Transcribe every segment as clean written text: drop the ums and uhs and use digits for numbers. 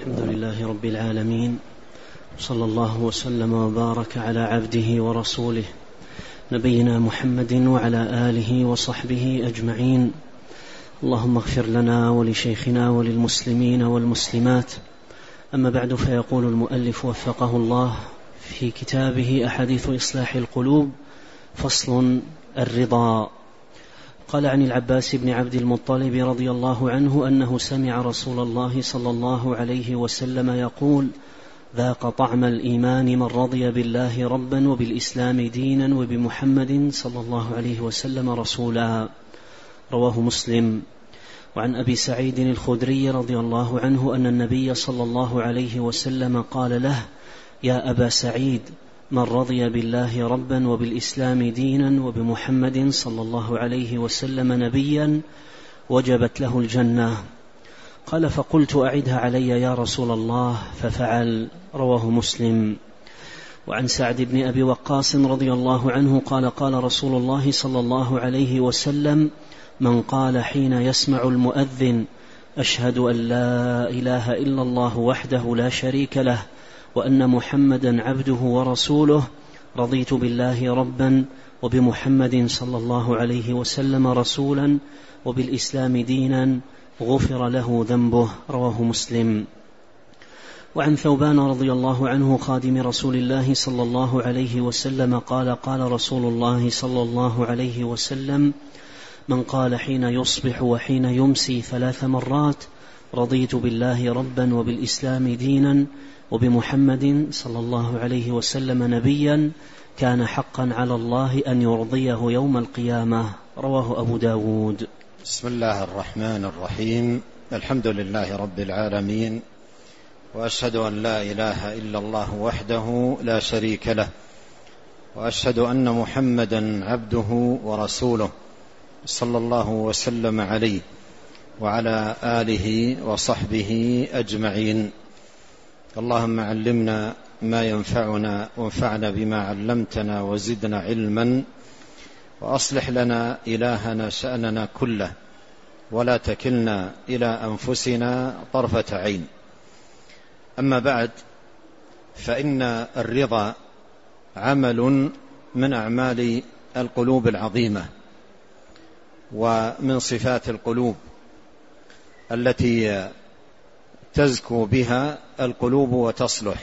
الحمد لله رب العالمين، صلى الله وسلم وبارك على عبده ورسوله نبينا محمد وعلى آله وصحبه أجمعين. اللهم اغفر لنا ولشيخنا وللمسلمين والمسلمات. أما بعد، فيقول المؤلف وفقه الله في كتابه أحاديث إصلاح القلوب: فصل: الرضا. قال عن العباس بن عبد المطلب رضي الله عنه أنه سمع رسول الله صلى الله عليه وسلم يقول: ذاق طعم الإيمان من رضي بالله ربا وبالإسلام دينا وبمحمد صلى الله عليه وسلم رسولا. رواه مسلم. وعن أبي سعيد الخدري رضي الله عنه أن النبي صلى الله عليه وسلم قال له: يا أبا سعيد، من رضي بالله ربا وبالإسلام دينا وبمحمد صلى الله عليه وسلم نبيا وجبت له الجنة. قال: فقلت: أعدها علي يا رسول الله، ففعل. رواه مسلم. وعن سعد بن أبي وقاص رضي الله عنه قال: قال رسول الله صلى الله عليه وسلم: من قال حين يسمع المؤذن: أشهد أن لا إله إلا الله وحده لا شريك له وأن محمدا عبده ورسوله، رضيت بالله ربا وبمحمد صلى الله عليه وسلم رسولا وبالإسلام دينا، غفر له ذنبه. رواه مسلم. وعن ثوبان رضي الله عنه خادم رسول الله صلى الله عليه وسلم قال: قال رسول الله صلى الله عليه وسلم: من قال حين يصبح وحين يمسي 3 مرات: رضيت بالله ربا وبالإسلام دينا وبمحمد صلى الله عليه وسلم نبيا، كان حقا على الله أن يرضيه يوم القيامة. رواه أبو داود. بسم الله الرحمن الرحيم. الحمد لله رب العالمين، وأشهد أن لا إله إلا الله وحده لا شريك له، وأشهد أن محمدا عبده ورسوله، صلى الله وسلم عليه وعلى آله وصحبه أجمعين. اللهم علمنا ما ينفعنا وانفعنا بما علمتنا وزدنا علما، وأصلح لنا إلهنا شأننا كله، ولا تكلنا إلى أنفسنا طرفة عين. أما بعد، فإن الرضا عمل من أعمال القلوب العظيمة، ومن صفات القلوب التي تزكو بها القلوب وتصلح.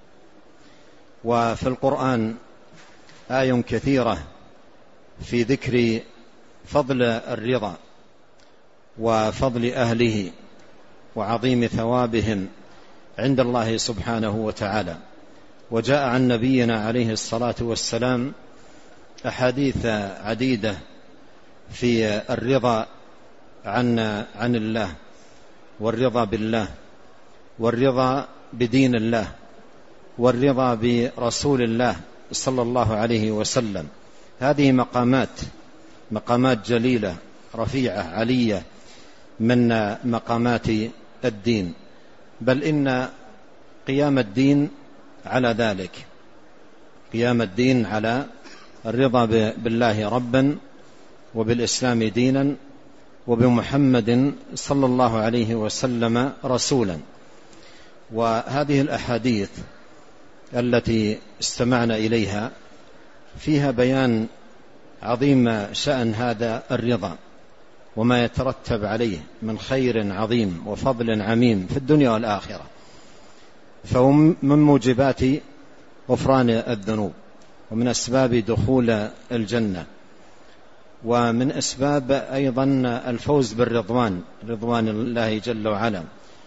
وفي القرآن آي كثيرة في ذكر فضل الرضا وفضل أهله وعظيم ثوابهم عند الله سبحانه وتعالى. وجاء عن نبينا عليه الصلاة والسلام أحاديث عديدة في الرضا عن الله، والرضا بالله، والرضا بدين الله، والرضا برسول الله صلى الله عليه وسلم. هذه مقامات جليلة رفيعة علية من مقامات الدين، بل إن قيام الدين على ذلك، قيام الدين على الرضا بالله ربا وبالإسلام دينا وبمحمد صلى الله عليه وسلم رسولا. وهذه الأحاديث التي استمعنا إليها فيها بيان عظيم شأن هذا الرضا، وما يترتب عليه من خير عظيم وفضل عميم في الدنيا والآخرة. فهو من موجبات غفران الذنوب، ومن أسباب دخول الجنة، ومن أسباب أيضا الفوز بالرضوان، رضوان الله جل وعلا،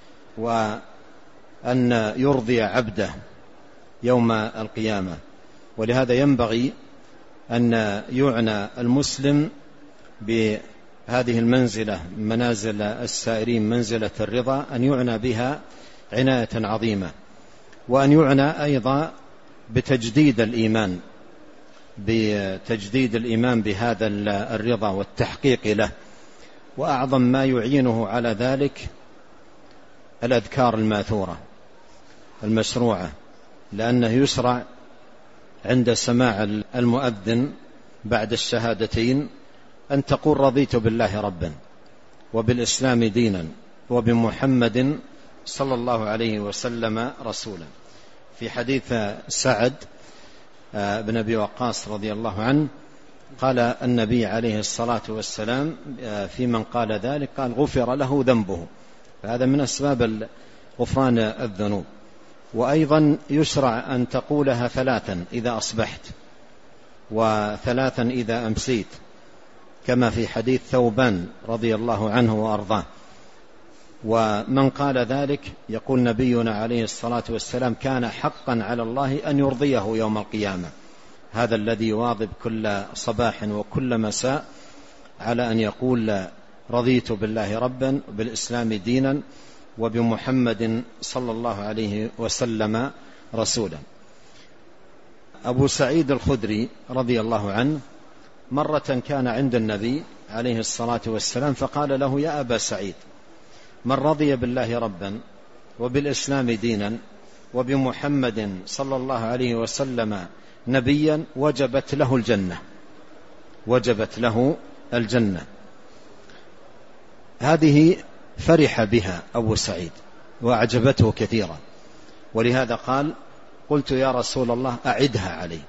وأن يرضي عبده يوم القيامة. ولهذا ينبغي أن يعنى المسلم بهذه المنزلة، منازل السائرين، منزلة الرضا، أن يعنى بها عناية عظيمة، وأن يعنى أيضا بتجديد الإيمان بهذا الرضا والتحقيق له. وأعظم ما يعينه على ذلك الأذكار الماثورة المشروعة، لأنه يشرع عند سماع المؤذن بعد الشهادتين أن تقول: رضيت بالله ربا وبالإسلام دينا وبمحمد صلى الله عليه وسلم رسولا. في حديث سعد بن أبي وقاص رضي الله عنه قال النبي عليه الصلاة والسلام في من قال ذلك قال غفر له ذنبه، فهذا من أسباب غفران الذنوب. وأيضا يشرع أن تقولها 3 إذا أصبحت و3 إذا أمسيت، كما في حديث ثوبان رضي الله عنه وأرضاه. ومن قال ذلك يقول نبينا عليه الصلاة والسلام كان حقا على الله أن يرضيه يوم القيامة. هذا الذي يواظب كل صباح وكل مساء على أن يقول رضيت بالله ربا وبالإسلام دينا وبمحمد صلى الله عليه وسلم رسولا. أبو سعيد الخدري رضي الله عنه مرة كان عند النبي عليه الصلاة والسلام فقال له يا أبا سعيد من رضي بالله ربا وبالإسلام دينا وبمحمد صلى الله عليه وسلم نبيا وجبت له الجنة، وجبت له الجنة. هذه فرح بها أبو سعيد وأعجبته كثيرا، ولهذا قال قلت يا رسول الله أعدها علي،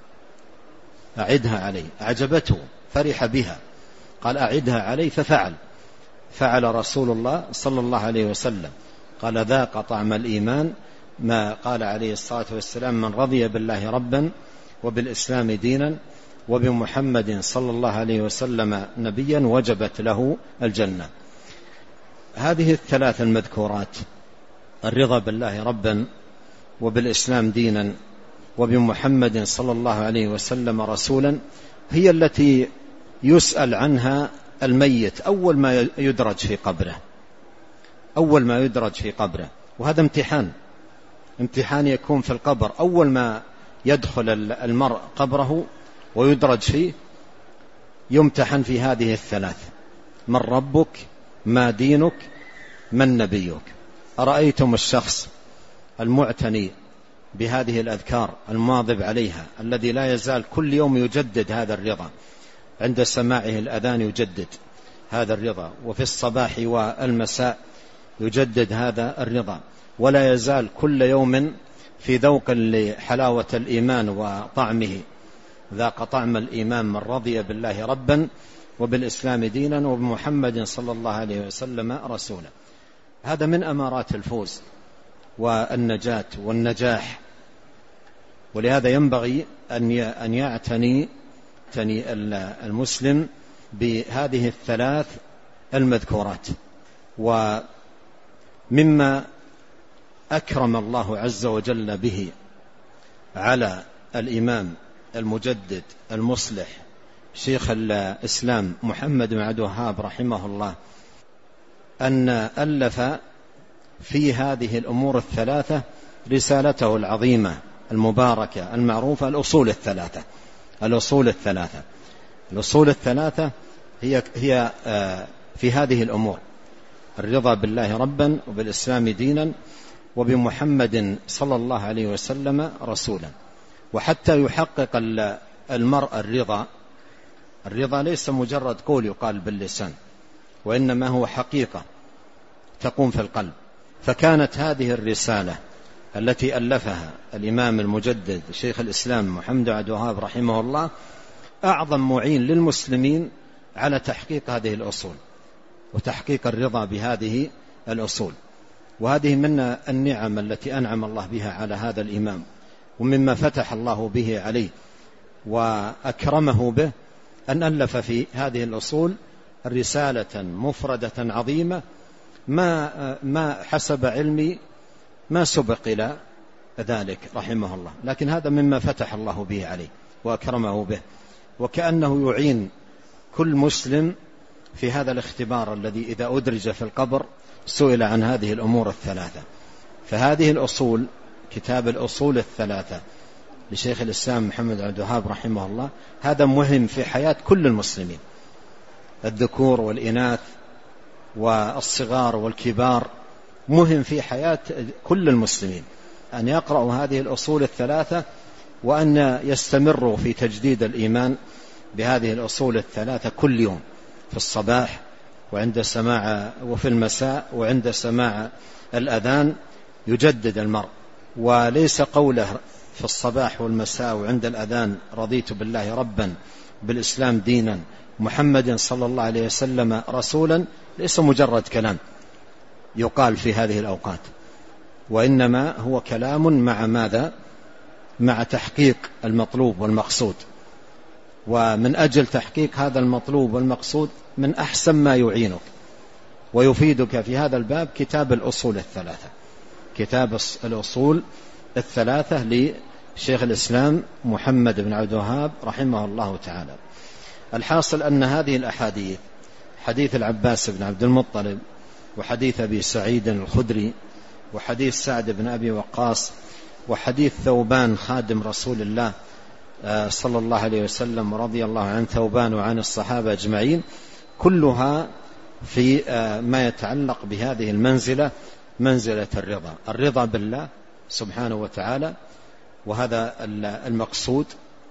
أعدها علي. أعجبته فرح بها قال أعدها علي، ففعل رسول الله صلى الله عليه وسلم قال ذاق طعم الإيمان ما قال عليه الصلاة والسلام من رضي بالله ربا وبالإسلام دينا وبمحمد صلى الله عليه وسلم نبيا وجبت له الجنة. هذه ال3 المذكورات الرضا بالله ربا وبالإسلام دينا وبمحمد صلى الله عليه وسلم رسولا هي التي يسأل عنها الميت أول ما يدرج في قبره، أول ما يدرج في قبره. وهذا امتحان يكون في القبر. أول ما يدخل المرء قبره ويدرج فيه يمتحن في هذه ال3: من ربك، ما دينك، من نبيك. أرأيتم الشخص المعتني بهذه الأذكار المواظب عليها الذي لا يزال كل يوم يجدد هذا الرضا، عند سماعه الأذان يجدد هذا الرضا، وفي الصباح والمساء يجدد هذا الرضا، ولا يزال كل يوم في ذوق لحلاوة الإيمان وطعمه، ذاق طعم الإيمان من رضي بالله ربا وبالإسلام دينا وبمحمد صلى الله عليه وسلم رسولا. هذا من أمارات الفوز والنجاة والنجاح. ولهذا ينبغي أن يعتني المسلم بهذه ال3 المذكورات. ومما أكرم الله عز وجل به على الإمام المجدد المصلح شيخ الإسلام محمد بن عبد الوهاب رحمه الله أن ألف في هذه الأمور ال3 رسالته العظيمة المباركة المعروفة الأصول الثلاثة هي في هذه الأمور: الرضا بالله ربا وبالإسلام دينا وبمحمد صلى الله عليه وسلم رسولا. وحتى يحقق المرء الرضا ليس مجرد قول يقال باللسان، وإنما هو حقيقة تقوم في القلب. فكانت هذه الرسالة التي ألفها الإمام المجدد شيخ الإسلام محمد بن عبد الوهاب رحمه الله أعظم معين للمسلمين على تحقيق هذه الأصول وتحقيق الرضا بهذه الأصول. وهذه من النعم التي أنعم الله بها على هذا الإمام، ومما فتح الله به عليه وأكرمه به أن ألف في هذه الأصول رسالة مفردة عظيمة ما حسب علمي ما سبق إلى ذلك رحمه الله، لكن هذا مما فتح الله به عليه وأكرمه به، وكأنه يعين كل مسلم في هذا الاختبار الذي إذا أدرج في القبر سئل عن هذه الأمور ال3. فهذه الأصول، كتاب الأصول ال3 لشيخ الإسلام محمد بن عبد الوهاب رحمه الله، هذا مهم في حياة كل المسلمين، الذكور والإناث والصغار والكبار، مهم في حياة كل المسلمين أن يقرأوا هذه الأصول ال3 وأن يستمروا في تجديد الإيمان بهذه الأصول ال3 كل يوم في الصباح وعند سماع وفي المساء وعند سماع الأذان يجدد المرء، وليس قوله في الصباح والمساء وعند الأذان رضيت بالله ربا بالإسلام دينا محمد صلى الله عليه وسلم رسولا ليس مجرد كلام يقال في هذه الأوقات، وإنما هو كلام مع ماذا؟ مع تحقيق المطلوب والمقصود. ومن أجل تحقيق هذا المطلوب والمقصود من أحسن ما يعينك ويفيدك في هذا الباب كتاب الأصول الثلاثة، كتاب الأصول الثلاثة لشيخ الإسلام محمد بن عبد الوهاب رحمه الله تعالى. الحاصل أن هذه الأحاديث، حديث العباس بن عبد المطلب، وحديث أبي سعيد الخدري، وحديث سعد بن أبي وقاص، وحديث ثوبان خادم رسول الله صلى الله عليه وسلم رضي الله عن ثوبان وعن الصحابة أجمعين، كلها في ما يتعلق بهذه المنزلة، منزلة الرضا بالله سبحانه وتعالى. وهذا المقصود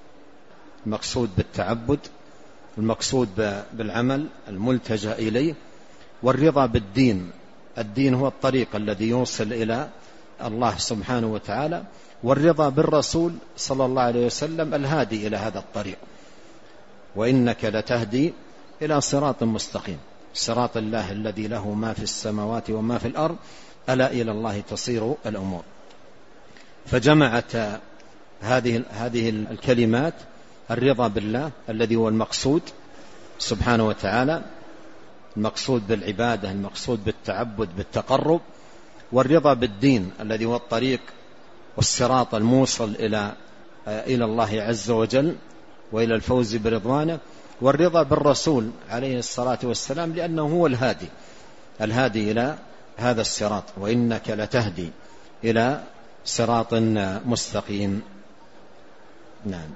بالتعبد، المقصود بالعمل الملتجأ إليه، والرضا بالدين، الدين هو الطريق الذي يوصل إلى الله سبحانه وتعالى، والرضا بالرسول صلى الله عليه وسلم الهادي إلى هذا الطريق. وإنك لتهدي إلى صراط مستقيم، صراط الله الذي له ما في السماوات وما في الأرض ألا إلى الله تصير الأمور. فجمعت هذه الكلمات الرضا بالله الذي هو المقصود سبحانه وتعالى، المقصود بالعبادة، المقصود بالتعبد بالتقرب، والرضا بالدين الذي هو الطريق والصراط الموصل إلى الله عز وجل وإلى الفوز برضوانه، والرضا بالرسول عليه الصلاة والسلام لأنه هو الهادي إلى هذا الصراط، وإنك لتهدي إلى صراط مستقيم. نعم.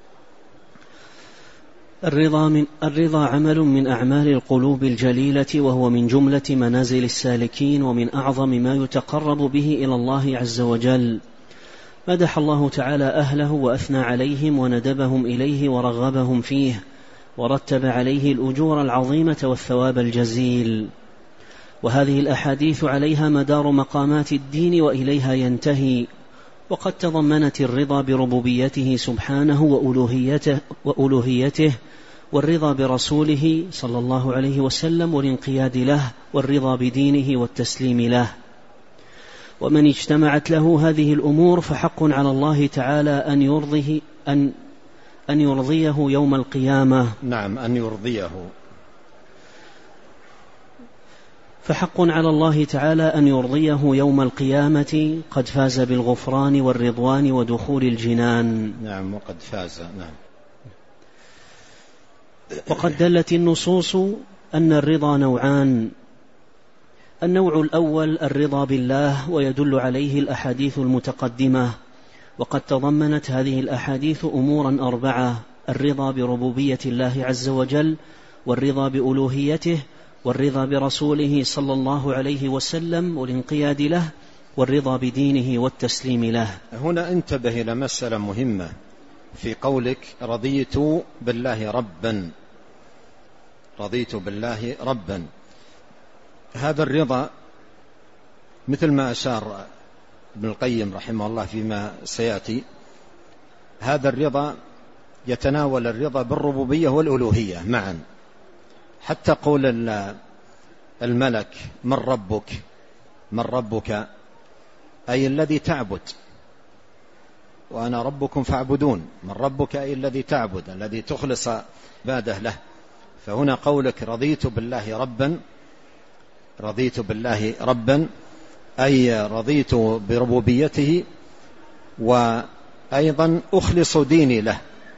الرضا عمل من أعمال القلوب الجليلة، وهو من جملة منازل السالكين، ومن أعظم ما يتقرب به إلى الله عز وجل. مدح الله تعالى أهله وأثنى عليهم وندبهم إليه ورغبهم فيه، ورتب عليه الأجور العظيمة والثواب الجزيل. وهذه الأحاديث عليها مدار مقامات الدين وإليها ينتهي، وقد تضمنت الرضا بربوبيته سبحانه وألوهيته، والرضا برسوله صلى الله عليه وسلم والانقياد له، والرضا بدينه والتسليم له. ومن اجتمعت له هذه الأمور فحق على الله تعالى أن يرضيه يوم القيامة. نعم، أن يرضيه. فحق على الله تعالى أن يرضيه يوم القيامة، قد فاز بالغفران والرضوان ودخول الجنان. نعم، وقد فاز. نعم. وقد دلت النصوص أن الرضا نوعان: النوع الأول الرضا بالله، ويدل عليه الأحاديث المتقدمة، وقد تضمنت هذه الأحاديث أمورا 4: الرضا بربوبية الله عز وجل، والرضا بألوهيته، والرضا برسوله صلى الله عليه وسلم والانقياد له، والرضا بدينه والتسليم له. هنا انتبه إلى مسألة مهمة في قولك رضيت بالله ربا، رضيت بالله ربا. هذا الرضا مثل ما أشار ابن القيم رحمه الله فيما سيأتي، هذا الرضا يتناول الرضا بالربوبية والألوهية معا. حتى قول الملك من ربك، من ربك أي الذي تعبد، وأنا ربكم فاعبدون. من ربك أي الذي تعبد، الذي تخلص عبادة له. فهنا قولك رضيت بالله ربا، رضيت بالله ربا أي رضيت بربوبيته، وأيضا أخلص ديني له،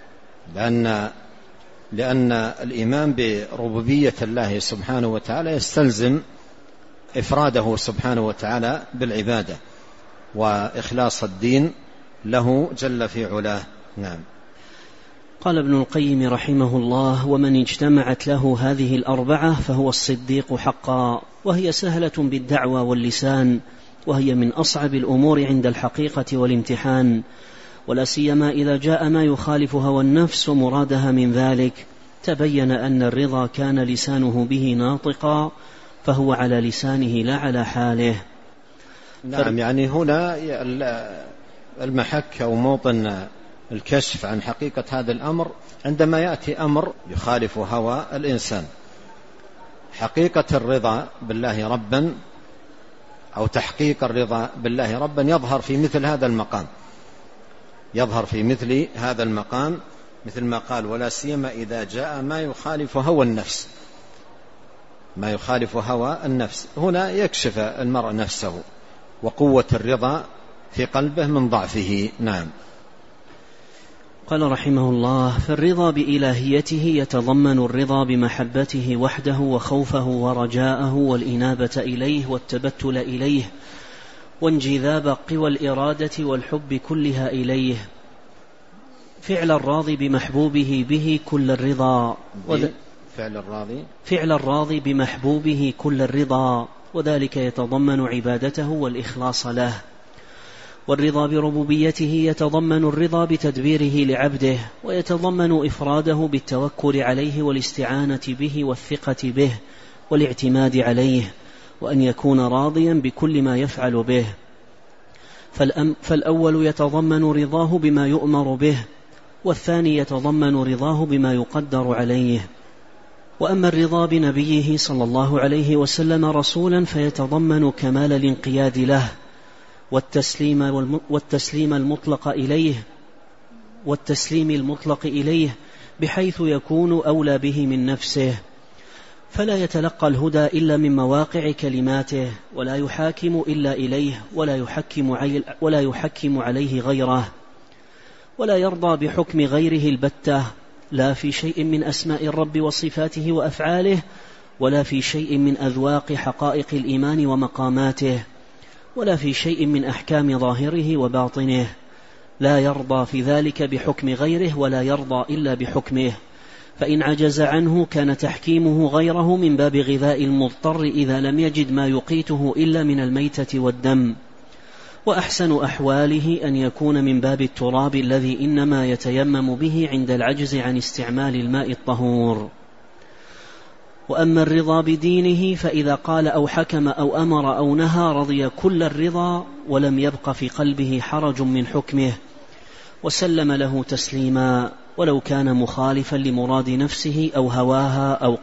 لأن الإيمان بربوبية الله سبحانه وتعالى يستلزم إفراده سبحانه وتعالى بالعبادة وإخلاص الدين له جل في علاه. نعم. قال ابن القيم رحمه الله: ومن اجتمعت له هذه الأربعة فهو الصديق حقا، وهي سهلة بالدعوى واللسان، وهي من أصعب الأمور عند الحقيقة والامتحان، ولا سيما إذا جاء ما يخالف هوى النفس مرادها من ذلك، تبين أن الرضا كان لسانه به ناطقا فهو على لسانه لا على حاله. نعم، يعني هنا المحك أو موطن الكشف عن حقيقة هذا الأمر عندما يأتي أمر يخالف هوى الإنسان. حقيقة الرضا بالله ربا أو تحقيق الرضا بالله ربا يظهر في مثل هذا المقام، يظهر في مثل هذا المقام، مثل ما قال: ولا سيما إذا جاء ما يخالف هوى النفس، ما يخالف هوى النفس. هنا يكشف المرء نفسه وقوة الرضا في قلبه من ضعفه. نعم. قال رحمه الله: فالرضا بإلهيته يتضمن الرضا بمحبته وحده وخوفه ورجاءه والإنابة إليه والتبتل إليه وانجذاب قوى الإرادة والحب كلها إليه، فعل الراضي بمحبوبه به كل الرضا، فعل الراضي بمحبوبه كل الرضا، وذلك يتضمن عبادته والإخلاص له. والرضا بربوبيته يتضمن الرضا بتدبيره لعبده، ويتضمن إفراده بالتوكل عليه والاستعانة به والثقة به والاعتماد عليه، وأن يكون راضيا بكل ما يفعل به. فالأول يتضمن رضاه بما يؤمر به، والثاني يتضمن رضاه بما يقدر عليه. وأما الرضا بنبيه صلى الله عليه وسلم رسولا فيتضمن كمال الانقياد له والتسليم المطلق إليه بحيث يكون أولى به من نفسه، فلا يتلقى الهدى إلا من مواقع كلماته، ولا يحاكم إلا إليه، ولا يحكم عليه غيره، ولا يرضى بحكم غيره البتة، لا في شيء من أسماء الرب وصفاته وأفعاله، ولا في شيء من أذواق حقائق الإيمان ومقاماته، ولا في شيء من أحكام ظاهره وباطنه. لا يرضى في ذلك بحكم غيره، ولا يرضى إلا بحكمه، فإن عجز عنه كان تحكيمه غيره من باب غذاء المضطر إذا لم يجد ما يقيته إلا من الميتة والدم. وأحسن أحواله أن يكون من باب التراب الذي إنما يتيمم به عند العجز عن استعمال الماء الطهور. وأما الرضا بدينه فإذا قال أو حكم أو أمر أو نهى رضي كل الرضا، ولم يبق في قلبه حرج من حكمه، وسلم له تسليما، ولو كان مخالفا لمراد نفسه أو هواها أو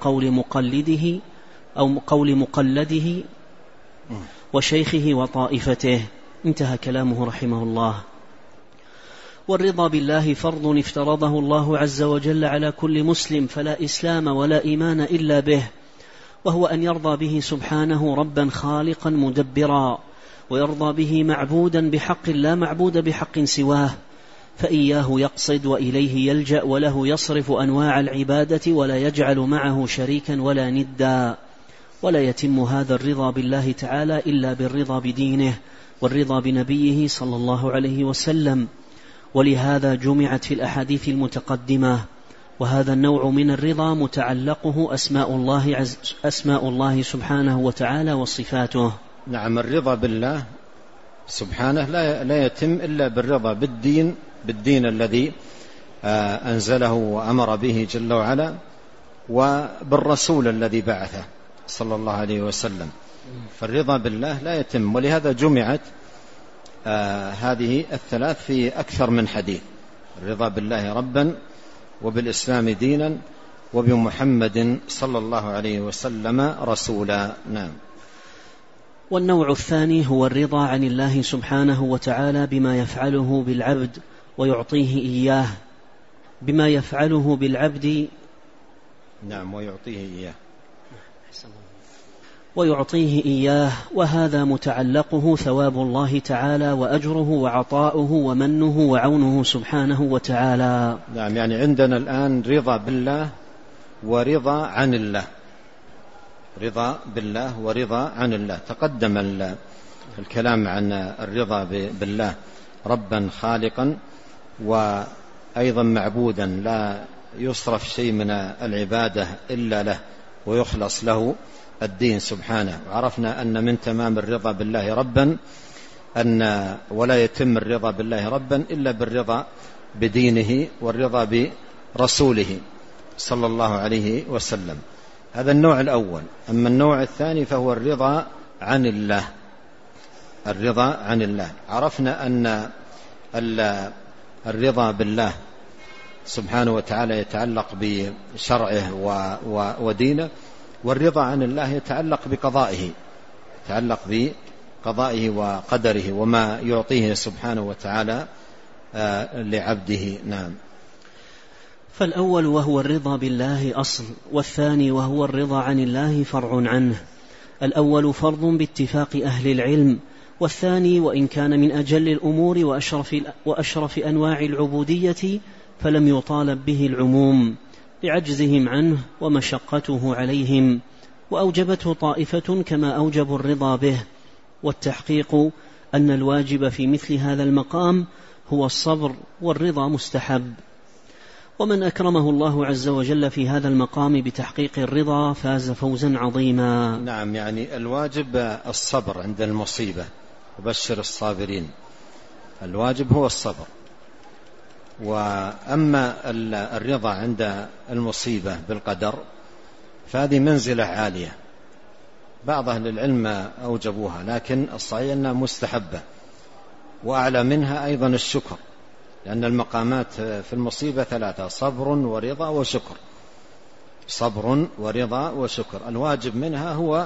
قول مقلده وشيخه وطائفته. انتهى كلامه رحمه الله. والرضا بالله فرض افترضه الله عز وجل على كل مسلم، فلا إسلام ولا إيمان إلا به، وهو أن يرضى به سبحانه ربا خالقا مدبرا، ويرضى به معبودا بحق لا معبود بحق سواه، فإياه يقصد وإليه يلجأ، وله يصرف أنواع العبادة، ولا يجعل معه شريكا ولا ندا. ولا يتم هذا الرضا بالله تعالى إلا بالرضا بدينه والرضا بنبيه صلى الله عليه وسلم، ولهذا جمعت في الأحاديث المتقدمة. وهذا النوع من الرضا متعلقه أسماء الله سبحانه وتعالى وصفاته. نعم، الرضا بالله سبحانه لا يتم إلا بالرضا بالدين الذي أنزله وأمر به جل وعلا، وبالرسول الذي بعثه صلى الله عليه وسلم. فالرضا بالله لا يتم، ولهذا جمعت هذه الثلاث في أكثر من حديث: الرضا بالله ربا، وبالإسلام دينا، وبمحمد صلى الله عليه وسلم رسولا. نعم. والنوع الثاني هو الرضا عن الله سبحانه وتعالى بما يفعله بالعبد ويعطيه إياه، بما يفعله بالعبد. نعم، ويعطيه إياه، وهذا متعلقه ثواب الله تعالى وأجره وعطاؤه ومنه وعونه سبحانه وتعالى. نعم، يعني عندنا الآن رضا بالله ورضا عن الله، رضا بالله ورضا عن الله. تقدم الكلام عن الرضا بالله ربا خالقا، وأيضا معبودا لا يصرف شيء من العبادة إلا له ويخلص له الدين سبحانه. وعرفنا أن من تمام الرضا بالله ربا ولا يتم الرضا بالله ربا إلا بالرضا بدينه والرضا برسوله صلى الله عليه وسلم. هذا النوع الأول. أما النوع الثاني فهو الرضا عن الله. الرضا عن الله، عرفنا أن الرضا بالله سبحانه وتعالى يتعلق بشرعه ودينه، والرضا عن الله يتعلق بقضائه وقدره وما يعطيه سبحانه وتعالى لعبده. نعم. فالأول وهو الرضا بالله أصل، والثاني وهو الرضا عن الله فرع عنه. الأول فرض باتفاق أهل العلم، والثاني وإن كان من أجل الأمور وأشرف أنواع العبودية فلم يطالب به العموم لعجزهم عنه ومشقته عليهم، وأوجبته طائفة كما أوجبوا الرضا به. والتحقيق أن الواجب في مثل هذا المقام هو الصبر، والرضا مستحب. ومن أكرمه الله عز وجل في هذا المقام بتحقيق الرضا فاز فوزا عظيما. نعم، يعني الواجب الصبر عند المصيبة، وبشر الصابرين. الواجب هو الصبر. وأما الرضا عند المصيبة بالقدر فهذه منزلة عالية، بعض أهل العلم أوجبوها، لكن الصحيح أنها مستحبة. وأعلى منها أيضا الشكر، لأن المقامات في المصيبة ثلاثة: صبر ورضا وشكر. صبر ورضا وشكر، الواجب منها هو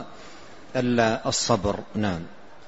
الصبر. نعم.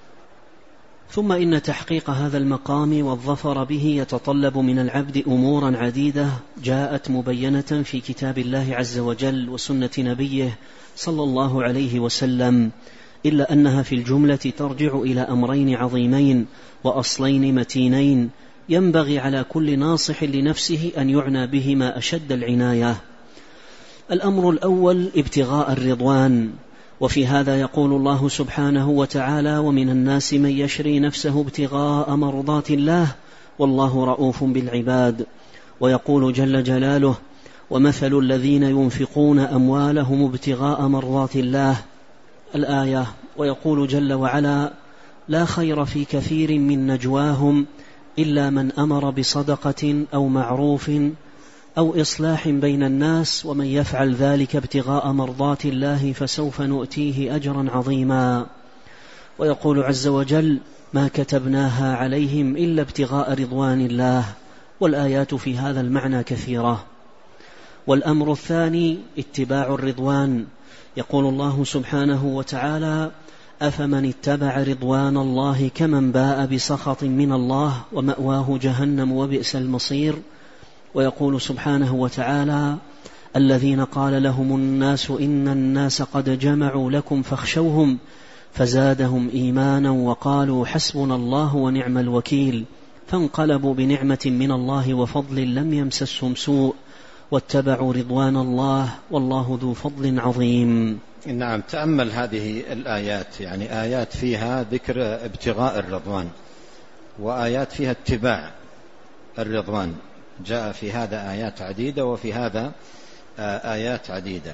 ثم إن تحقيق هذا المقام والظفر به يتطلب من العبد أمورا عديدة جاءت مبينة في كتاب الله عز وجل وسنة نبيه صلى الله عليه وسلم، إلا أنها في الجملة ترجع إلى أمرين عظيمين وأصلين متينين ينبغي على كل ناصح لنفسه أن يعنى بهما أشد العناية. الأمر الأول ابتغاء الرضوان، وفي هذا يقول الله سبحانه وتعالى: ومن الناس من يشري نفسه ابتغاء مرضات الله والله رؤوف بالعباد. ويقول جل جلاله: ومثل الذين ينفقون أموالهم ابتغاء مرضات الله، الآية. ويقول جل وعلا: لا خير في كثير من نجواهم إلا من أمر بصدقة أو معروف أو إصلاح بين الناس ومن يفعل ذلك ابتغاء مرضات الله فسوف نؤتيه أجرا عظيما. ويقول عز وجل: ما كتبناها عليهم إلا ابتغاء رضوان الله. والآيات في هذا المعنى كثيرة. والأمر الثاني اتباع الرضوان، يقول الله سبحانه وتعالى: أفمن اتبع رضوان الله كمن باء بسخط من الله ومأواه جهنم وبئس المصير. ويقول سبحانه وتعالى: الذين قال لهم الناس إن الناس قد جمعوا لكم فاخشوهم فزادهم إيمانا وقالوا حسبنا الله ونعم الوكيل فانقلبوا بنعمة من الله وفضل لم يمسسهم سوء واتبعوا رضوان الله والله ذو فضل عظيم. نعم. تأمل هذه الآيات، يعني آيات فيها ذكر ابتغاء الرضوان وآيات فيها اتباع الرضوان. جاء في هذا آيات عديدة وفي هذا آيات عديدة،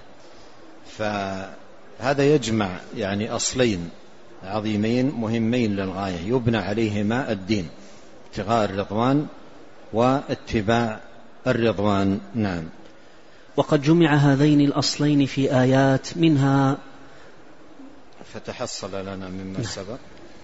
فهذا يجمع يعني أصلين عظيمين مهمين للغاية يبنى عليهما الدين: ابتغاء الرضوان واتباع الرضوان. نعم. وقد جمع هذين الأصلين في آيات منها فتحصل لنا مما سبق.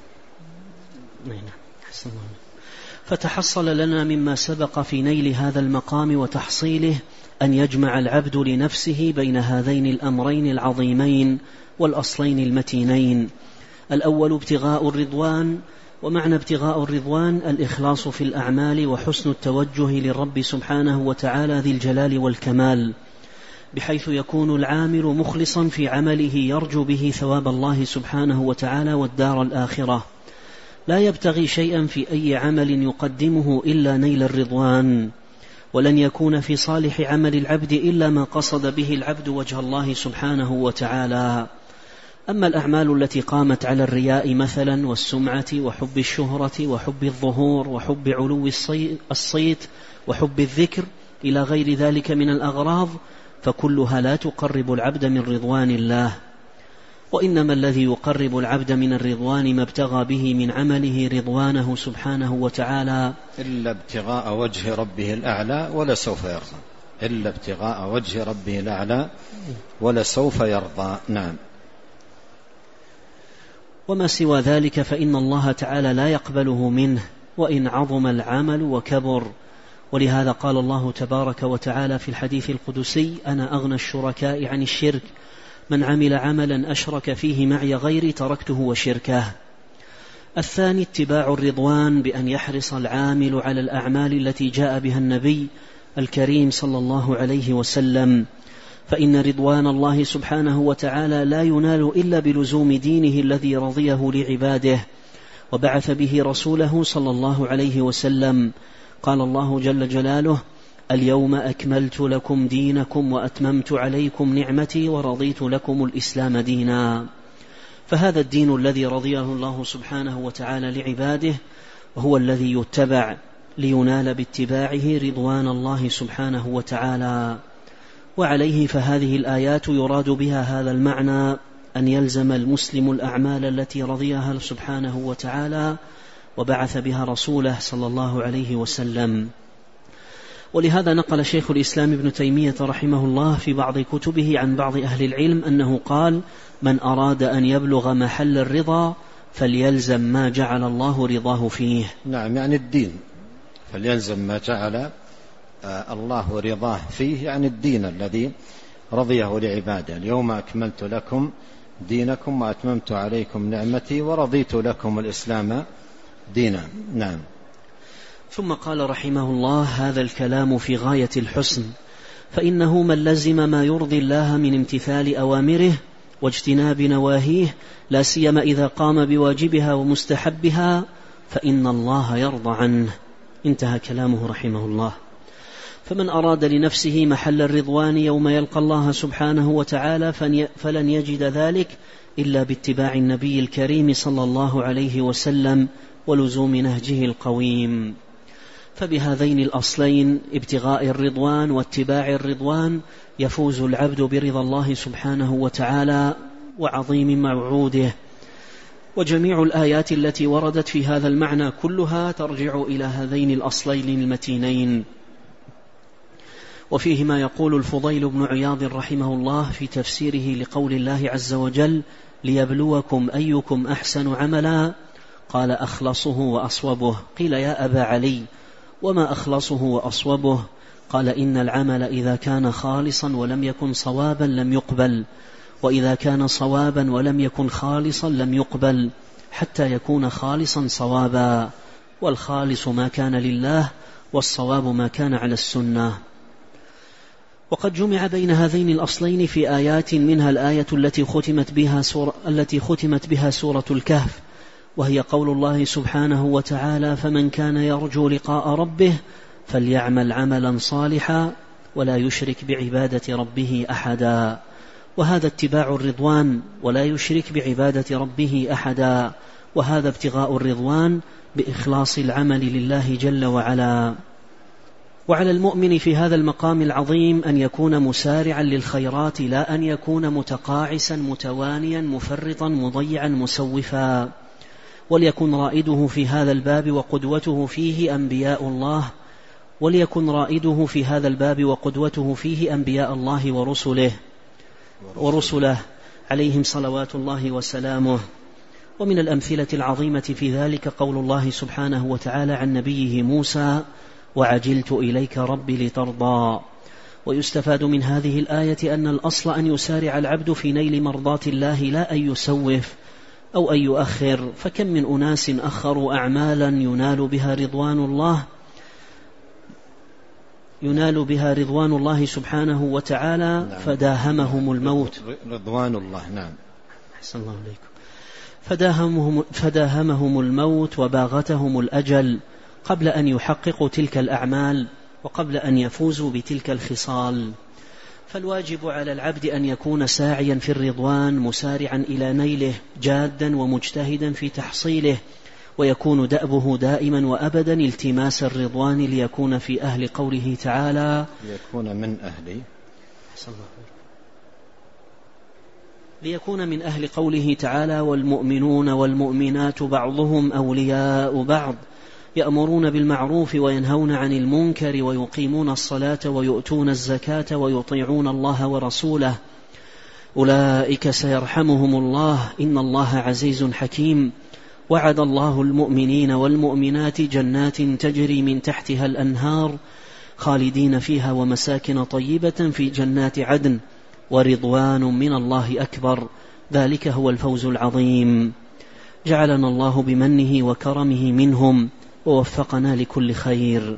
فتحصل لنا مما سبق في نيل هذا المقام وتحصيله أن يجمع العبد لنفسه بين هذين الأمرين العظيمين والأصلين المتينين. الأول ابتغاء الرضوان، ومعنى ابتغاء الرضوان الإخلاص في الأعمال وحسن التوجه للرب سبحانه وتعالى ذي الجلال والكمال، بحيث يكون العامل مخلصا في عمله يرجو به ثواب الله سبحانه وتعالى والدار الآخرة، لا يبتغي شيئا في أي عمل يقدمه إلا نيل الرضوان، ولن يكون في صالح عمل العبد إلا ما قصد به العبد وجه الله سبحانه وتعالى. أما الأعمال التي قامت على الرياء مثلا والسمعة وحب الشهرة وحب الظهور وحب علو الصيت وحب الذكر إلى غير ذلك من الأغراض فكلها لا تقرب العبد من رضوان الله، وإنما الذي يقرب العبد من الرضوان ما ابتغى به من عمله رضوانه سبحانه وتعالى، إلا ابتغاء وجه ربه الأعلى ولسوف يرضى. إلا ابتغاء وجه ربه الأعلى ولسوف يرضى. نعم. وما سوى ذلك فإن الله تعالى لا يقبله منه وإن عظم العمل وكبر. ولهذا قال الله تبارك وتعالى في الحديث القدسي: أنا أغنى الشركاء عن الشرك، من عمل عملا أشرك فيه معي غيري تركته وشركه. الثاني اتباع الرضوان، بأن يحرص العامل على الأعمال التي جاء بها النبي الكريم صلى الله عليه وسلم، فإن رضوان الله سبحانه وتعالى لا ينال إلا بلزوم دينه الذي رضيه لعباده وبعث به رسوله صلى الله عليه وسلم. قال الله جل جلاله: اليوم أكملت لكم دينكم وأتممت عليكم نعمتي ورضيت لكم الإسلام دينا. فهذا الدين الذي رضيه الله سبحانه وتعالى لعباده وهو الذي يتبع لينال باتباعه رضوان الله سبحانه وتعالى. وعليه فهذه الآيات يراد بها هذا المعنى، أن يلزم المسلم الأعمال التي رضيها سبحانه وتعالى وبعث بها رسوله صلى الله عليه وسلم. ولهذا نقل شيخ الإسلام ابن تيمية رحمه الله في بعض كتبه عن بعض أهل العلم أنه قال: من أراد أن يبلغ محل الرضا فليلزم ما جعل الله رضاه فيه. نعم، يعني الدين، فليلزم ما جعل الله رضاه فيه، يعني الدين الذي رضيه لعباده. اليوم أكملت لكم دينكم وأتممت عليكم نعمتي ورضيت لكم الإسلام دينا. نعم. ثم قال رحمه الله: هذا الكلام في غاية الحسن، فإنه من لزم ما يرضي الله من امتثال أوامره واجتناب نواهيه، لا سيما إذا قام بواجبها ومستحبها، فإن الله يرضى عنه. انتهى كلامه رحمه الله. فمن أراد لنفسه محل الرضوان يوم يلقى الله سبحانه وتعالى فلن يجد ذلك إلا باتباع النبي الكريم صلى الله عليه وسلم ولزوم نهجه القويم. فبهذين الأصلين، ابتغاء الرضوان واتباع الرضوان، يفوز العبد برضا الله سبحانه وتعالى وعظيم موعوده. وجميع الآيات التي وردت في هذا المعنى كلها ترجع إلى هذين الأصلين المتينين. وفيه ما يقول الفضيل بن عياض رحمه الله في تفسيره لقول الله عز وجل: ليبلوكم أيكم أحسن عملا، قال: أخلصه وأصوبه. قيل: يا أبا علي، وما أخلصه وأصوبه؟ قال: إن العمل إذا كان خالصا ولم يكن صوابا لم يقبل، وإذا كان صوابا ولم يكن خالصا لم يقبل، حتى يكون خالصا صوابا، والخالص ما كان لله، والصواب ما كان على السنة. وقد جمع بين هذين الأصلين في آيات، منها الآية التي ختمت بها سورة الكهف، وهي قول الله سبحانه وتعالى: فمن كان يرجو لقاء ربه فليعمل عملا صالحا ولا يشرك بعبادة ربه أحدا. وهذا اتباع الرضوان، ولا يشرك بعبادة ربه أحدا، وهذا ابتغاء الرضوان بإخلاص العمل لله جل وعلا. وعلى المؤمن في هذا المقام العظيم أن يكون مسارعا للخيرات، لا أن يكون متقاعسا متوانيا مفرطا مضيعا مسوفا. وليكن رائده في هذا الباب وقدوته فيه أنبياء الله ورسله عليهم صلوات الله وسلامه. ومن الأمثلة العظيمة في ذلك قول الله سبحانه وتعالى عن نبيه موسى: وعجلت إليك ربي لترضى. ويستفاد من هذه الآية أن الأصل أن يسارع العبد في نيل مرضات الله، لا أن يسوف أو أن يؤخر. فكم من أناس أخروا أعمالا ينال بها رضوان الله سبحانه وتعالى، نعم. فداهمهم الموت. رضوان الله، نعم. أحسن الله عليكم. فداهمهم الموت وباغتهم الأجل قبل أن يحققوا تلك الأعمال وقبل أن يفوزوا بتلك الخصال. فالواجب على العبد أن يكون ساعيا في الرضوان، مسارعا إلى نيله، جادا ومجتهدا في تحصيله، ويكون دأبه دائما وأبدا التماس الرضوان، ليكون في أهل قوله تعالى، ليكون من أهل قوله تعالى: والمؤمنون والمؤمنات بعضهم أولياء بعض، يأمرون بالمعروف وينهون عن المنكر ويقيمون الصلاة ويؤتون الزكاة ويطيعون الله ورسوله أولئك سيرحمهم الله إن الله عزيز حكيم. وعد الله المؤمنين والمؤمنات جنات تجري من تحتها الأنهار خالدين فيها ومساكن طيبة في جنات عدن ورضوان من الله أكبر ذلك هو الفوز العظيم. جعلنا الله بمنه وكرمه منهم ووفقنا لكل خير.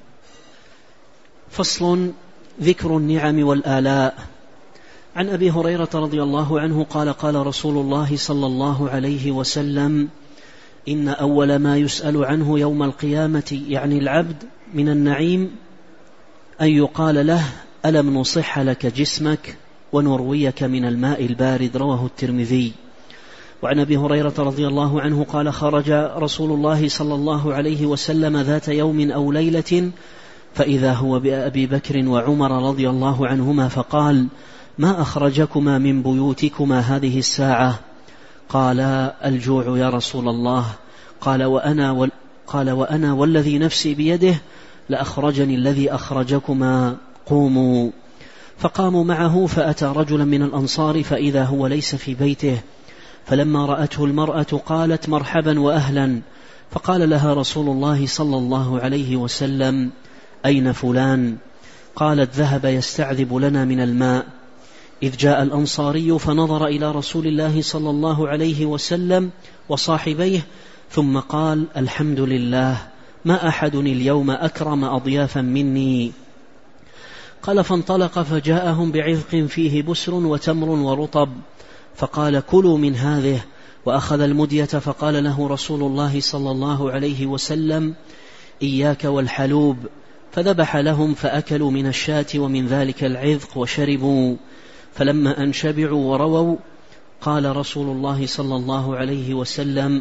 فصل: ذكر النعم والآلاء. عن أبي هريرة رضي الله عنه قال: قال رسول الله صلى الله عليه وسلم: إن أول ما يسأل عنه يوم القيامة يعني العبد من النعيم أن يقال له: ألم نصح لك جسمك ونرويك من الماء البارد. رواه الترمذي. وعن أبي هريرة رضي الله عنه قال: خرج رسول الله صلى الله عليه وسلم ذات يوم أو ليلة فإذا هو بأبي بكر وعمر رضي الله عنهما فقال: ما أخرجكما من بيوتكما هذه الساعة؟ قال: الجوع يا رسول الله. قال وأنا والذي نفسي بيده لأخرجني الذي أخرجكما، قوموا. فقاموا معه فأتى رجلا من الأنصار فإذا هو ليس في بيته، فلما رأته المرأة قالت: مرحبا وأهلا. فقال لها رسول الله صلى الله عليه وسلم: أين فلان؟ قالت: ذهب يستعذب لنا من الماء. إذ جاء الأنصاري فنظر إلى رسول الله صلى الله عليه وسلم وصاحبيه ثم قال: الحمد لله، ما أحد اليوم أكرم أضيافا مني. قال: فانطلق فجاءهم بعذق فيه بسر وتمر ورطب، فقال: كلوا من هذه. وأخذ المدية فقال له رسول الله صلى الله عليه وسلم: إياك والحلوب. فذبح لهم فأكلوا من الشاة ومن ذلك العذق وشربوا. فلما أن شبعوا ورووا قال رسول الله صلى الله عليه وسلم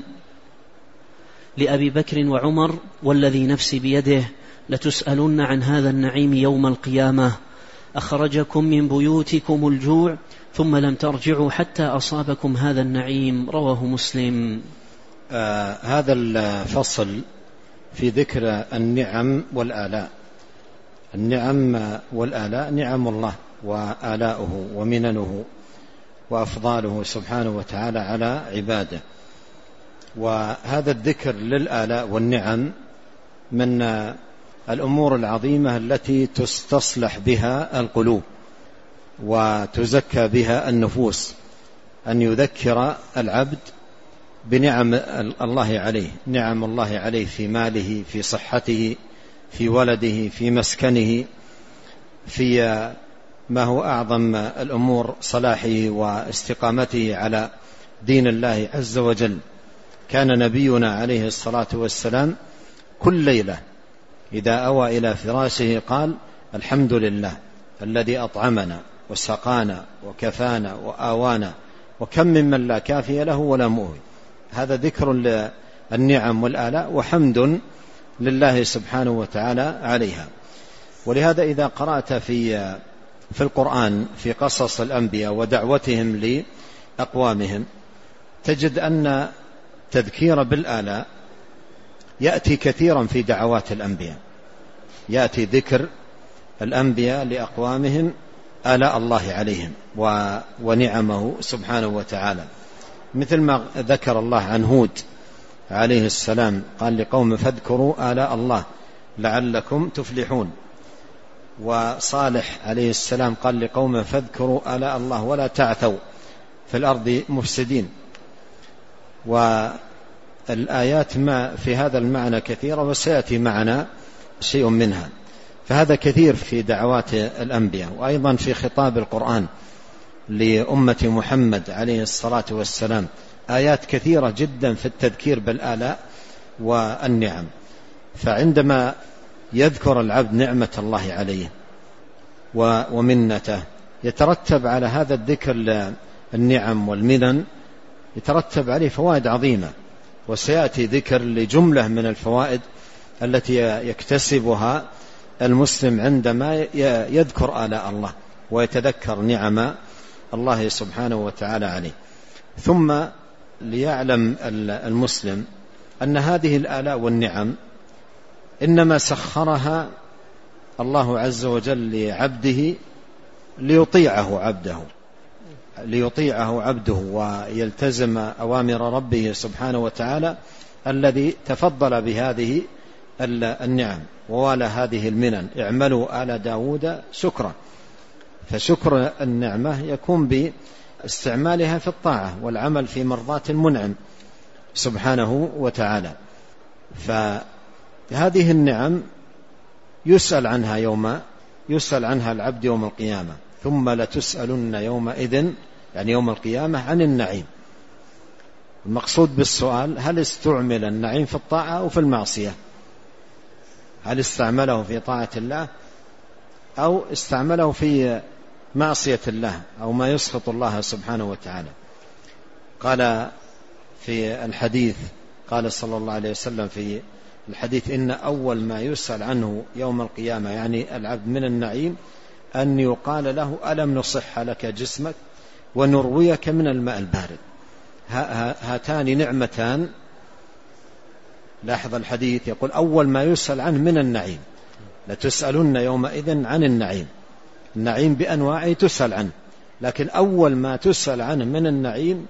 لأبي بكر وعمر: والذي نفسي بيده لتسألن عن هذا النعيم يوم القيامة. أخرجكم من بيوتكم الجوع ثم لم ترجعوا حتى أصابكم هذا النعيم. رواه مسلم. هذا الفصل في ذكر النعم والآلاء. النعم والآلاء نعم الله وآلاؤه ومننه وأفضاله سبحانه وتعالى على عباده. وهذا الذكر للآلاء والنعم من الأمور العظيمة التي تستصلح بها القلوب وتزكى بها النفوس، أن يذكر العبد بنعم الله عليه، نعم الله عليه في ماله، في صحته، في ولده، في مسكنه، في ما هو أعظم الأمور صلاحه واستقامته على دين الله عز وجل. كان نبينا عليه الصلاة والسلام كل ليلة إذا أوى إلى فراشه قال: الحمد لله الذي أطعمنا وسقانا وكفانا وآوانا، وكم ممن لا كافي له ولا مؤوي. هذا ذكر للنعم والآلاء وحمد لله سبحانه وتعالى عليها. ولهذا إذا قرأت في القرآن في قصص الأنبياء ودعوتهم لأقوامهم تجد أن تذكير بالآلاء يأتي كثيرا في دعوات الأنبياء. يأتي ذكر الأنبياء لأقوامهم آلاء الله عليهم ونعمه سبحانه وتعالى، مثل ما ذكر الله عن هود عليه السلام قال لقوم: فاذكروا آلاء الله لعلكم تفلحون. وصالح عليه السلام قال لقوم: فاذكروا آلاء الله ولا تعثوا في الأرض مفسدين. والآيات ما في هذا المعنى كثيرة وسيأتي معنا شيء منها. فهذا كثير في دعوات الأنبياء، وأيضا في خطاب القرآن لأمة محمد عليه الصلاة والسلام آيات كثيرة جدا في التذكير بالآلاء والنعم. فعندما يذكر العبد نعمة الله عليه ومنته يترتب على هذا الذكر النعم والمنن، يترتب عليه فوائد عظيمة، وسيأتي ذكر لجملة من الفوائد التي يكتسبها المسلم عندما يذكر آلاء الله ويتذكر نعم الله سبحانه وتعالى عليه. ثم ليعلم المسلم أن هذه الآلاء والنعم إنما سخرها الله عز وجل لعبده ليطيعه عبده ويلتزم أوامر ربه سبحانه وتعالى الذي تفضل بهذه النعم ووالى هذه المنن. اعملوا آل داود شكرا. فشكر النعمة يكون باستعمالها في الطاعة والعمل في مرضاة المنعم سبحانه وتعالى. فهذه النعم يسأل عنها العبد يوم القيامة. ثم لتسألن يومئذ يعني يوم القيامة عن النعيم. المقصود بالسؤال هل استعمل النعيم في الطاعة أو في المعصية؟ هل استعمله في طاعة الله أو استعمله في معصية الله أو ما يسخط الله سبحانه وتعالى؟ قال في الحديث، قال صلى الله عليه وسلم في الحديث: إن أول ما يسأل عنه يوم القيامة يعني العبد من النعيم أن يقال له: ألم نصح لك جسمك ونرويك من الماء البارد. هاتان نعمتان. لاحظ الحديث يقول: أول ما يسأل عنه من النعيم. لتسألن يومئذ عن النعيم. النعيم بأنواعه تسأل عنه، لكن أول ما تسأل عنه من النعيم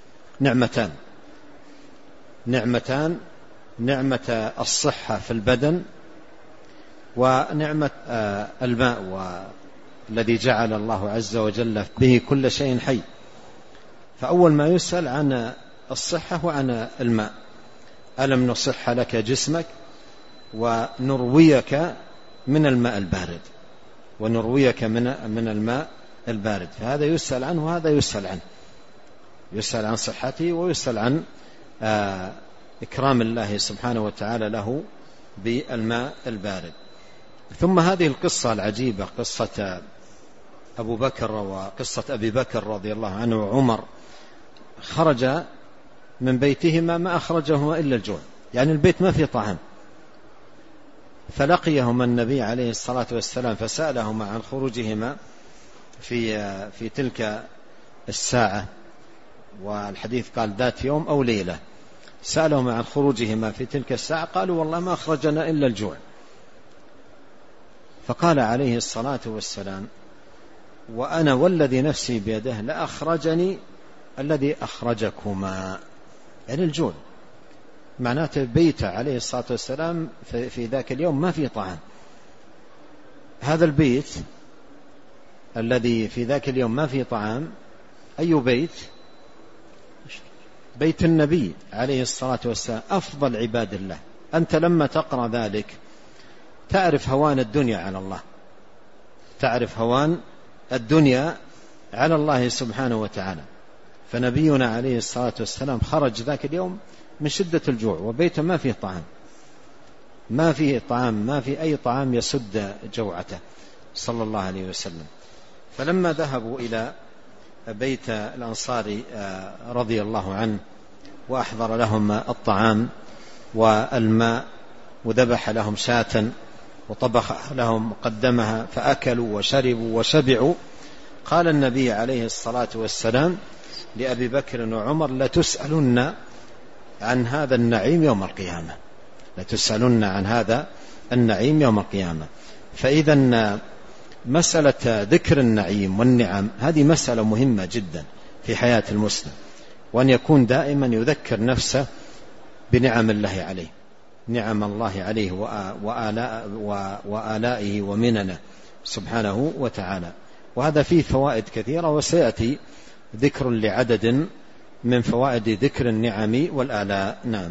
نعمتان: نعمة الصحة في البدن، ونعمة الماء الذي جعل الله عز وجل به كل شيء حي. فأول ما يسأل عن الصحة وعن الماء: ألم نصح لك جسمك ونرويك من الماء البارد، من الماء البارد. فهذا يسأل عنه وهذا يسأل عن صحته ويسأل عن إكرام الله سبحانه وتعالى له بالماء البارد. ثم هذه القصة العجيبة، قصة أبو بكر وقصة أبي بكر رضي الله عنه وعمر، خرج من بيتهما ما أخرجهما إلا الجوع، يعني البيت ما فيه طعام. فلقيهما النبي عليه الصلاة والسلام فسألهما عن خروجهما في تلك الساعة، والحديث قال ذات يوم أو ليلة. سألهما عن خروجهما في تلك الساعة، قالوا: والله ما أخرجنا إلا الجوع. فقال عليه الصلاة والسلام: وأنا والذي نفسي بيده لأخرجني الذي أخرجكما، يعني الجوع. معناته بيت عليه الصلاة والسلام في ذاك اليوم ما في طعام. هذا البيت الذي في ذاك اليوم ما في طعام أي بيت؟ بيت النبي عليه الصلاة والسلام، أفضل عباد الله. أنت لما تقرأ ذلك تعرف هوان الدنيا على الله، تعرف هوان الدنيا على الله سبحانه وتعالى. فنبينا عليه الصلاة والسلام خرج ذاك اليوم من شدة الجوع، وبيته ما فيه طعام، ما في أي طعام يسد جوعته صلى الله عليه وسلم. فلما ذهبوا إلى بيت الأنصاري رضي الله عنه وأحضر لهم الطعام والماء وذبح لهم شاة وطبخ لهم قدمها فأكلوا وشربوا وشبعوا، قال النبي عليه الصلاة والسلام لأبي بكر وعمر: لتسألن عن هذا النعيم يوم القيامة، لتسألن عن هذا النعيم يوم القيامة. فإذا مسألة ذكر النعيم والنعم هذه مسألة مهمة جدا في حياة المسلم، وأن يكون دائما يذكر نفسه بنعم الله عليه، نعم الله عليه وآلائه ومننه سبحانه وتعالى. وهذا فيه فوائد كثيرة، وسيأتي ذكر لعدد من فوائد ذكر النعم والآلاء. نعم.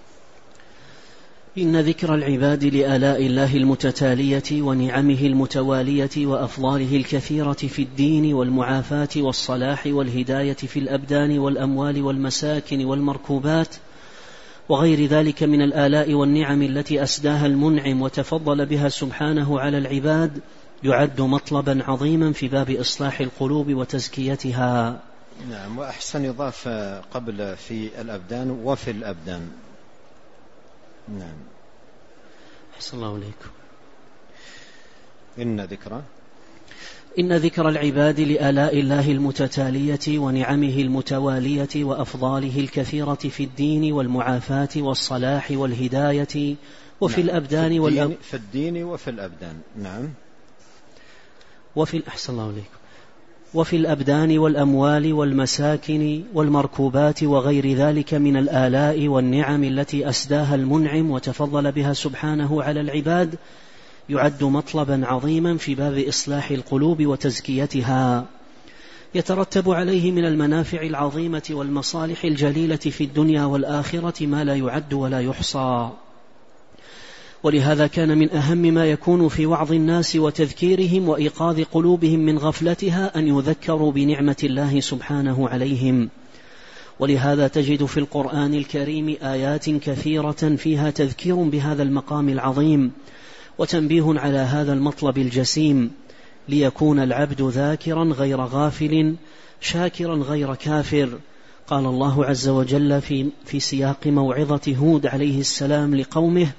إن ذكر العباد لآلاء الله المتتالية ونعمه المتوالية وأفضاله الكثيرة في الدين والمعافاة والصلاح والهداية في الأبدان والأموال والمساكن والمركوبات وغير ذلك من الآلاء والنعم التي أسداها المنعم وتفضل بها سبحانه على العباد، يعد مطلبا عظيما في باب إصلاح القلوب وتزكيتها. نعم. وأحسن يضاف قبل في الأبدان وفي الأبدان. نعم. أحسن الله عليكم. إن ذكر العباد لآلاء الله المتتالية ونعمه المتوالية وأفضاله الكثيرة في الدين والمعافاة والصلاح والهداية وفي الأبدان في الدين وفي الأبدان. نعم. أحسن الله عليكم. وفي الأبدان والأموال والمساكن والمركوبات وغير ذلك من الآلاء والنعم التي أسداها المنعم وتفضل بها سبحانه على العباد، يعد مطلبا عظيما في باب إصلاح القلوب وتزكيتها، يترتب عليه من المنافع العظيمة والمصالح الجليلة في الدنيا والآخرة ما لا يعد ولا يحصى. ولهذا كان من أهم ما يكون في وعظ الناس وتذكيرهم وإيقاظ قلوبهم من غفلتها أن يذكروا بنعمة الله سبحانه عليهم. ولهذا تجد في القرآن الكريم آيات كثيرة فيها تذكير بهذا المقام العظيم وتنبيه على هذا المطلب الجسيم، ليكون العبد ذاكرا غير غافل، شاكرا غير كافر. قال الله عز وجل في سياق موعظة هود عليه السلام لقومه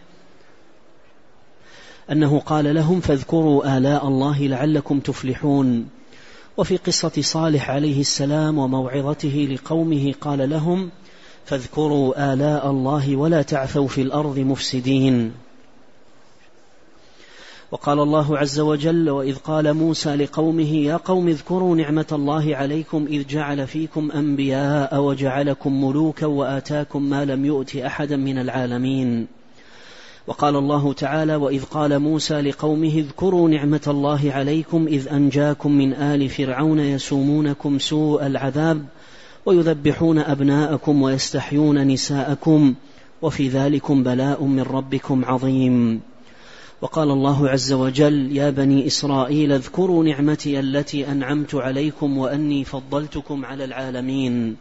أنه قال لهم: فاذكروا آلاء الله لعلكم تفلحون. وفي قصة صالح عليه السلام وموعظته لقومه قال لهم: فاذكروا آلاء الله ولا تعثوا في الأرض مفسدين. وقال الله عز وجل: وإذ قال موسى لقومه يا قوم اذكروا نعمة الله عليكم إذ جعل فيكم أنبياء وجعلكم ملوكا وآتاكم ما لم يؤت أحدا من العالمين. وقال الله تعالى: وإذ قال موسى لقومه اذكروا نعمة الله عليكم إذ أنجاكم من آل فرعون يسومونكم سوء العذاب ويذبحون أبناءكم ويستحيون نساءكم وفي ذلكم بلاء من ربكم عظيم. وقال الله عز وجل: يا بني إسرائيل اذكروا نعمتي التي أنعمت عليكم وأني فضلتكم على العالمين.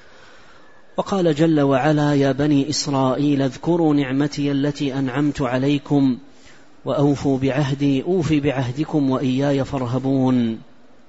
وقال جل وعلا: يا بني إسرائيل اذكروا نعمتي التي أنعمت عليكم وأوفوا بعهدي أوف بعهدكم وإياي فارهبون.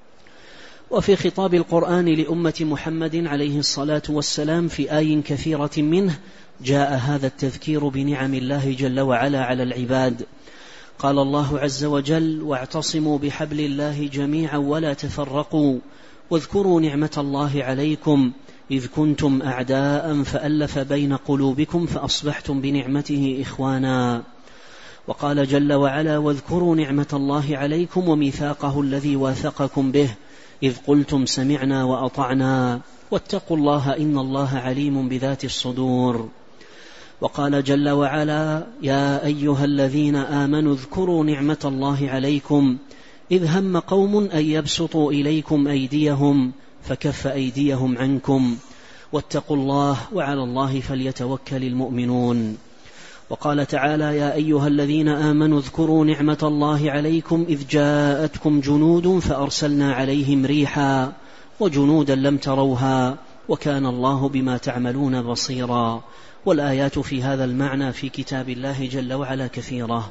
وفي خطاب القرآن لأمة محمد عليه الصلاة والسلام في آي كثيرة منه جاء هذا التذكير بنعم الله جل وعلا على العباد. قال الله عز وجل: واعتصموا بحبل الله جميعا ولا تفرقوا واذكروا نعمة الله عليكم إذ كنتم أعداء فألف بين قلوبكم فأصبحتم بنعمته إخوانا. وقال جل وعلا: واذكروا نعمة الله عليكم وميثاقه الذي واثقكم به إذ قلتم سمعنا وأطعنا واتقوا الله إن الله عليم بذات الصدور. وقال جل وعلا: يا أيها الذين آمنوا اذكروا نعمة الله عليكم إذ هم قوم أن يبسطوا إليكم أيديهم فكف أيديهم عنكم واتقوا الله وعلى الله فليتوكل المؤمنون. وقال تعالى: يا أيها الذين آمنوا اذكروا نعمة الله عليكم إذ جاءتكم جنود فأرسلنا عليهم ريحا وجنودا لم تروها وكان الله بما تعملون بصيرا. والآيات في هذا المعنى في كتاب الله جل وعلا كثيرة.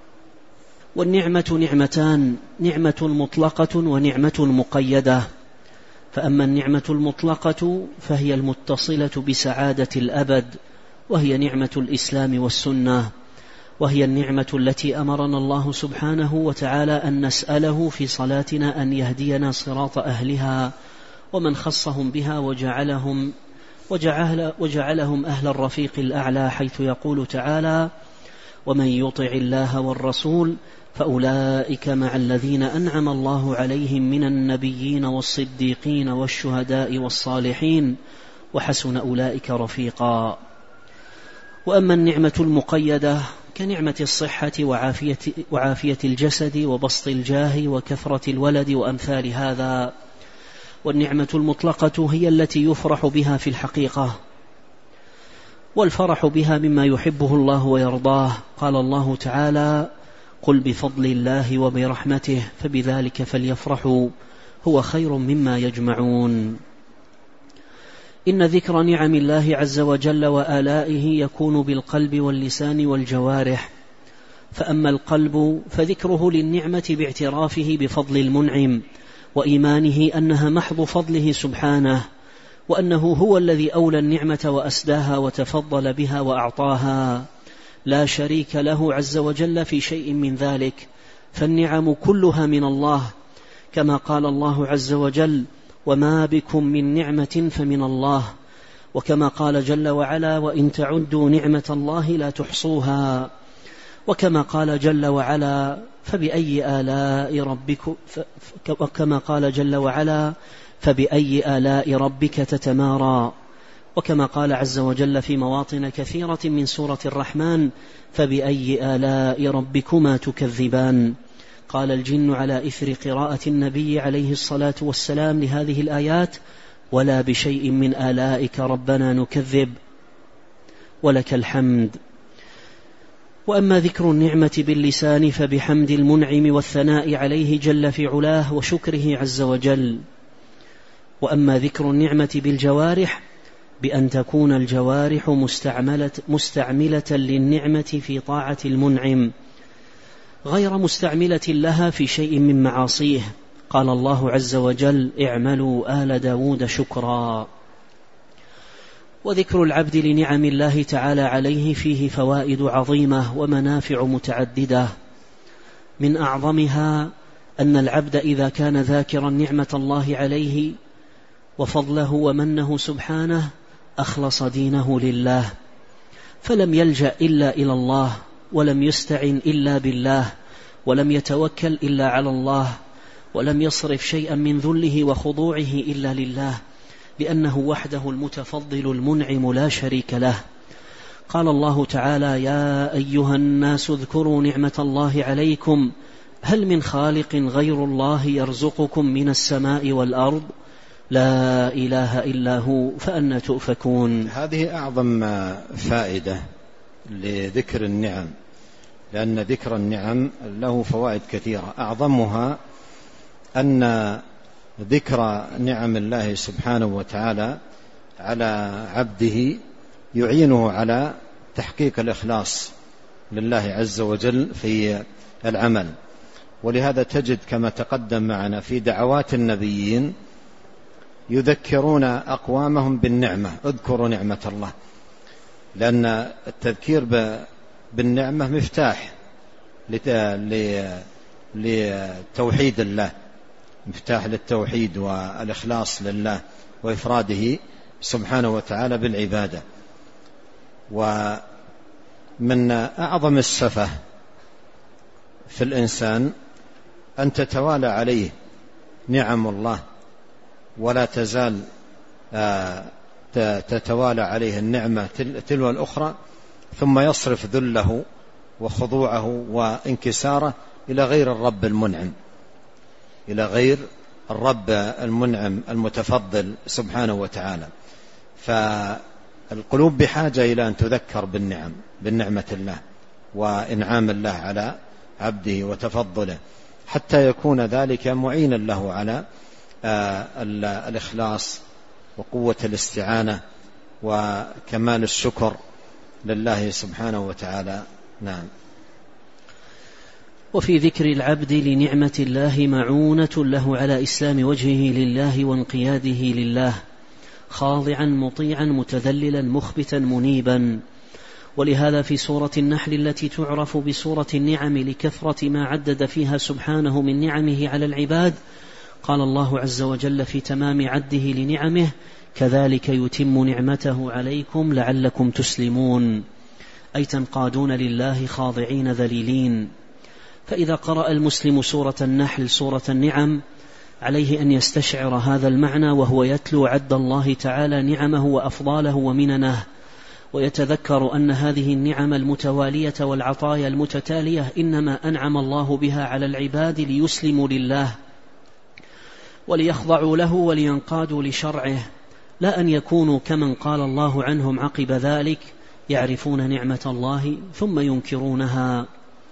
والنعمة نعمتان: نعمة مطلقة ونعمة مقيدة. فأما النعمة المطلقة فهي المتصلة بسعادة الأبد، وهي نعمة الإسلام والسنة، وهي النعمة التي أمرنا الله سبحانه وتعالى أن نسأله في صلاتنا أن يهدينا صراط أهلها ومن خصهم بها وجعلهم أهل الرفيق الأعلى، حيث يقول تعالى: ومن يطع الله والرسول فأولئك مع الذين أنعم الله عليهم من النبيين والصديقين والشهداء والصالحين وحسن أولئك رفيقا. وأما النعمة المقيدة كنعمة الصحة وعافية الجسد وبسط الجاه وكثرة الولد وأمثال هذا. والنعمة المطلقة هي التي يفرح بها في الحقيقة، والفرح بها مما يحبه الله ويرضاه. قال الله تعالى: قل بفضل الله وبرحمته فبذلك فليفرحوا هو خير مما يجمعون. إن ذكر نعم الله عز وجل وآلائه يكون بالقلب واللسان والجوارح. فأما القلب فذكره للنعمة باعترافه بفضل المنعم وإيمانه أنها محض فضله سبحانه، وأنه هو الذي أولى النعمة وأسداها وتفضل بها وأعطاها، لا شريك له عز وجل في شيء من ذلك، فالنعم كلها من الله، كما قال الله عز وجل: وما بكم من نعمة فمن الله. وكما قال جل وعلا: وإن تعدوا نعمة الله لا تحصوها. وكما قال جل وعلا فبأي آلاء ربك تتمارى، وكما قال عز وجل في مواطن كثيرة من سورة الرحمن فبأي آلاء ربكما تكذبان. قال الجن على إثر قراءة النبي عليه الصلاة والسلام لهذه الآيات: ولا بشيء من آلائك ربنا نكذب ولك الحمد. وأما ذكر النعمة باللسان فبحمد المنعم والثناء عليه جل في علاه وشكره عز وجل. وأما ذكر النعمة بالجوارح بأن تكون الجوارح مستعملة للنعمة في طاعة المنعم غير مستعملة لها في شيء من معاصيه. قال الله عز وجل: اعملوا آل داود شكرا. وذكر العبد لنعم الله تعالى عليه فيه فوائد عظيمة ومنافع متعددة، من أعظمها أن العبد إذا كان ذاكرا نعمة الله عليه وفضله ومنه سبحانه أخلص دينه لله، فلم يلجأ إلا إلى الله، ولم يستعن إلا بالله، ولم يتوكل إلا على الله، ولم يصرف شيئا من ذله وخضوعه إلا لله، لأنه وحده المتفضل المنعم لا شريك له. قال الله تعالى: يا أيها الناس اذكروا نعمة الله عليكم هل من خالق غير الله يرزقكم من السماء والأرض لا إله إلا هو فأنى تؤفكون. هذه أعظم فائدة لذكر النعم، لأن ذكر النعم له فوائد كثيرة، أعظمها أن ذكر نعم الله سبحانه وتعالى على عبده يعينه على تحقيق الإخلاص لله عز وجل في العمل. ولهذا تجد كما تقدم معنا في دعوات النبيين يذكرون أقوامهم بالنعمة: اذكروا نعمة الله، لأن التذكير بالنعمة مفتاح لتوحيد الله، مفتاح للتوحيد والإخلاص لله وإفراده سبحانه وتعالى بالعبادة. ومن أعظم السفه في الإنسان أن تتوالى عليه نعم الله ولا تزال تتوالى عليه النعمة تلو الأخرى، ثم يصرف ذله وخضوعه وانكساره إلى غير الرب المنعم، إلى غير الرب المنعم المتفضل سبحانه وتعالى. فالقلوب بحاجة إلى أن تذكر بالنعمة الله وإنعام الله على عبده وتفضله، حتى يكون ذلك معينا له على الإخلاص وقوة الاستعانة وكمال الشكر لله سبحانه وتعالى. نعم. وفي ذكر العبد لنعمة الله معونة له على إسلام وجهه لله وانقياده لله، خاضعا مطيعا متذللا مخبتا منيبا. ولهذا في سورة النحل التي تعرف بسورة النعم لكثرة ما عدد فيها سبحانه من نعمه على العباد، قال الله عز وجل في تمام عده لنعمه: كذلك يتم نعمته عليكم لعلكم تسلمون، أي تنقادون لله خاضعين ذليلين. فإذا قرأ المسلم سورة النحل سورة النعم عليه أن يستشعر هذا المعنى وهو يتلو عد الله تعالى نعمه وأفضاله ومننه، ويتذكر أن هذه النعم المتوالية والعطايا المتتالية إنما أنعم الله بها على العباد ليسلموا لله وليخضعوا له ولينقادوا لشرعه، لا أن يكونوا كمن قال الله عنهم عقب ذلك: يعرفون نعمة الله ثم ينكرونها.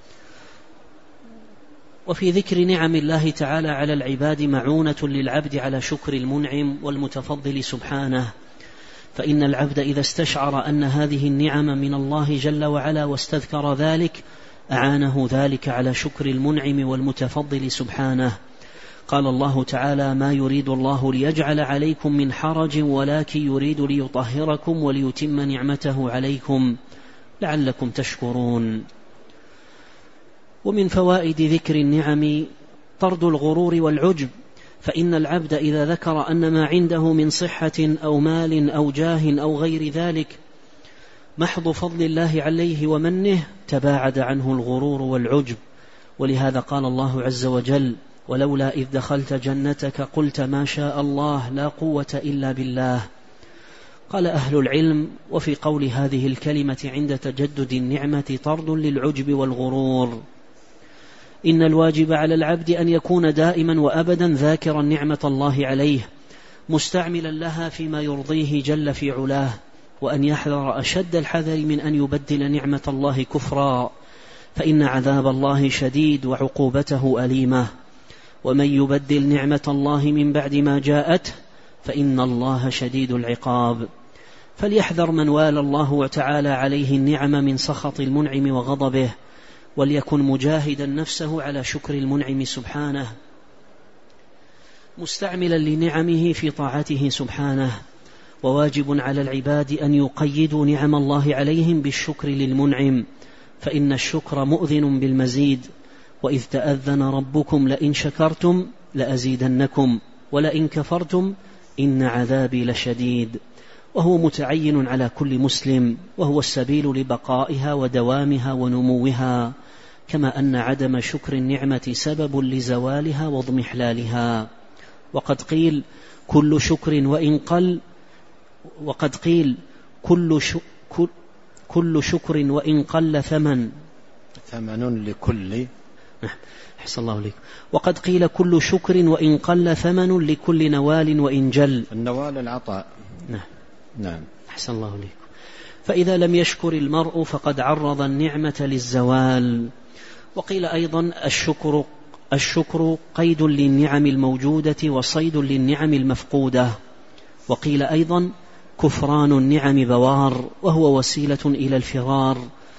وفي ذكر نعم الله تعالى على العباد معونة للعبد على شكر المنعم والمتفضل سبحانه، فإن العبد إذا استشعر أن هذه النعم من الله جل وعلا واستذكر ذلك أعانه ذلك على شكر المنعم والمتفضل سبحانه. قال الله تعالى: ما يريد الله ليجعل عليكم من حرج ولكن يريد ليطهركم وليتم نعمته عليكم لعلكم تشكرون. ومن فوائد ذكر النعم طرد الغرور والعجب، فإن العبد إذا ذكر أن ما عنده من صحة أو مال أو جاه أو غير ذلك محض فضل الله عليه ومنه تباعد عنه الغرور والعجب. ولهذا قال الله عز وجل: ولولا إذ دخلت جنتك قلت ما شاء الله لا قوة إلا بالله. قال أهل العلم: وفي قول هذه الكلمة عند تجدد النعمة طرد للعجب والغرور. إن الواجب على العبد أن يكون دائما وأبدا ذاكرا نعمة الله عليه، مستعملا لها فيما يرضيه جل في علاه، وأن يحذر أشد الحذر من أن يبدل نعمة الله كفرا، فإن عذاب الله شديد وعقوبته أليمة. ومن يبدل نعمة الله من بعد ما جاءته فإن الله شديد العقاب. فليحذر من والى الله تعالى عليه النعم من سخط المنعم وغضبه، وليكن مجاهدا نفسه على شكر المنعم سبحانه، مستعملا لنعمه في طاعته سبحانه. وواجب على العباد أن يقيدوا نعم الله عليهم بالشكر للمنعم، فإن الشكر مؤذن بالمزيد. وإذ تأذن ربكم لئن شكرتم لأزيدنكم ولئن كفرتم إن عذابي لشديد. وهو متعين على كل مسلم، وهو السبيل لبقائها ودوامها ونموها، كما أن عدم شكر النعمة سبب لزوالها واضمحلالها. وقد قيل كل شكر وإن قل كل شكر وإن قل ثمن لكل أحسن الله عليك. وقد قيل كل شكر وإن قل ثمن لكل نوال وإن جل. النوال العطاء. نعم. أحسن الله عليك. فإذا لم يشكر المرء فقد عرض النعمة للزوال. وقيل أيضا الشكر قيد للنعم الموجودة وصيد للنعم المفقودة. وقيل أيضا كفران النعم بوار، وهو وسيلة إلى الفرار.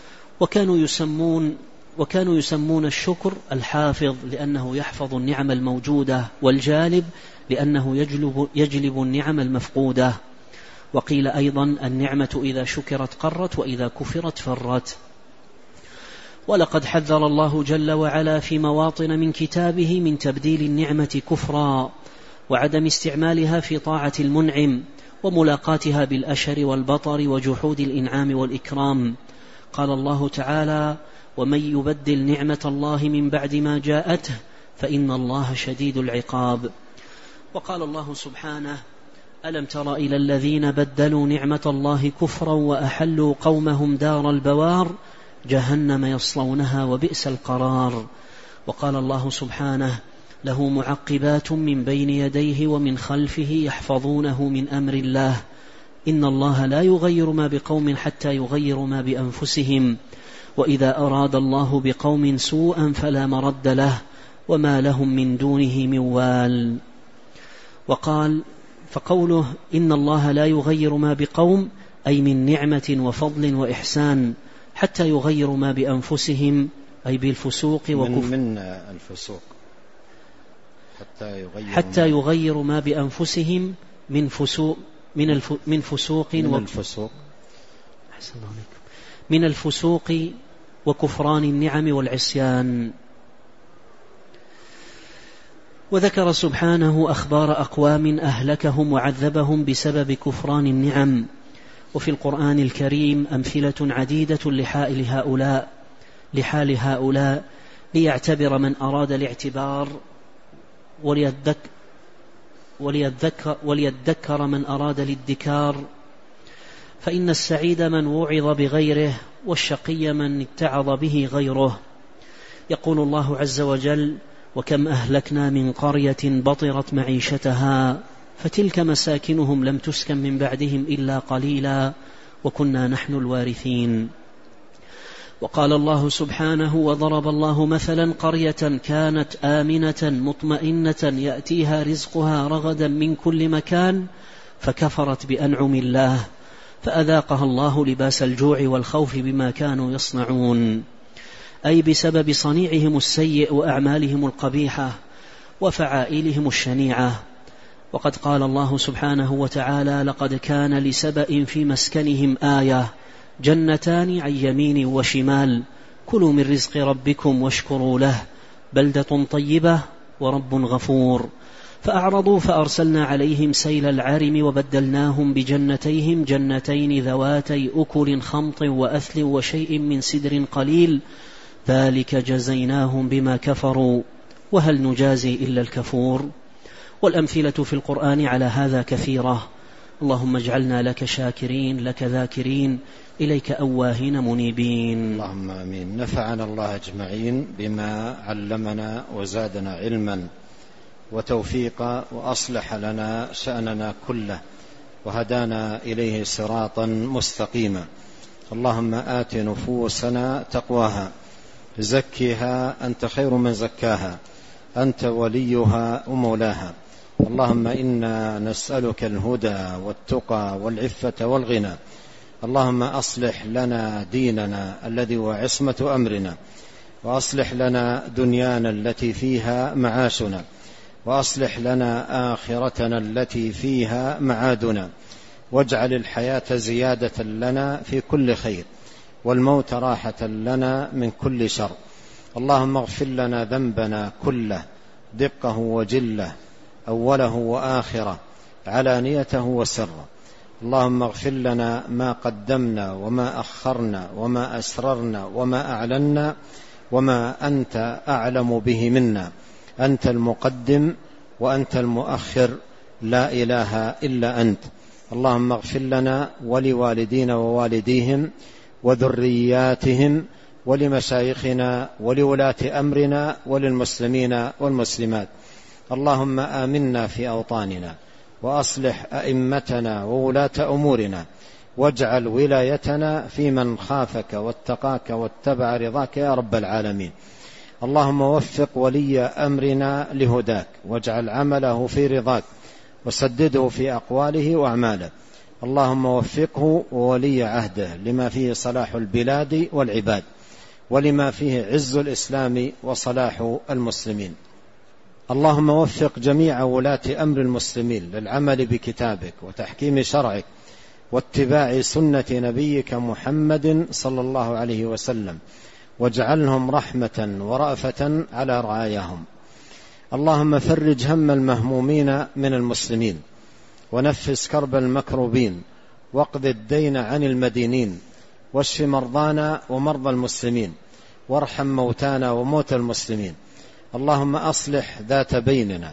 وكانوا يسمون الشكر الحافظ لأنه يحفظ النعم الموجودة، والجالب لأنه يجلب النعم المفقودة. وقيل أيضا النعمة إذا شكرت قرت وإذا كفرت فرت. ولقد حذر الله جل وعلا في مواطن من كتابه من تبديل النعمة كفرا، وعدم استعمالها في طاعة المنعم، وملاقاتها بالأشر والبطر وجحود الإنعام والإكرام. قال الله تعالى: ومن يبدل نعمة الله من بعد ما جاءته فإن الله شديد العقاب. وقال الله سبحانه: ألم تر إلى الذين بدلوا نعمة الله كفرا وأحلوا قومهم دار البوار جهنم يصلونها وبئس القرار. وقال الله سبحانه: له معقبات من بين يديه ومن خلفه يحفظونه من أمر الله إن الله لا يغير ما بقوم حتى يغيروا ما بأنفسهم وإذا أراد الله بقوم سوءا فلا مرد له وما لهم من دونه من وال. وقال: فقوله إن الله لا يغير ما بقوم أي من نعمة وفضل وإحسان حتى يغيروا ما بأنفسهم أي بالفسوق وكفر من الفسوق حتى يغيروا ما بأنفسهم من فسوق من الفسوق وكفران النعم والعصيان. وذكر سبحانه أخبار أقوام أهلكهم وعذبهم بسبب كفران النعم. وفي القرآن الكريم أمثلة عديدة لحال هؤلاء ليعتبر من أراد الاعتبار وليذكر من أراد الادكار. فإن السعيد من وعظ بغيره والشقي من اتعظ به غيره. يقول الله عز وجل: وكم أهلكنا من قرية بطرت معيشتها فتلك مساكنهم لم تسكن من بعدهم إلا قليلا وكنا نحن الوارثين. وقال الله سبحانه: وضرب الله مثلا قرية كانت آمنة مطمئنة يأتيها رزقها رغدا من كل مكان فكفرت بأنعم الله فأذاقها الله لباس الجوع والخوف بما كانوا يصنعون، أي بسبب صنيعهم السيء وأعمالهم القبيحة وفعائلهم الشنيعة. وقد قال الله سبحانه وتعالى: لقد كان لسبأ في مسكنهم آية جنتان عن يمين وشمال كلوا من رزق ربكم واشكروا له بلدة طيبة ورب غفور. فأعرضوا فأرسلنا عليهم سيل العرم وبدلناهم بجنتيهم جنتين ذواتي أكل خمط وأثل وشيء من سدر قليل ذلك جزيناهم بما كفروا وهل نجازي إلا الكفور. والأمثلة في القرآن على هذا كثيرة. اللهم اجعلنا لك شاكرين لك ذاكرين إليك أواهين منيبين. اللهم آمين. نفعنا الله أجمعين بما علمنا وزادنا علما وتوفيقا وأصلح لنا شأننا كله وهدانا إليه صراطا مستقيما. اللهم آت نفوسنا تقواها زكها أنت خير من زكاها أنت وليها ومولاها. اللهم إنا نسألك الهدى والتقى والعفة والغنى. اللهم أصلح لنا ديننا الذي هو عصمة أمرنا وأصلح لنا دنيانا التي فيها معاشنا وأصلح لنا آخرتنا التي فيها معادنا واجعل الحياة زيادة لنا في كل خير والموت راحة لنا من كل شر. اللهم اغفر لنا ذنبنا كله دقه وجله أوله وآخره علانيته وسره. اللهم اغفر لنا ما قدمنا وما أخرنا وما أسررنا وما أعلنا وما أنت أعلم به منا. أنت المقدم وأنت المؤخر لا إله إلا أنت. اللهم اغفر لنا ولوالدينا ووالديهم وذرياتهم ولمشايخنا ولولاة أمرنا وللمسلمين والمسلمات. اللهم آمنا في أوطاننا وأصلح أئمتنا وولاة أمورنا واجعل ولايتنا في من خافك واتقاك واتبع رضاك يا رب العالمين. اللهم وفق ولي أمرنا لهداك واجعل عمله في رضاك وسدده في أقواله وأعماله. اللهم وفقه وولي عهده لما فيه صلاح البلاد والعباد ولما فيه عز الإسلام وصلاح المسلمين. اللهم وفق جميع ولاة أمر المسلمين للعمل بكتابك وتحكيم شرعك واتباع سنة نبيك محمد صلى الله عليه وسلم واجعلهم رحمة ورأفة على رعاياهم. اللهم فرج هم المهمومين من المسلمين ونفس كرب المكروبين واقض الدين عن المدينين واشف مرضانا ومرضى المسلمين وارحم موتانا وموتى المسلمين. اللهم أصلح ذات بيننا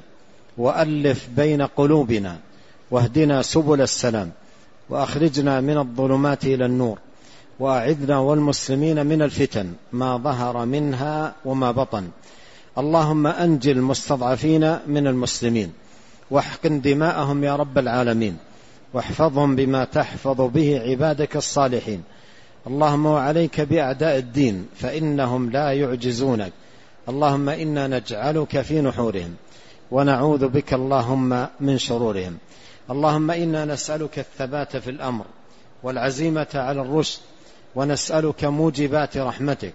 وألف بين قلوبنا واهدنا سبل السلام وأخرجنا من الظلمات إلى النور وأعذنا والمسلمين من الفتن ما ظهر منها وما بطن. اللهم أنجي المستضعفين من المسلمين واحقن دماءهم يا رب العالمين واحفظهم بما تحفظ به عبادك الصالحين. اللهم وعليك بأعداء الدين فإنهم لا يعجزونك. اللهم إنا نجعلك في نحورهم ونعوذ بك اللهم من شرورهم. اللهم إنا نسألك الثبات في الأمر والعزيمة على الرشد ونسألك موجبات رحمتك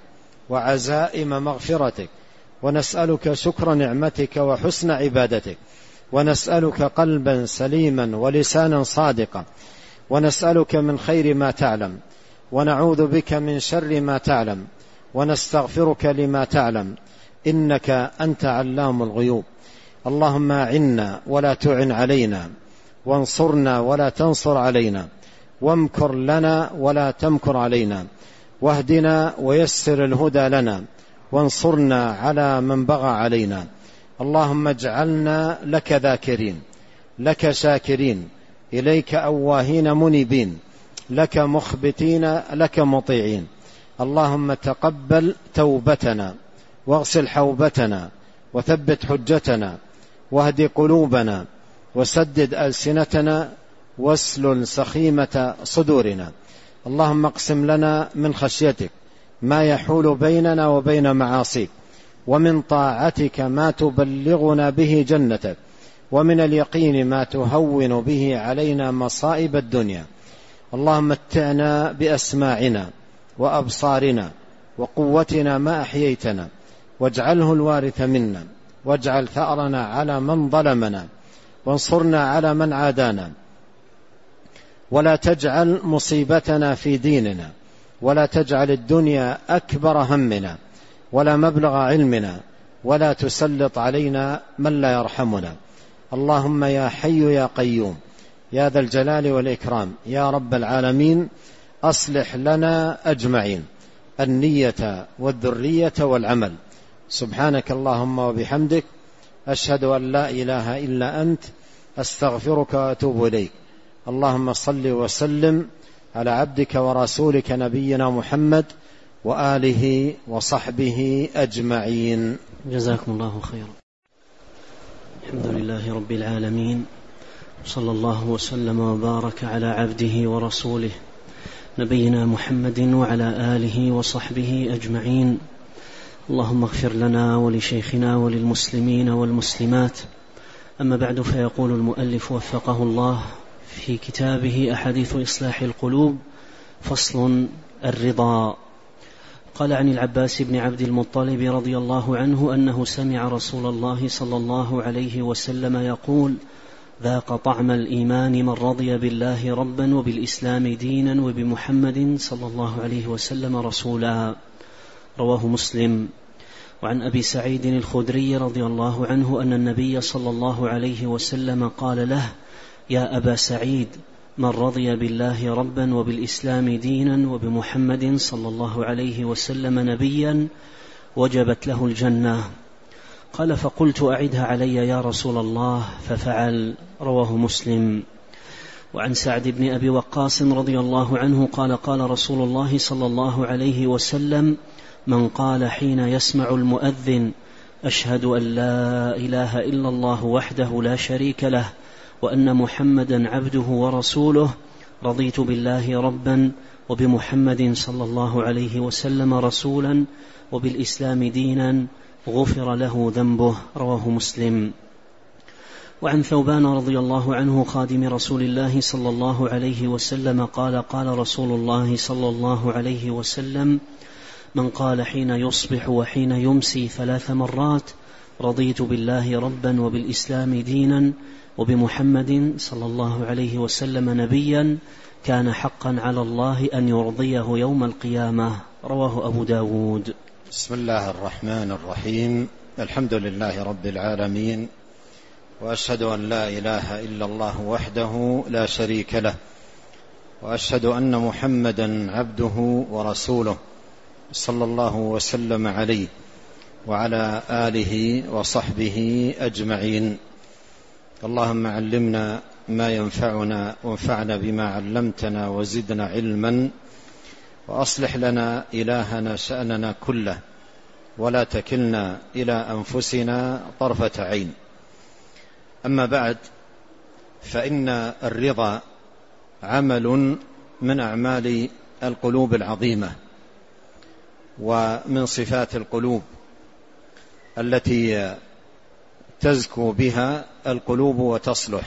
وعزائم مغفرتك ونسألك شكر نعمتك وحسن عبادتك ونسألك قلبا سليما ولسانا صادقا ونسألك من خير ما تعلم ونعوذ بك من شر ما تعلم ونستغفرك لما تعلم إنك أنت علام الغيوب. اللهم أعنا ولا تعن علينا وانصرنا ولا تنصر علينا وامكر لنا ولا تمكر علينا واهدنا ويسر الهدى لنا وانصرنا على من بغى علينا. اللهم اجعلنا لك ذاكرين لك شاكرين إليك أواهين منيبين لك مخبتين لك مطيعين. اللهم تقبل توبتنا واغسل حوبتنا وثبت حجتنا واهد قلوبنا وسدد ألسنتنا واسلل سخيمة صدورنا. اللهم اقسم لنا من خشيتك ما يحول بيننا وبين معاصيك ومن طاعتك ما تبلغنا به جنتك ومن اليقين ما تهون به علينا مصائب الدنيا. اللهم متعنا بأسماعنا وأبصارنا وقوتنا ما أحييتنا واجعله الوارث منا واجعل ثأرنا على من ظلمنا وانصرنا على من عادانا ولا تجعل مصيبتنا في ديننا ولا تجعل الدنيا أكبر همنا ولا مبلغ علمنا ولا تسلط علينا من لا يرحمنا. اللهم يا حي يا قيوم يا ذا الجلال والإكرام يا رب العالمين أصلح لنا أجمعين النية والذرية والعمل. سبحانك اللهم وبحمدك أشهد أن لا إله إلا أنت أستغفرك وأتوب إليك. اللهم صل وسلم على عبدك ورسولك نبينا محمد وآله وصحبه أجمعين. جزاكم الله خيرا. الحمد لله رب العالمين، صلى الله وسلم وبارك على عبده ورسوله نبينا محمد وعلى آله وصحبه أجمعين. اللهم اغفر لنا ولشيخنا وللمسلمين والمسلمات. أما بعد، فيقول المؤلف وفقه الله في كتابه أحاديث إصلاح القلوب: فصل: الرضا. قال عن العباس بن عبد المطلب رضي الله عنه أنه سمع رسول الله صلى الله عليه وسلم يقول: ذاق طعم الإيمان من رضي بالله ربا وبالإسلام دينا وبمحمد صلى الله عليه وسلم رسولا. رواه مسلم. وعن أبي سعيد الخدري رضي الله عنه أن النبي صلى الله عليه وسلم قال له: يا أبا سعيد، من رضي بالله ربا وبالإسلام دينا وبمحمد صلى الله عليه وسلم نبيا وجبت له الجنة. قال: فقلت: أعدها علي يا رسول الله، ففعل. رواه مسلم. وعن سعد بن أبي وقاص رضي الله عنه قال: قال رسول الله صلى الله عليه وسلم: من قال حين يسمع المؤذن: أشهد أن لا إله إلا الله وحده لا شريك له وأن محمدا عبده ورسوله، رضيت بالله ربا وبمحمد صلى الله عليه وسلم رسولا وبالإسلام دينا، غفر له ذنبه. رواه مسلم. وعن ثوبان رضي الله عنه خادم رسول الله صلى الله عليه وسلم قال: قال رسول الله صلى الله عليه وسلم: من قال حين يصبح وحين يمسي 3 مرات: رضيت بالله ربا وبالإسلام دينا وبمحمد صلى الله عليه وسلم نبيا، كان حقا على الله أن يرضيه يوم القيامة. رواه أبو داود. بسم الله الرحمن الرحيم. الحمد لله رب العالمين، وأشهد أن لا إله إلا الله وحده لا شريك له، وأشهد أن محمدا عبده ورسوله، صلى الله وسلم عليه وعلى آله وصحبه أجمعين. اللهم علمنا ما ينفعنا وانفعنا بما علمتنا وزدنا علما، وأصلح لنا إلهنا شأننا كله، ولا تكلنا إلى أنفسنا طرفة عين. أما بعد، فإن الرضا عمل من أعمال القلوب العظيمة، ومن صفات القلوب التي تزكو بها القلوب وتصلح.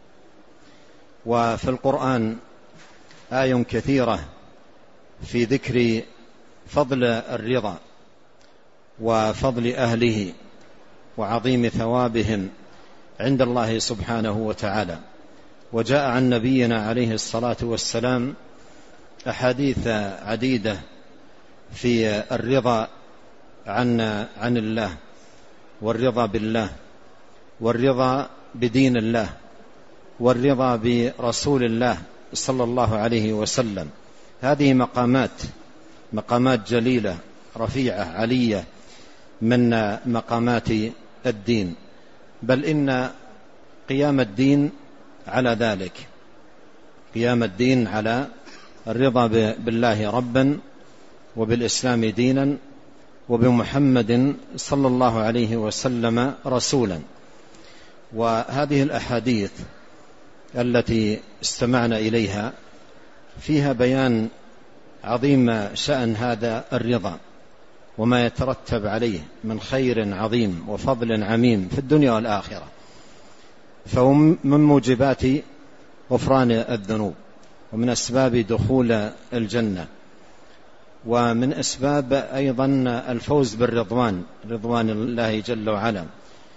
وفي القرآن آي كثيرة في ذكر فضل الرضا وفضل أهله وعظيم ثوابهم عند الله سبحانه وتعالى. وجاء عن نبينا عليه الصلاة والسلام أحاديث عديدة في الرضا عن الله، والرضا بالله، والرضا بدين الله، والرضا برسول الله صلى الله عليه وسلم. هذه مقامات جليلة رفيعة علية من مقامات الدين، بل إن قيام الدين على ذلك، قيام الدين على الرضا بالله ربا وبالإسلام دينا وبمحمد صلى الله عليه وسلم رسولا. وهذه الأحاديث التي استمعنا إليها فيها بيان عظيم شأن هذا الرضا، وما يترتب عليه من خير عظيم وفضل عميم في الدنيا والآخرة. فهو من موجبات غفران الذنوب، ومن أسباب دخول الجنة، ومن أسباب أيضا الفوز بالرضوان، رضوان الله جل وعلا،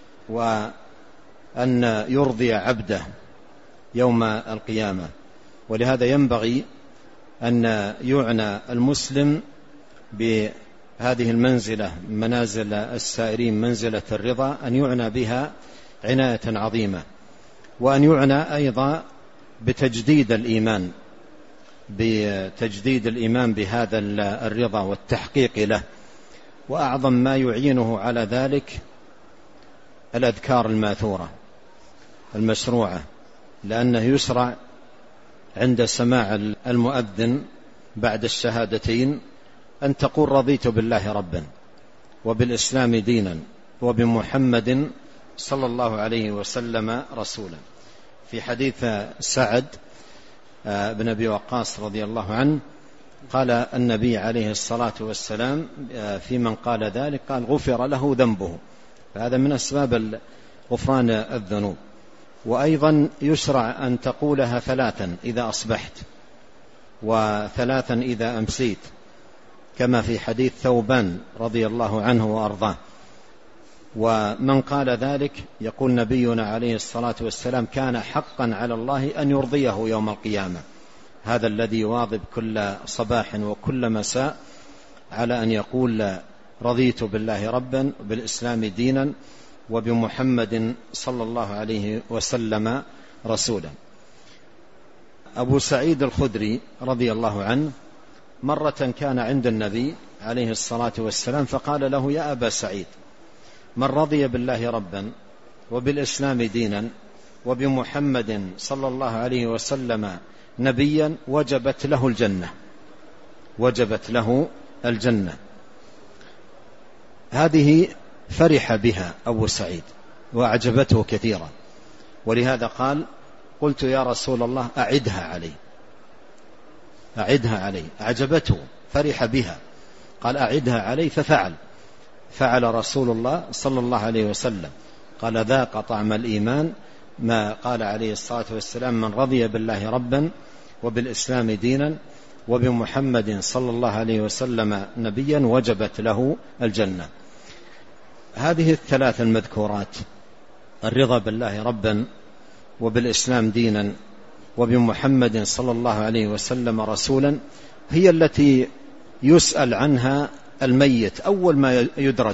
وأن يرضي عبده يوم القيامة. ولهذا ينبغي أن يعنى المسلم بهذه المنزلة، منازل السائرين، منزلة الرضا، أن يعنى بها عناية عظيمة، وأن يعنى أيضا بتجديد الإيمان بهذا الرضا والتحقيق له. وأعظم ما يعينه على ذلك الأذكار الماثورة المشروعة، لأنه يشرع عند سماع المؤذن بعد الشهادتين أن تقول رضيت بالله ربا وبالإسلام دينا وبمحمد صلى الله عليه وسلم رسولا. في حديث سعد بن أبي وقاص رضي الله عنه قال النبي عليه الصلاة والسلام في من قال ذلك قال غفر له ذنبه، فهذا من أسباب غفران الذنوب. وأيضا يشرع أن تقولها 3 إذا أصبحت و3 إذا أمسيت، كما في حديث ثوبان رضي الله عنه وأرضاه. ومن قال ذلك يقول نبينا عليه الصلاة والسلام كان حقا على الله أن يرضيه يوم القيامة. هذا الذي يواظب كل صباح وكل مساء على أن يقول رضيت بالله ربا وبالإسلام دينا وبمحمد صلى الله عليه وسلم رسولا. أبو سعيد الخدري رضي الله عنه مرة كان عند النبي عليه الصلاة والسلام فقال له يا أبا سعيد من رضي بالله ربا وبالإسلام دينا وبمحمد صلى الله عليه وسلم نبيا وجبت له الجنة. هذه فرح بها أبو سعيد وأعجبته كثيرا، ولهذا قال قلت يا رسول الله أعدها علي. أعجبته فرح بها، قال أعدها علي، ففعل رسول الله صلى الله عليه وسلم. قال ذاق طعم الإيمان ما قال عليه الصلاة والسلام من رضي بالله ربا وبالإسلام دينا وبمحمد صلى الله عليه وسلم نبيا وجبت له الجنة. هذه ال3 المذكورات الرضا بالله ربا وبالإسلام دينا وبمحمد صلى الله عليه وسلم رسولا هي التي يسأل عنها الميت أول ما يدرج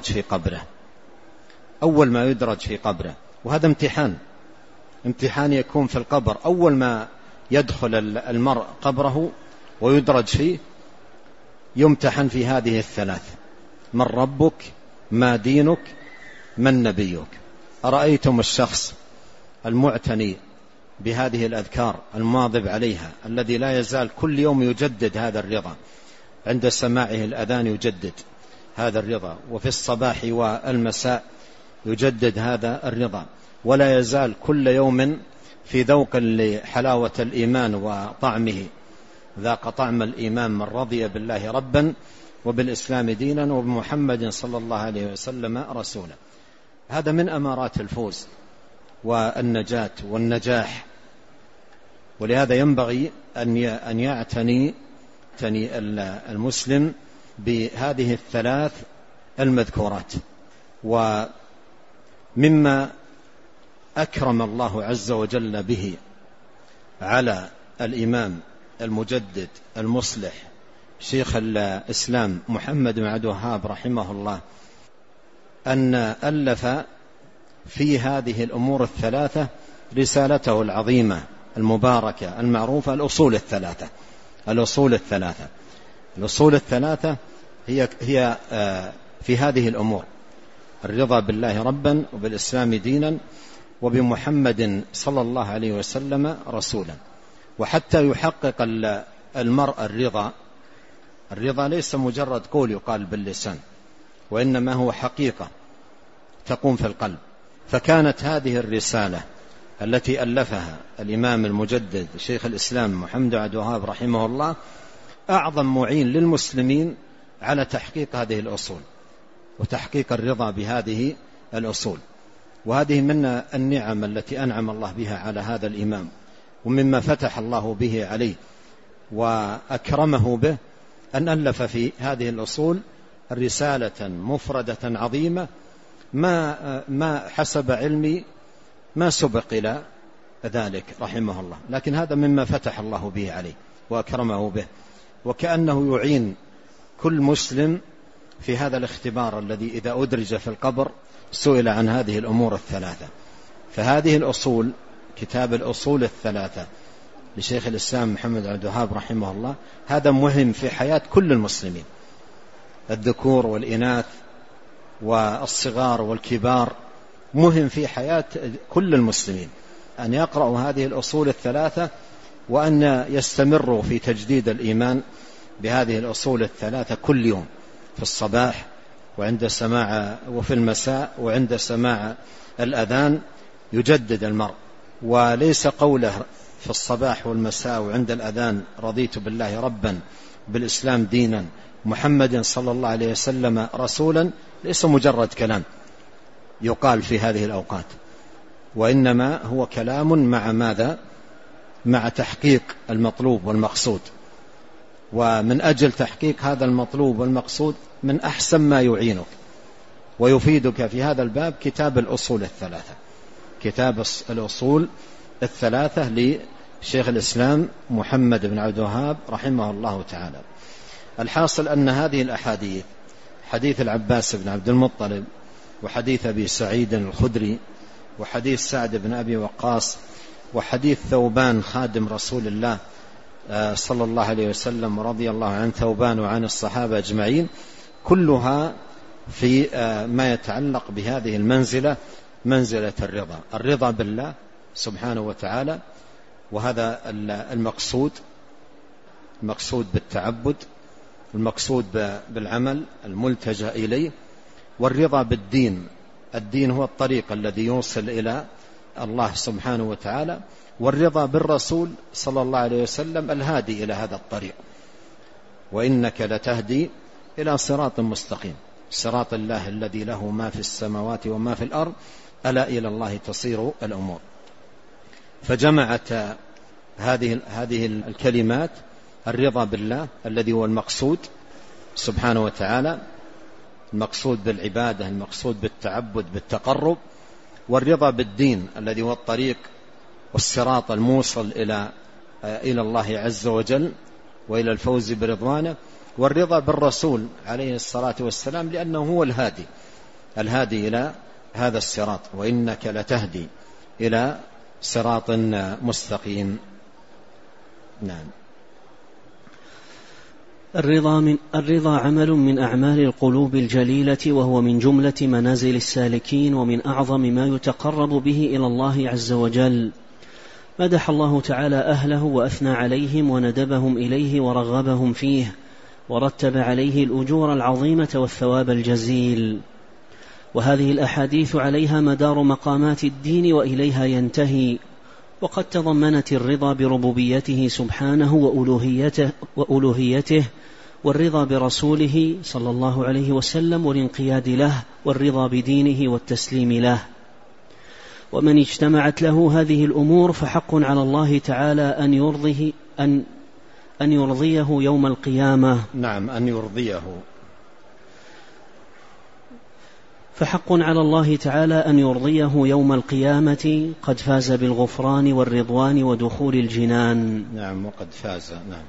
في قبره. وهذا امتحان يكون في القبر. أول ما يدخل المرء قبره ويدرج فيه يمتحن في هذه ال3: من ربك، ما دينك، من نبيك. أرأيتم الشخص المعتني بهذه الأذكار المواظب عليها الذي لا يزال كل يوم يجدد هذا الرضا، عند سماعه الأذان يجدد هذا الرضا، وفي الصباح والمساء يجدد هذا الرضا، ولا يزال كل يوم في ذوق لحلاوة الإيمان وطعمه، ذاق طعم الإيمان من رضي بالله ربا وبالإسلام دينا وبمحمد صلى الله عليه وسلم رسولا. هذا من أمارات الفوز والنجاة والنجاح. ولهذا ينبغي أن يعتني المسلم بهذه ال3 المذكورات. ومما أكرم الله عز وجل به على الإمام المجدد المصلح شيخ الإسلام محمد بن عبد الوهاب رحمه الله أن ألف في هذه الأمور ال3 رسالته العظيمة المباركة المعروفة الأصول الثلاثة هي في هذه الأمور: الرضا بالله ربا وبالإسلام دينا وبمحمد صلى الله عليه وسلم رسولا. وحتى يحقق المرء الرضا ليس مجرد قول يقال باللسان، وإنما هو حقيقة تقوم في القلب. فكانت هذه الرسالة التي ألفها الإمام المجدد شيخ الإسلام محمد بن عبد الوهاب رحمه الله أعظم معين للمسلمين على تحقيق هذه الأصول وتحقيق الرضا بهذه الأصول. وهذه من النعم التي أنعم الله بها على هذا الإمام، ومما فتح الله به عليه وأكرمه به أن ألف في هذه الأصول رسالة مفردة عظيمة ما حسب علمي ما سبق إلى ذلك رحمه الله، لكن هذا مما فتح الله به عليه وأكرمه به. وكأنه يعين كل مسلم في هذا الاختبار الذي إذا أدرج في القبر سئل عن هذه الأمور ال3. فهذه الأصول كتاب الأصول الثلاثة لشيخ الإسلام محمد عبد الوهاب رحمه الله، هذا مهم في حياة كل المسلمين، الذكور والإناث والصغار والكبار، مهم في حياة كل المسلمين أن يقرأوا هذه الأصول الثلاثة، وأن يستمروا في تجديد الإيمان بهذه الأصول الثلاثة كل يوم، في الصباح وعند سماع، وفي المساء وعند سماع الأذان يجدد المرء، وليس قوله في الصباح والمساء وعند الأذان رضيت بالله ربا بالإسلام دينا محمد صلى الله عليه وسلم رسولا، ليس مجرد كلام يقال في هذه الأوقات، وإنما هو كلام مع ماذا؟ مع تحقيق المطلوب والمقصود. ومن أجل تحقيق هذا المطلوب والمقصود من أحسن ما يعينك ويفيدك في هذا الباب كتاب الأصول الثلاثة، كتاب الأصول الثلاثة لشيخ الإسلام محمد بن عبد الوهاب رحمه الله تعالى. الحاصل أن هذه الأحاديث، حديث العباس بن عبد المطلب، وحديث أبي سعيد الخدري، وحديث سعد بن أبي وقاص، وحديث ثوبان خادم رسول الله صلى الله عليه وسلم رضي الله عن ثوبان وعن الصحابة أجمعين، كلها في ما يتعلق بهذه المنزلة، منزلة الرضا بالله سبحانه وتعالى، وهذا المقصود بالتعبد، المقصود بالعمل الملتجأ إليه، والرضا بالدين، الدين هو الطريق الذي يوصل إلى الله سبحانه وتعالى، والرضا بالرسول صلى الله عليه وسلم الهادي إلى هذا الطريق، وإنك لتهدي إلى صراط مستقيم، صراط الله الذي له ما في السماوات وما في الأرض ألا إلى الله تصير الأمور. فجمعت هذه الكلمات الرضا بالله الذي هو المقصود سبحانه وتعالى، المقصود بالعبادة، المقصود بالتعبد بالتقرب، والرضا بالدين الذي هو الطريق والصراط الموصل إلى الله عز وجل وإلى الفوز برضوانه، والرضا بالرسول عليه الصلاة والسلام لأنه هو الهادي إلى هذا الصراط، وإنك لتهدي إلى صراط مستقيم. نعم. الرضا عمل من أعمال القلوب الجليلة، وهو من جملة منازل السالكين، ومن أعظم ما يتقرب به إلى الله عز وجل. مدح الله تعالى أهله وأثنى عليهم وندبهم إليه ورغبهم فيه، ورتب عليه الأجور العظيمة والثواب الجزيل. وهذه الأحاديث عليها مدار مقامات الدين وإليها ينتهي، وقد تضمنت الرضا بربوبيته سبحانه وألوهيته، والرضا برسوله صلى الله عليه وسلم والانقياد له، والرضا بدينه والتسليم له. ومن اجتمعت له هذه الأمور فحق على الله تعالى أن يرضيه يوم القيامة. نعم، أن يرضيه. فحق على الله تعالى أن يرضيه يوم القيامة، قد فاز بالغفران والرضوان ودخول الجنان. نعم، وقد فاز. نعم.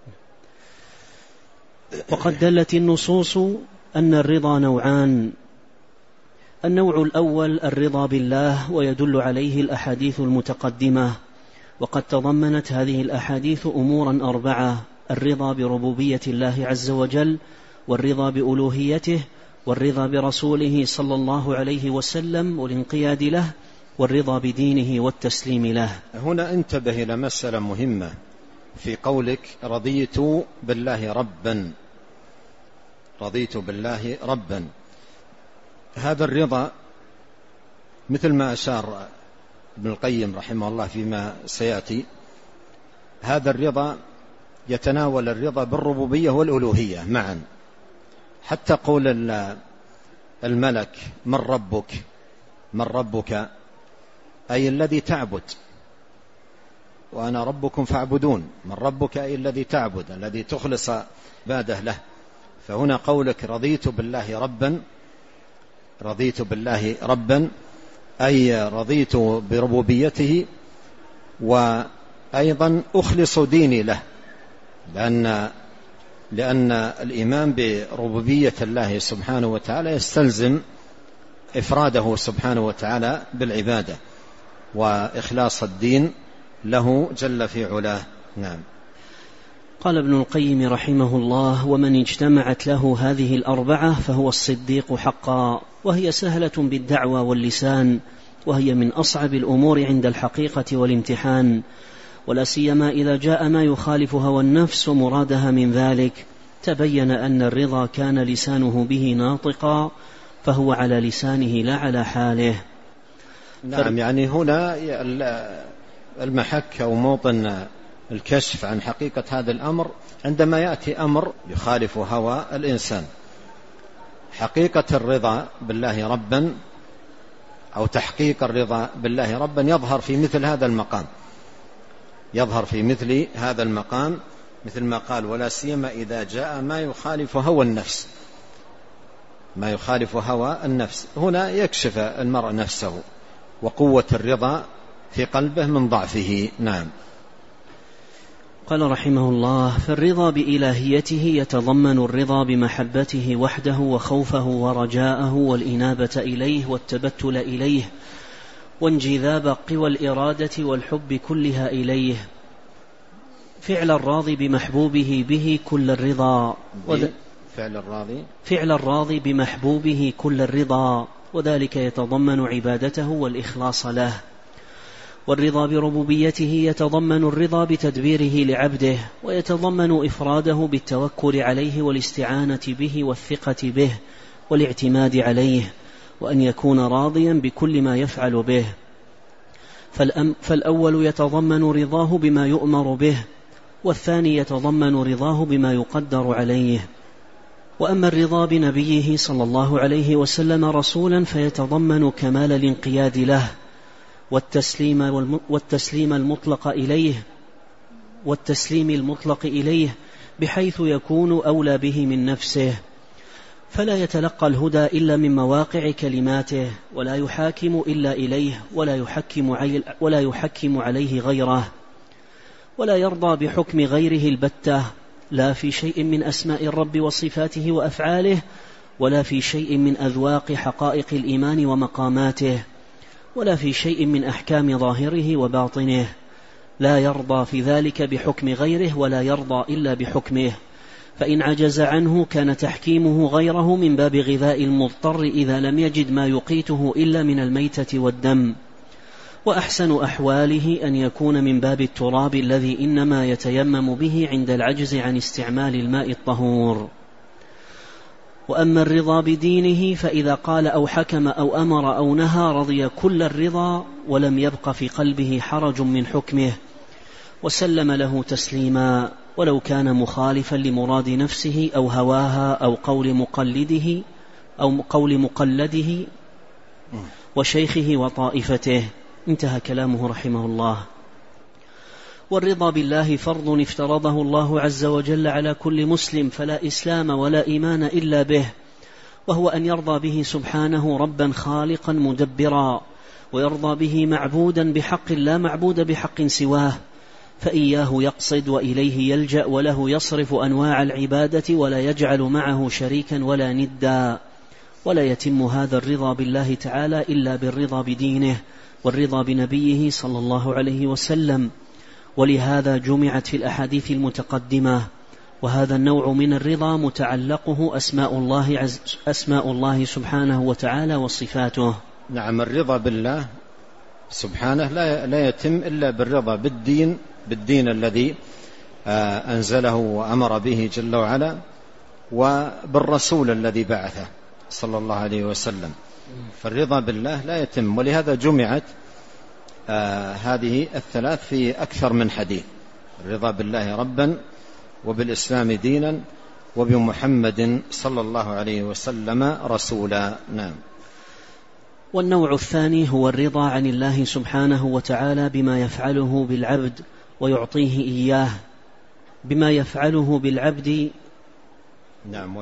وقد دلت النصوص أن الرضا نوعان: النوع الأول الرضا بالله، ويدل عليه الأحاديث المتقدمة، وقد تضمنت هذه الأحاديث أمورا 4: الرضا بربوبية الله عز وجل، والرضا بألوهيته، والرضا برسوله صلى الله عليه وسلم والانقياد له، والرضا بدينه والتسليم له. هنا انتبه إلى مسألة مهمة في قولك رضيت بالله ربا، رضيت بالله ربا. هذا الرضا مثل ما أشار ابن القيم رحمه الله فيما سيأتي، هذا الرضا يتناول الرضا بالربوبية والألوهية معا، حتى قول الملك من ربك، من ربك أي الذي تعبد، وأنا ربكم فاعبدون، من ربك أي الذي تعبد، الذي تخلص عبادة له. فهنا قولك رضيت بالله ربا، رضيت بالله ربا أي رضيت بربوبيته، وأيضا أخلص ديني له، لأن الإيمان بربوبية الله سبحانه وتعالى يستلزم إفراده سبحانه وتعالى بالعبادة، وإخلاص الدين له جل في علاه. نعم. قال ابن القيم رحمه الله: ومن اجتمعت له هذه الأربعة فهو الصديق حقا، وهي سهلة بالدعوى واللسان، وهي من أصعب الأمور عند الحقيقة والامتحان، ولا سيما إذا جاء ما يخالف هوى النفس ومرادها من ذلك. تبين أن الرضا كان لسانه به ناطقا، فهو على لسانه لا على حاله. نعم، يعني هنا المحك أو موطن الكشف عن حقيقة هذا الأمر عندما يأتي أمر يخالف هوى الإنسان. حقيقة الرضا بالله ربا أو تحقيق الرضا بالله ربا يظهر في مثل هذا المقام، يظهر في مثل هذا المقام، مثل ما قال: ولا سيما إذا جاء ما يخالف هوى النفس. ما يخالف هوى النفس هنا يكشف المرء نفسه وقوة الرضا في قلبه من ضعفه. نعم. قال رحمه الله: فالرضا بإلهيته يتضمن الرضا بمحبته وحده وخوفه ورجاءه والإنابة إليه والتبتل إليه وانجذاب قوى الإرادة والحب كلها إليه، فعل الراضي بمحبوبه به كل الرضا، فعل الراضي بمحبوبه كل الرضا، وذلك يتضمن عبادته والإخلاص له. والرضا بربوبيته يتضمن الرضا بتدبيره لعبده، ويتضمن إفراده بالتوكل عليه والاستعانة به والثقة به والاعتماد عليه، وأن يكون راضيا بكل ما يفعل به. فالأول يتضمن رضاه بما يؤمر به، والثاني يتضمن رضاه بما يقدر عليه. وأما الرضا بنبيه صلى الله عليه وسلم رسولا فيتضمن كمال الانقياد له والتسليم المطلق إليه بحيث يكون أولى به من نفسه، فلا يتلقى الهدى إلا من مواقع كلماته، ولا يحاكم إلا إليه، ولا يحكم عليه غيره، ولا يرضى بحكم غيره البتة، لا في شيء من أسماء الرب وصفاته وأفعاله، ولا في شيء من أذواق حقائق الإيمان ومقاماته، ولا في شيء من أحكام ظاهره وباطنه. لا يرضى في ذلك بحكم غيره، ولا يرضى إلا بحكمه، فإن عجز عنه كان تحكيمه غيره من باب غذاء المضطر إذا لم يجد ما يقيته إلا من الميتة والدم. وأحسن أحواله أن يكون من باب التراب الذي إنما يتيمم به عند العجز عن استعمال الماء الطهور. وأما الرضا بدينه فإذا قال أو حكم أو أمر أو نهى رضي كل الرضا، ولم يبق في قلبه حرج من حكمه، وسلم له تسليما، ولو كان مخالفا لمراد نفسه أو هواها أو قول مقلده وشيخه وطائفته. انتهى كلامه رحمه الله. والرضا بالله فرض افترضه الله عز وجل على كل مسلم، فلا إسلام ولا إيمان إلا به، وهو أن يرضى به سبحانه ربا خالقا مدبرا، ويرضى به معبودا بحق لا معبود بحق سواه، فإياه يقصد وإليه يلجأ، وله يصرف أنواع العبادة، ولا يجعل معه شريكا ولا ندا. ولا يتم هذا الرضا بالله تعالى إلا بالرضا بدينه والرضا بنبيه صلى الله عليه وسلم، ولهذا جمعت في الأحاديث المتقدمة. وهذا النوع من الرضا متعلقه أسماء الله سبحانه وتعالى وصفاته. نعم، الرضا بالله سبحانه لا يتم إلا بالرضا بالدين الذي أنزله وأمر به جل وعلا، وبالرسول الذي بعثه صلى الله عليه وسلم. فالرضا بالله لا يتم، ولهذا جمعت هذه الثلاث في أكثر من حديث: الرضا بالله ربا، وبالإسلام دينا، وبمحمد صلى الله عليه وسلم رسولا. نعم. والنوع الثاني هو الرضا عن الله سبحانه وتعالى بما يفعله بالعبد ويعطيه إياه، بما يفعله بالعبد. نعم،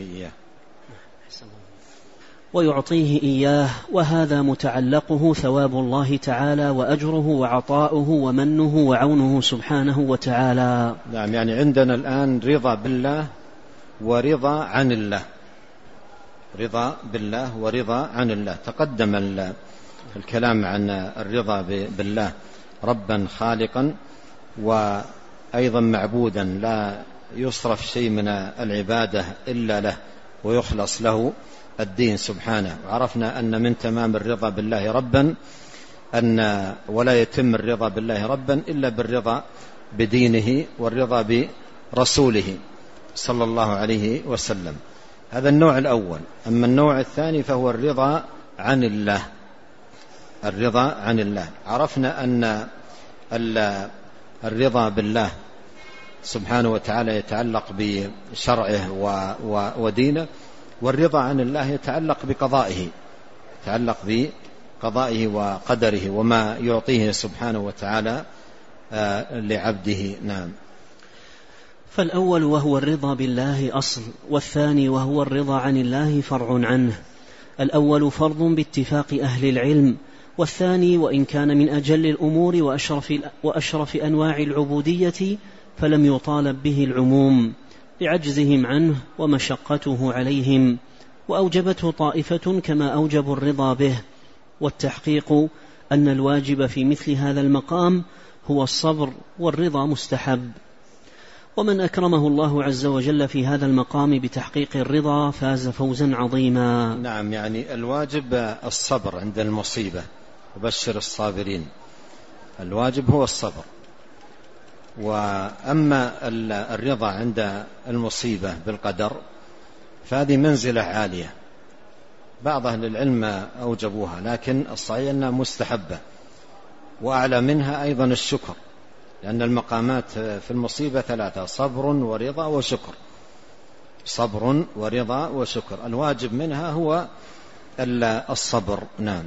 ويعطيه إياه، وهذا متعلقه ثواب الله تعالى وأجره وعطاؤه ومنه وعونه سبحانه وتعالى. نعم، يعني عندنا الآن رضا بالله ورضا عن الله. رضا بالله ورضا عن الله. تقدم الكلام عن الرضا بالله ربا خالقا وأيضا معبودا لا يصرف شيء من العبادة إلا له ويخلص له الدين سبحانه. وعرفنا أن من تمام الرضا بالله ربا أن ولا يتم الرضا بالله ربا إلا بالرضا بدينه والرضا برسوله صلى الله عليه وسلم. هذا النوع الأول. أما النوع الثاني فهو الرضا عن الله. الرضا عن الله عرفنا أن الرضا بالله سبحانه وتعالى يتعلق بشرعه ودينه، والرضا عن الله يتعلق بقضائه وقدره وما يعطيه سبحانه وتعالى لعبده. نعم. فالأول وهو الرضا بالله أصل، والثاني وهو الرضا عن الله فرع عنه. الأول فرض باتفاق أهل العلم، والثاني وإن كان من أجل الأمور وأشرف أنواع العبودية فلم يطالب به العموم لعجزهم عنه ومشقته عليهم، وأوجبته طائفة كما أوجبوا الرضا به. والتحقيق أن الواجب في مثل هذا المقام هو الصبر، والرضا مستحب. ومن أكرمه الله عز وجل في هذا المقام بتحقيق الرضا فاز فوزا عظيما. نعم، يعني الواجب الصبر عند المصيبة، وبشر الصابرين. الواجب هو الصبر. وأما الرضا عند المصيبة بالقدر فهذه منزلة عالية، بعض أهل العلم أوجبوها، لكن الصحيح أنها مستحبة. وأعلى منها أيضا الشكر، لأن المقامات في المصيبة ثلاثة: صبر ورضا وشكر. صبر ورضا وشكر، الواجب منها هو الصبر. نعم.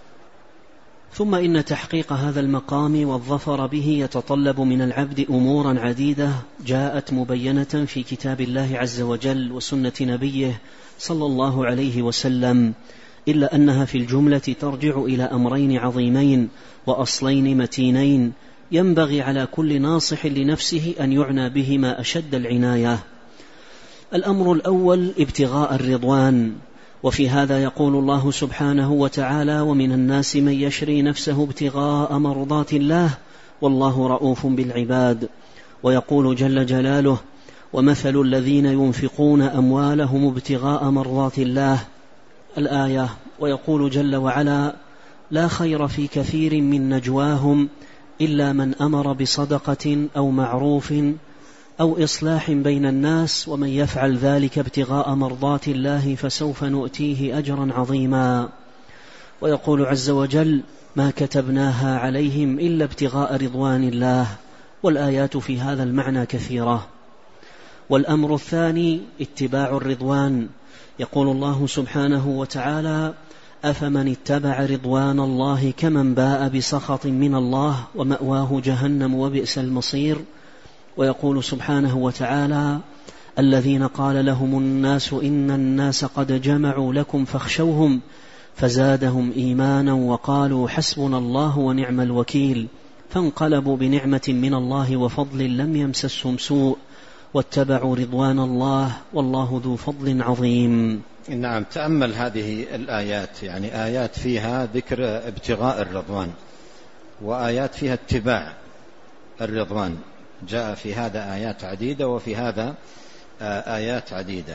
ثم إن تحقيق هذا المقام والظفر به يتطلب من العبد أمورا عديدة جاءت مبينة في كتاب الله عز وجل وسنة نبيه صلى الله عليه وسلم، إلا أنها في الجملة ترجع إلى أمرين عظيمين وأصلين متينين ينبغي على كل ناصح لنفسه أن يعنى بهما أشد العناية. الأمر الأول ابتغاء الرضوان، وفي هذا يقول الله سبحانه وتعالى: ومن الناس من يشري نفسه ابتغاء مرضات الله والله رؤوف بالعباد. ويقول جل جلاله: ومثل الذين ينفقون أموالهم ابتغاء مرضات الله، الآية. ويقول جل وعلا: لا خير في كثير من نجواهم إلا من أمر بصدقة أو معروف أو إصلاح بين الناس ومن يفعل ذلك ابتغاء مرضات الله فسوف نؤتيه أجرا عظيما. ويقول عز وجل: ما كتبناها عليهم إلا ابتغاء رضوان الله. والآيات في هذا المعنى كثيرة. والأمر الثاني اتباع الرضوان، يقول الله سبحانه وتعالى: أفمن اتبع رضوان الله كمن باء بسخط من الله ومأواه جهنم وبئس المصير. ويقول سبحانه وتعالى: الذين قال لهم الناس إن الناس قد جمعوا لكم فاخشوهم فزادهم إيمانا وقالوا حسبنا الله ونعم الوكيل، فانقلبوا بنعمة من الله وفضل لم يمسسهم سوء واتبعوا رضوان الله والله ذو فضل عظيم. نعم. تأمل هذه الآيات، يعني آيات فيها ذكر ابتغاء الرضوان، وآيات فيها اتباع الرضوان. جاء في هذا آيات عديدة وفي هذا آيات عديدة،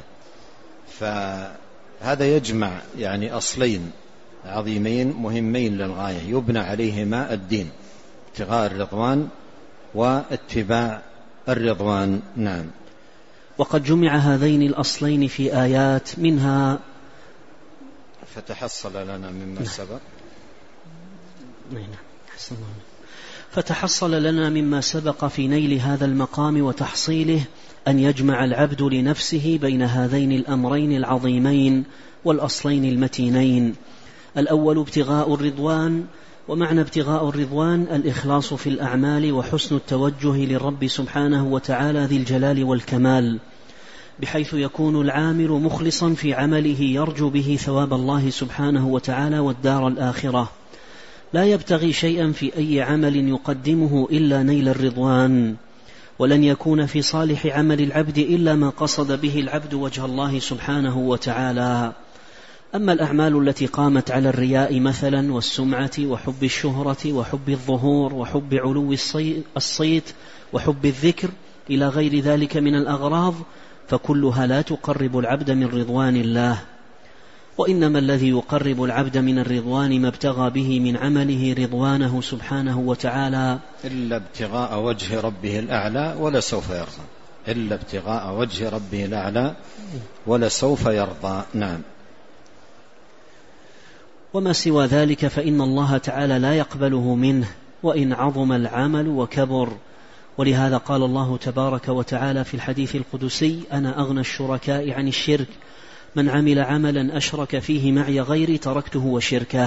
فهذا يجمع يعني أصلين عظيمين مهمين للغاية يبنى عليهما الدين: ابتغاء الرضوان واتباع الرضوان. نعم. وقد جمع هذين الأصلين في آيات منها فتحصل لنا مما سبق. فتحصل لنا مما سبق في نيل هذا المقام وتحصيله أن يجمع العبد لنفسه بين هذين الأمرين العظيمين والأصلين المتينين. الأول ابتغاء الرضوان، ومعنى ابتغاء الرضوان الإخلاص في الأعمال وحسن التوجه للرب سبحانه وتعالى ذي الجلال والكمال، بحيث يكون العامل مخلصا في عمله يرجو به ثواب الله سبحانه وتعالى والدار الآخرة، لا يبتغي شيئا في أي عمل يقدمه إلا نيل الرضوان. ولن يكون في صالح عمل العبد إلا ما قصد به العبد وجه الله سبحانه وتعالى. أما الأعمال التي قامت على الرياء مثلا والسمعة وحب الشهرة وحب الظهور وحب علو الصيت وحب الذكر إلى غير ذلك من الأغراض فكلها لا تقرب العبد من رضوان الله، وإنما الذي يقرب العبد من الرضوان ما ابتغى به من عمله رضوانه سبحانه وتعالى، إلا ابتغاء وجه ربه الأعلى ولسوف يرضى، إلا ابتغاء وجه ربه الأعلى ولسوف يرضى. نعم. وما سوى ذلك فإن الله تعالى لا يقبله منه وإن عظم العمل وكبر، ولهذا قال الله تبارك وتعالى في الحديث القدسي: أنا أغنى الشركاء عن الشرك، من عمل عملا أشرك فيه معي غيري تركته وشركه.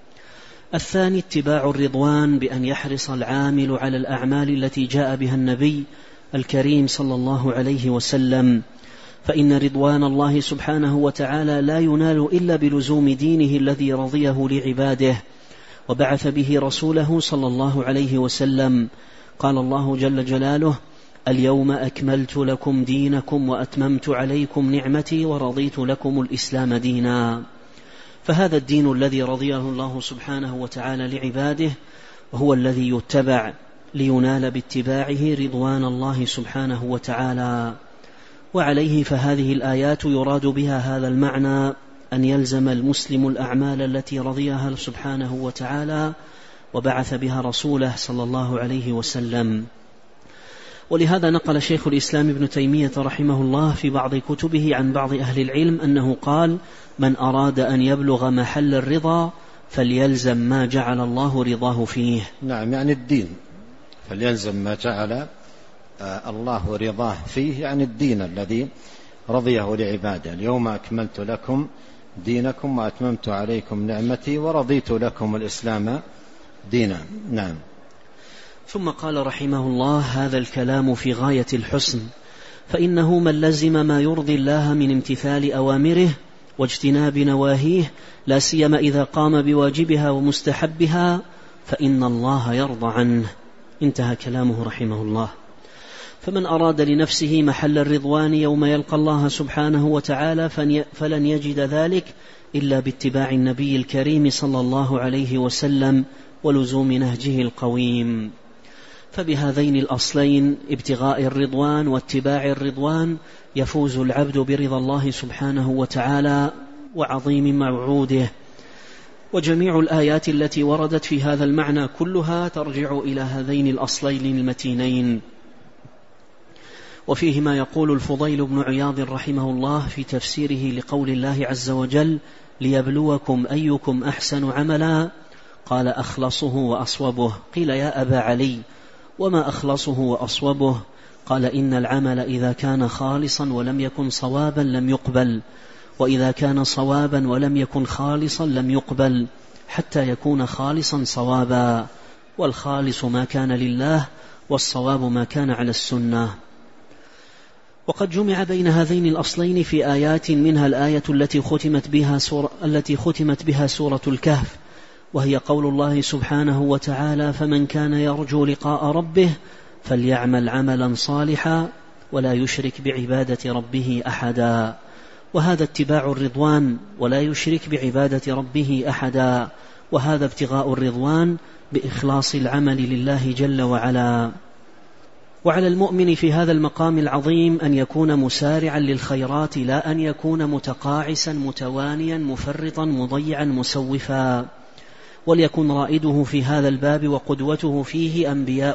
الثاني اتباع الرضوان بأن يحرص العامل على الأعمال التي جاء بها النبي الكريم صلى الله عليه وسلم، فإن رضوان الله سبحانه وتعالى لا ينال إلا بلزوم دينه الذي رضيه لعباده وبعث به رسوله صلى الله عليه وسلم. قال الله جل جلاله: اليوم أكملت لكم دينكم وأتممت عليكم نعمتي ورضيت لكم الإسلام دينا. فهذا الدين الذي رضيه الله سبحانه وتعالى لعباده وهو الذي يتبع لينال باتباعه رضوان الله سبحانه وتعالى. وعليه فهذه الآيات يراد بها هذا المعنى، أن يلزم المسلم الأعمال التي رضيها سبحانه وتعالى وبعث بها رسوله صلى الله عليه وسلم. ولهذا نقل شيخ الإسلام ابن تيمية رحمه الله في بعض كتبه عن بعض أهل العلم أنه قال: من أراد أن يبلغ محل الرضا فليلزم ما جعل الله رضاه فيه. نعم، يعني الدين، فليلزم ما جعل الله رضاه فيه، يعني الدين الذي رضيه لعباده. اليوم أكملت لكم دينكم وأتممت عليكم نعمتي ورضيت لكم الإسلام دينا. نعم. ثم قال رحمه الله: هذا الكلام في غاية الحسن، فإنه من لزم ما يرضي الله من امتثال أوامره واجتناب نواهيه، لا سيما إذا قام بواجبها ومستحبها، فإن الله يرضى عنه. انتهى كلامه رحمه الله. فمن أراد لنفسه محل الرضوان يوم يلقى الله سبحانه وتعالى فلن يجد ذلك إلا باتباع النبي الكريم صلى الله عليه وسلم ولزوم نهجه القويم. فبهذين الأصلين، ابتغاء الرضوان واتباع الرضوان، يفوز العبد برضا الله سبحانه وتعالى وعظيم موعوده. وجميع الآيات التي وردت في هذا المعنى كلها ترجع إلى هذين الأصلين المتينين. وفيه ما يقول الفضيل بن عياض رحمه الله في تفسيره لقول الله عز وجل: ليبلوكم أيكم أحسن عملا، قال: أخلصه وأصوبه. قيل: يا أبا علي، وما أخلصه وأصوبه؟ قال: إن العمل إذا كان خالصا ولم يكن صوابا لم يقبل، وإذا كان صوابا ولم يكن خالصا لم يقبل، حتى يكون خالصا صوابا، والخالص ما كان لله، والصواب ما كان على السنة. وقد جمع بين هذين الأصلين في آيات، منها الآية التي ختمت بها سورة الكهف، وهي قول الله سبحانه وتعالى: فمن كان يرجو لقاء ربه فليعمل عملا صالحا ولا يشرك بعبادة ربه أحدا. وهذا اتباع الرضوان، ولا يشرك بعبادة ربه أحدا، وهذا ابتغاء الرضوان بإخلاص العمل لله جل وعلا. وعلى المؤمن في هذا المقام العظيم أن يكون مسارعا للخيرات، لا أن يكون متقاعسا متوانيا مفرطا مضيعا مسوفا. وليكن رائده في هذا الباب وقدوته فيه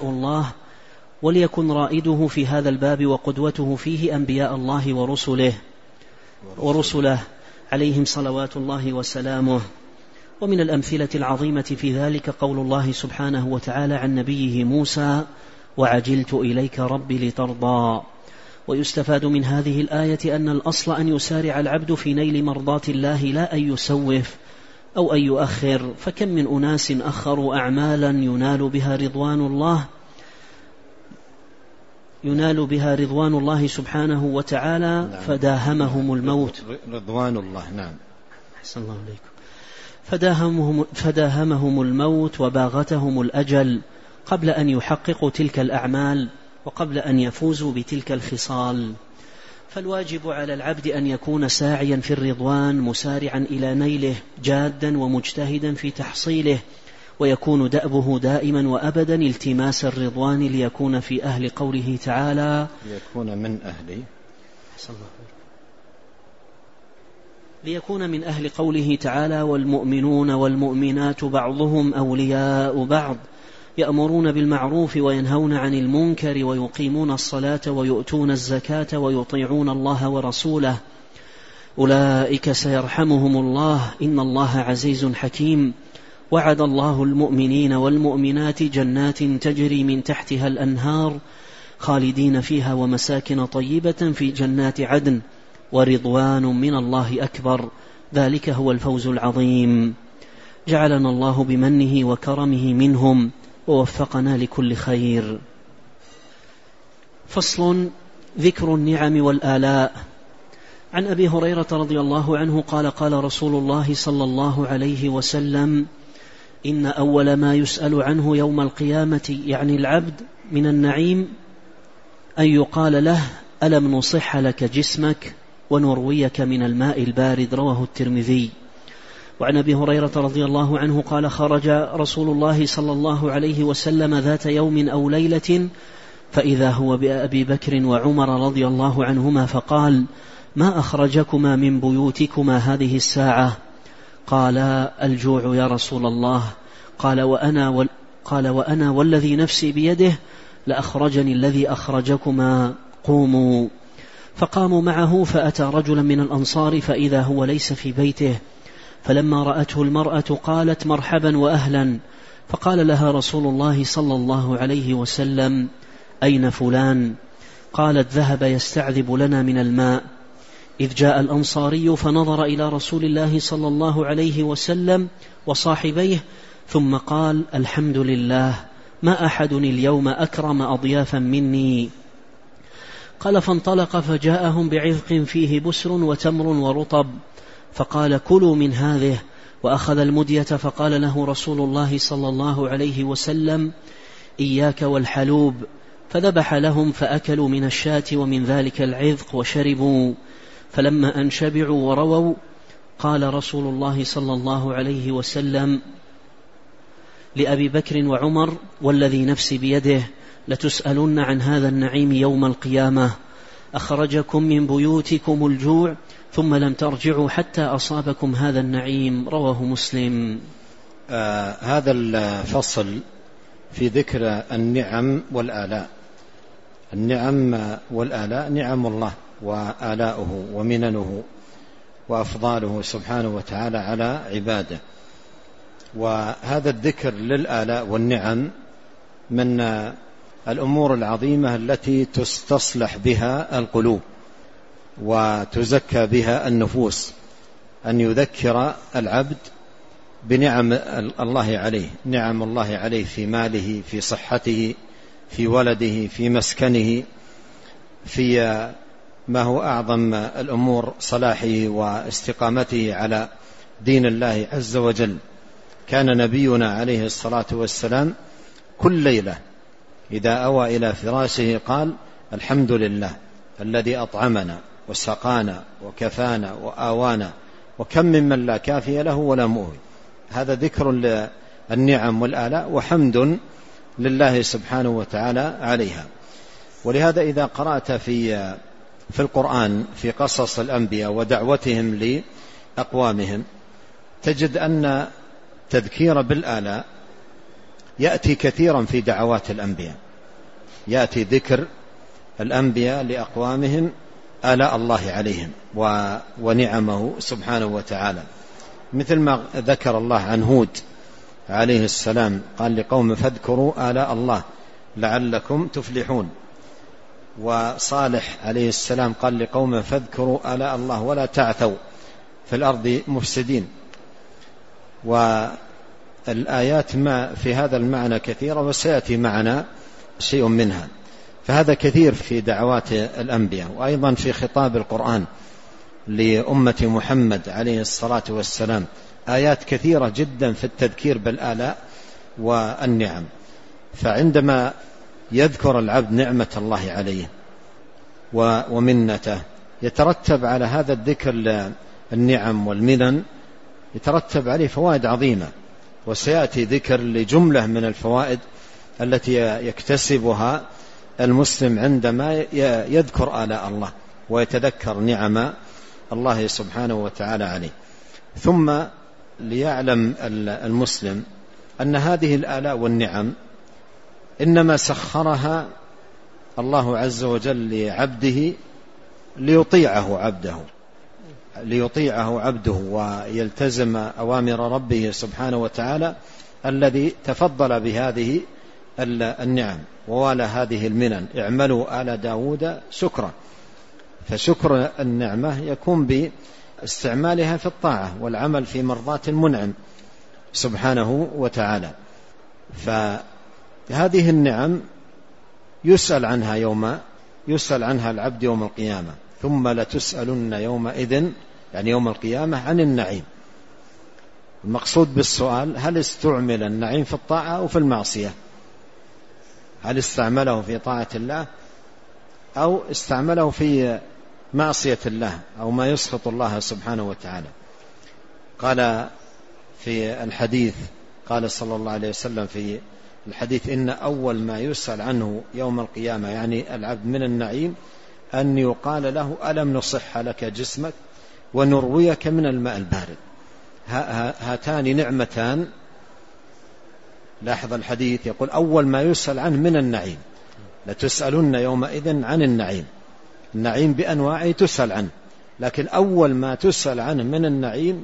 أنبياء الله ورسله عليهم صلوات الله وسلامه. ومن الأمثلة العظيمة في ذلك قول الله سبحانه وتعالى عن نبيه موسى: وعجلت إليك ربي لترضى. ويستفاد من هذه الآية أن الأصل أن يسارع العبد في نيل مرضات الله، لا أن يسوف أو أن يؤخر. فكم من أناس أخروا أعمالا ينال بها رضوان الله سبحانه وتعالى، نعم. فداهمهم الموت. رضوان الله، نعم. أحسن الله عليكم. فداهمهم الموت وباغتهم الأجل قبل أن يحققوا تلك الأعمال وقبل أن يفوزوا بتلك الخصال. فالواجب على العبد أن يكون ساعيا في الرضوان مسارعا إلى نيله جادا ومجتهدا في تحصيله، ويكون دأبه دائما وأبدا التماس الرضوان ليكون في أهل قوله تعالى ليكون من أهل قوله تعالى والمؤمنون والمؤمنات بعضهم أولياء بعض يأمرون بالمعروف وينهون عن المنكر ويقيمون الصلاة ويؤتون الزكاة ويطيعون الله ورسوله أولئك سيرحمهم الله إن الله عزيز حكيم. وعد الله المؤمنين والمؤمنات جنات تجري من تحتها الأنهار خالدين فيها ومساكن طيبة في جنات عدن ورضوان من الله أكبر ذلك هو الفوز العظيم. جعلنا الله بمنه وكرمه منهم ووفقنا لكل خير. فصل ذكر النعم والآلاء. عن أبي هريرة رضي الله عنه قال قال رسول الله صلى الله عليه وسلم إن أول ما يسأل عنه يوم القيامة يعني العبد من النعيم أن يقال له ألم نصح لك جسمك ونرويك من الماء البارد رواه الترمذي. وعن أبي هريرة رضي الله عنه قال خرج رسول الله صلى الله عليه وسلم ذات يوم أو ليلة فإذا هو بأبي بكر وعمر رضي الله عنهما فقال ما أخرجكما من بيوتكما هذه الساعة؟ قال الجوع يا رسول الله. قال وأنا والذي نفسي بيده لأخرجني الذي أخرجكما قوموا. فقاموا معه فأتى رجلا من الأنصار فإذا هو ليس في بيته، فلما رأته المرأة قالت مرحبا وأهلا، فقال لها رسول الله صلى الله عليه وسلم أين فلان؟ قالت ذهب يستعذب لنا من الماء. إذ جاء الأنصاري فنظر إلى رسول الله صلى الله عليه وسلم وصاحبيه ثم قال الحمد لله ما أحد اليوم أكرم أضيافا مني. قال فانطلق فجاءهم بعذق فيه بسر وتمر ورطب فقال كلوا من هذه، وأخذ المدية فقال له رسول الله صلى الله عليه وسلم إياك والحلوب، فذبح لهم فأكلوا من الشاة ومن ذلك العذق وشربوا. فلما أن شبعوا ورووا قال رسول الله صلى الله عليه وسلم لأبي بكر وعمر والذي نفسي بيده لتسألن عن هذا النعيم يوم القيامة، أخرجكم من بيوتكم الجوع ثم لم ترجعوا حتى أصابكم هذا النعيم رواه مسلم. هذا الفصل في ذكر النعم والآلاء. النعم والآلاء نعم الله وآلاؤه ومننه وأفضاله سبحانه وتعالى على عباده، وهذا الذكر للآلاء والنعم من الأمور العظيمة التي تستصلح بها القلوب وتزكى بها النفوس، أن يذكر العبد بنعم الله عليه، نعم الله عليه في ماله، في صحته، في ولده، في مسكنه، في ما هو أعظم الأمور صلاحه واستقامته على دين الله عز وجل. كان نبينا عليه الصلاة والسلام كل ليلة إذا أوى إلى فراشه قال الحمد لله الذي أطعمنا وسقانا وكفانا وآوانا وكم ممن لا كافي له ولا مؤوي. هذا ذكر للنعم والآلاء وحمد لله سبحانه وتعالى عليها. ولهذا إذا قرأت في القرآن في قصص الأنبياء ودعوتهم لأقوامهم تجد أن تذكير بالآلاء يأتي كثيرا في دعوات الأنبياء، يأتي ذكر الأنبياء لأقوامهم آلاء الله عليهم ونعمه سبحانه وتعالى، مثل ما ذكر الله عن هود عليه السلام قال لقوم فاذكروا آلاء الله لعلكم تفلحون، وصالح عليه السلام قال لقوم فاذكروا آلاء الله ولا تعثوا في الأرض مفسدين. والآيات ما في هذا المعنى كثيرة وسيأتي معنا شيء منها، فهذا كثير في دعوات الأنبياء. وأيضا في خطاب القرآن لأمة محمد عليه الصلاة والسلام آيات كثيرة جدا في التذكير بالآلاء والنعم. فعندما يذكر العبد نعمة الله عليه ومنته يترتب على هذا الذكر النعم والمنن، يترتب عليه فوائد عظيمة، وسيأتي ذكر لجملة من الفوائد التي يكتسبها المسلم عندما يذكر آلاء الله ويتذكر نعم الله سبحانه وتعالى عليه. ثم ليعلم المسلم أن هذه الآلاء والنعم إنما سخرها الله عز وجل لعبده ليطيعه عبده ويلتزم أوامر ربه سبحانه وتعالى الذي تفضل بهذه النعم ووالى هذه المنن. اعملوا آل داود شكرا، فشكر النعمة يكون باستعمالها في الطاعة والعمل في مرضاة المنعم سبحانه وتعالى. فهذه النعم يسأل عنها العبد يوم القيامة، ثم لتسألن يومئذ يعني يوم القيامة عن النعيم. المقصود بالسؤال هل استعمل النعيم في الطاعة أو في المعصية؟ هل استعمله في طاعة الله أو استعمله في معصية الله أو ما يسخط الله سبحانه وتعالى؟ قال في الحديث، قال صلى الله عليه وسلم في الحديث: إن أول ما يسأل عنه يوم القيامة يعني العبد من النعيم أن يقال له ألم نصح لك جسمك ونرويك من الماء البارد. هاتان نعمتان. لاحظ الحديث يقول أول ما يسأل عنه من النعيم، لتسألن يومئذ عن النعيم. النعيم بأنواعه تسأل عنه، لكن أول ما تسأل عنه من النعيم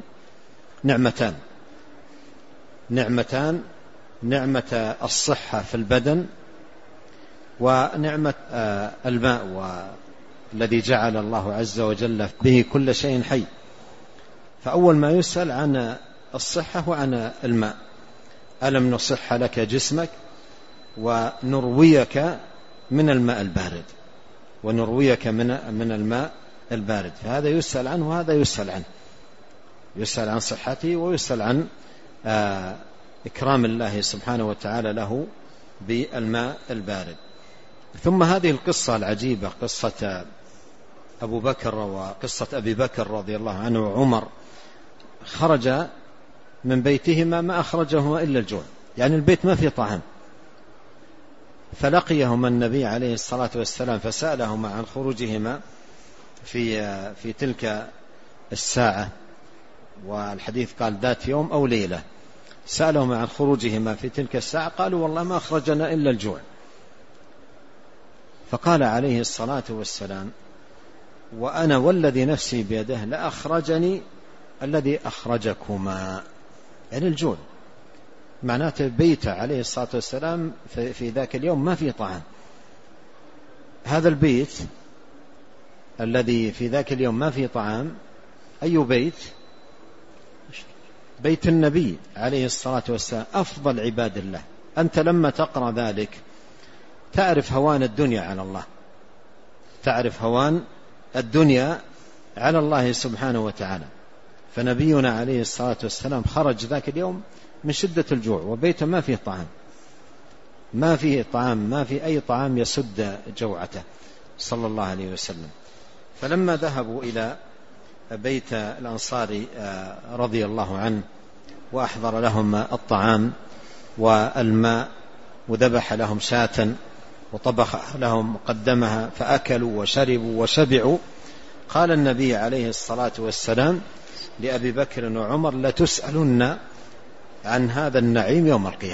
نعمتان: نعمة الصحة في البدن، ونعمة الماء الذي جعل الله عز وجل به كل شيء حي. فأول ما يسأل عن الصحة وعن الماء: ألم نصح لك جسمك ونرويك من الماء البارد. فهذا يسأل عنه وهذا يسأل عن صحته ويسأل عن إكرام الله سبحانه وتعالى له بالماء البارد. ثم هذه القصة العجيبة، قصة أبو بكر وقصة أبي بكر رضي الله عنه وعمر، خرج من بيتهما ما أخرجهما إلا الجوع، يعني البيت ما فيه طعام. فلقيهما النبي عليه الصلاة والسلام فسألهما عن خروجهما في تلك الساعة، والحديث قال ذات يوم أو ليلة. سألهما عن خروجهما في تلك الساعة، قالوا والله ما أخرجنا إلا الجوع. فقال عليه الصلاة والسلام: وأنا والذي نفسي بيده لأخرجني الذي أخرجكما، يعني الجوع. معناته بيت عليه الصلاة والسلام في ذاك اليوم ما فيه طعام. هذا البيت الذي في ذاك اليوم ما فيه طعام أي بيت؟ بيت النبي عليه الصلاة والسلام، أفضل عباد الله. أنت لما تقرأ ذلك تعرف هوان الدنيا على الله سبحانه وتعالى. فنبينا عليه الصلاة والسلام خرج ذاك اليوم من شدة الجوع، وبيته ما فيه طعام، ما في أي طعام يسد جوعته صلى الله عليه وسلم. فلما ذهبوا إلى بيت الأنصاري رضي الله عنه وأحضر لهم الطعام والماء وذبح لهم شاة وطبخ لهم وقدمها، فأكلوا وشربوا وشبعوا، قال النبي عليه الصلاة والسلام لأبي بكر وعمر: لتسألن عن هذا النعيم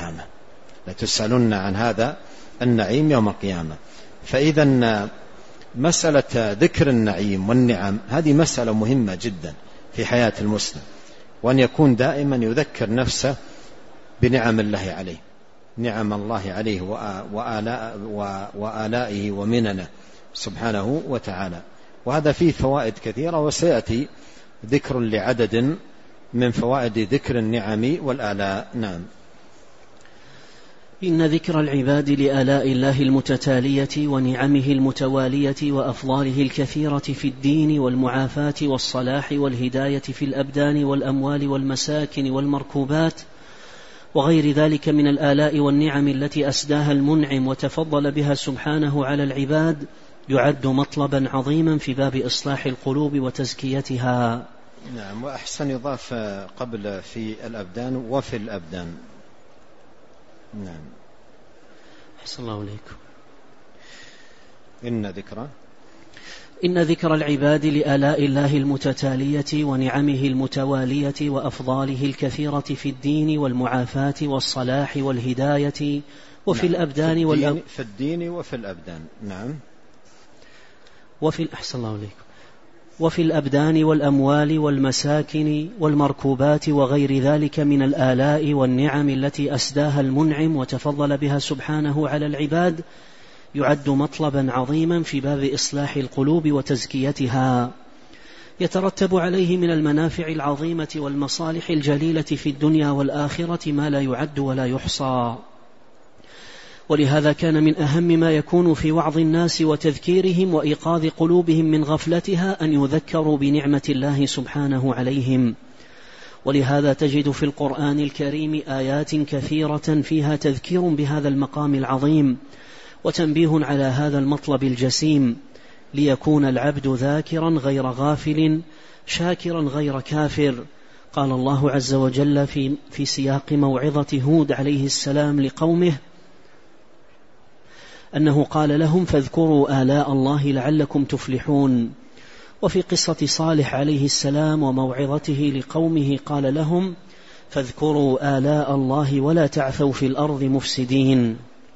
يوم القيامة. فإذا مسألة ذكر النعيم والنعم هذه مسألة مهمة جدا في حياة المسلم، وأن يكون دائما يذكر نفسه بنعم الله عليه، نعم الله عليه وآلائه ومننه سبحانه وتعالى. وهذا فيه فوائد كثيرة، وسيأتي ذكر لعدد من فوائد ذكر النعم والآلاء. نعم. إن ذكر العباد لآلاء الله المتتالية ونعمه المتوالية وأفضاله الكثيرة في الدين والمعافاة والصلاح والهداية في الأبدان والأموال والمساكن والمركوبات وغير ذلك من الآلاء والنعم التي أسداها المنعم وتفضل بها سبحانه على العباد، يعد مطلبا عظيما في باب إصلاح القلوب وتزكيتها. نعم. وأحسن يضاف قبل في الأبدان وفي الأبدان. نعم. أحسن الله عليكم. إن ذكر العباد لآلاء الله المتتالية ونعمه المتوالية وأفضاله الكثيرة في الدين والمعافاة والصلاح والهداية وفي الأبدان في الدين وفي الأبدان. نعم. أحسن الله عليكم. وفي الأبدان والأموال والمساكن والمركوبات وغير ذلك من الآلاء والنعم التي أسداها المنعم وتفضل بها سبحانه على العباد، يعد مطلبا عظيما في باب إصلاح القلوب وتزكيتها، يترتب عليه من المنافع العظيمة والمصالح الجليلة في الدنيا والآخرة ما لا يعد ولا يحصى. ولهذا كان من أهم ما يكون في وعظ الناس وتذكيرهم وإيقاظ قلوبهم من غفلتها أن يذكروا بنعمة الله سبحانه عليهم. ولهذا تجد في القرآن الكريم آيات كثيرة فيها تذكير بهذا المقام العظيم وتنبيه على هذا المطلب الجسيم، ليكون العبد ذاكرا غير غافل شاكرا غير كافر. قال الله عز وجل في سياق موعظة هود عليه السلام لقومه أنه قال لهم: فاذكروا آلاء الله لعلكم تفلحون. وفي قصة صالح عليه السلام وموعظته لقومه قال لهم: فاذكروا آلاء الله ولا تعثوا في الأرض مفسدين.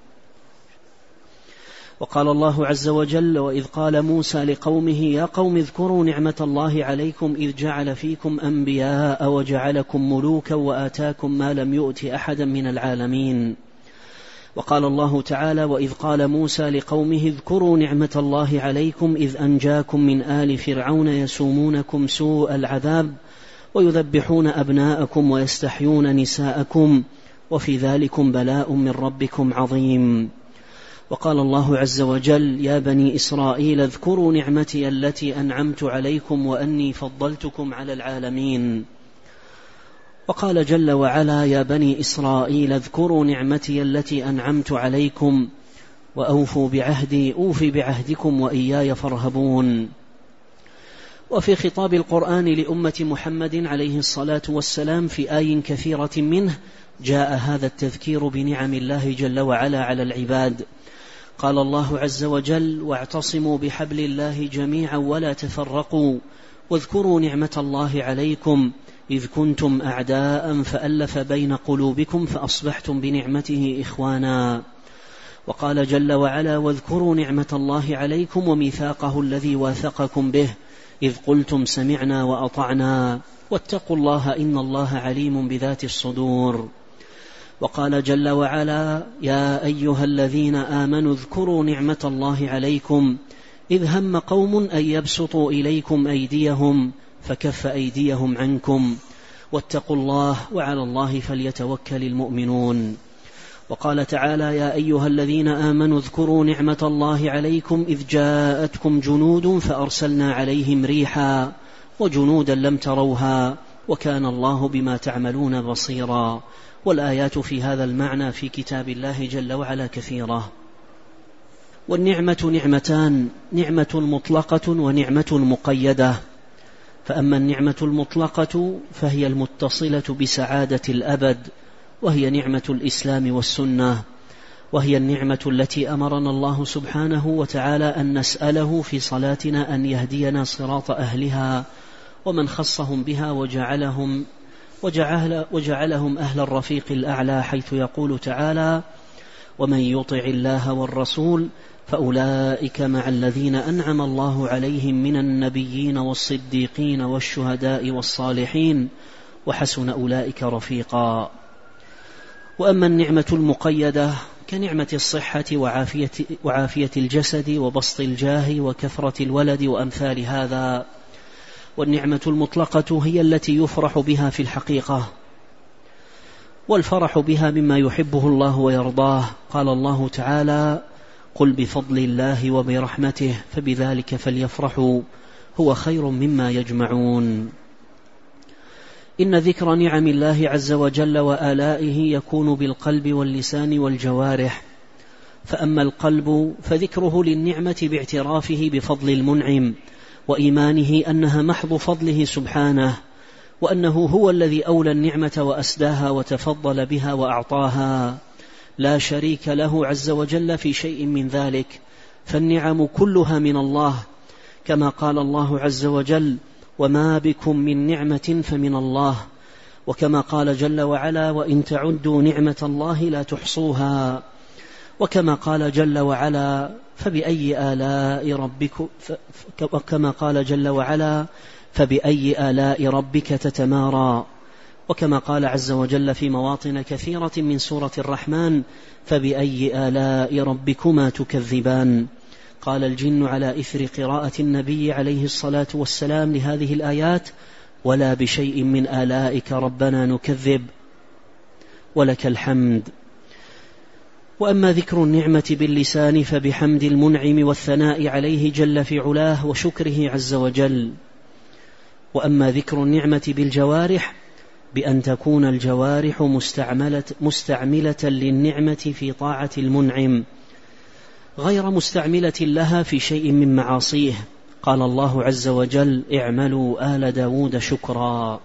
وقال الله عز وجل: وإذ قال موسى لقومه يا قوم اذكروا نعمة الله عليكم إذ جعل فيكم أنبياء وجعلكم ملوكا وآتاكم ما لم يؤت أحدا من العالمين. وقال الله تعالى: وإذ قال موسى لقومه اذكروا نعمة الله عليكم إذ أنجاكم من آل فرعون يسومونكم سوء العذاب ويذبحون أبناءكم ويستحيون نساءكم وفي ذلكم بلاء من ربكم عظيم. وقال الله عز وجل: يا بني إسرائيل اذكروا نعمتي التي أنعمت عليكم وأني فضلتكم على العالمين. وقال جل وعلا: يا بني إسرائيل اذكروا نعمتي التي أنعمت عليكم وأوفوا بعهدي أوف بعهدكم وإياي فارهبون. وفي خطاب القرآن لأمة محمد عليه الصلاة والسلام في آي كثيرة منه جاء هذا التذكير بنعم الله جل وعلا على العباد. قال الله عز وجل: واعتصموا بحبل الله جميعا ولا تفرقوا واذكروا نعمة الله عليكم إذ كنتم أعداء فألف بين قلوبكم فأصبحتم بنعمته إخوانا. وقال جل وعلا: واذكروا نعمة الله عليكم وميثاقه الذي واثقكم به إذ قلتم سمعنا وأطعنا واتقوا الله إن الله عليم بذات الصدور. وقال جل وعلا: يا أيها الذين آمنوا اذكروا نعمة الله عليكم إذ هم قوم أن يبسطوا إليكم أيديهم فكف أيديهم عنكم واتقوا الله وعلى الله فليتوكل المؤمنون. وقال تعالى: يا أيها الذين آمنوا اذكروا نعمة الله عليكم إذ جاءتكم جنود فأرسلنا عليهم ريحا وجنودا لم تروها وكان الله بما تعملون بصيرا. والآيات في هذا المعنى في كتاب الله جل وعلا كثيرة. والنعمة نعمتان: نعمة مطلقة ونعمة مقيدة. فأما النعمة المطلقة فهي المتصلة بسعادة الأبد، وهي نعمة الإسلام والسنة، وهي النعمة التي أمرنا الله سبحانه وتعالى أن نسأله في صلاتنا أن يهدينا صراط أهلها ومن خصهم بها وجعلهم أهل الرفيق الأعلى، حيث يقول تعالى: ومن يطع الله والرسول فأولئك مع الذين أنعم الله عليهم من النبيين والصديقين والشهداء والصالحين وحسن أولئك رفيقا. وأما النعمة المقيدة كنعمة الصحة وعافية الجسد وبسط الجاه وكثرة الولد وأمثال هذا. والنعمة المطلقة هي التي يفرح بها في الحقيقة، والفرح بها مما يحبه الله ويرضاه. قال الله تعالى: قل بفضل الله وبرحمته فبذلك فليفرحوا هو خير مما يجمعون. إن ذكر نعم الله عز وجل وآلائه يكون بالقلب واللسان والجوارح، فأما القلب فذكره للنعمة باعترافه بفضل المنعم وإيمانه أنها محض فضله سبحانه، وأنه هو الذي أولى النعمة وأسداها وتفضل بها وأعطاها، لا شريك له عز وجل في شيء من ذلك، فالنعم كلها من الله، كما قال الله عز وجل: وما بكم من نعمة فمن الله، وكما قال جل وعلا: وإن تعدوا نعمة الله لا تحصوها، وكما قال جل وعلا: فبأي آلاء ربك تتمارى، وكما قال عز وجل في مواطن كثيرة من سورة الرحمن: فبأي آلاء ربكما تكذبان. قال الجن على إثر قراءة النبي عليه الصلاة والسلام لهذه الآيات: ولا بشيء من آلائك ربنا نكذب ولك الحمد. وأما ذكر النعمة باللسان فبحمد المنعم والثناء عليه جل في علاه وشكره عز وجل. وأما ذكر النعمة بالجوارح بأن تكون الجوارح مستعملة للنعمة في طاعة المنعم غير مستعملة لها في شيء من معاصيه. قال الله عز وجل: اعملوا آل داود شكرا.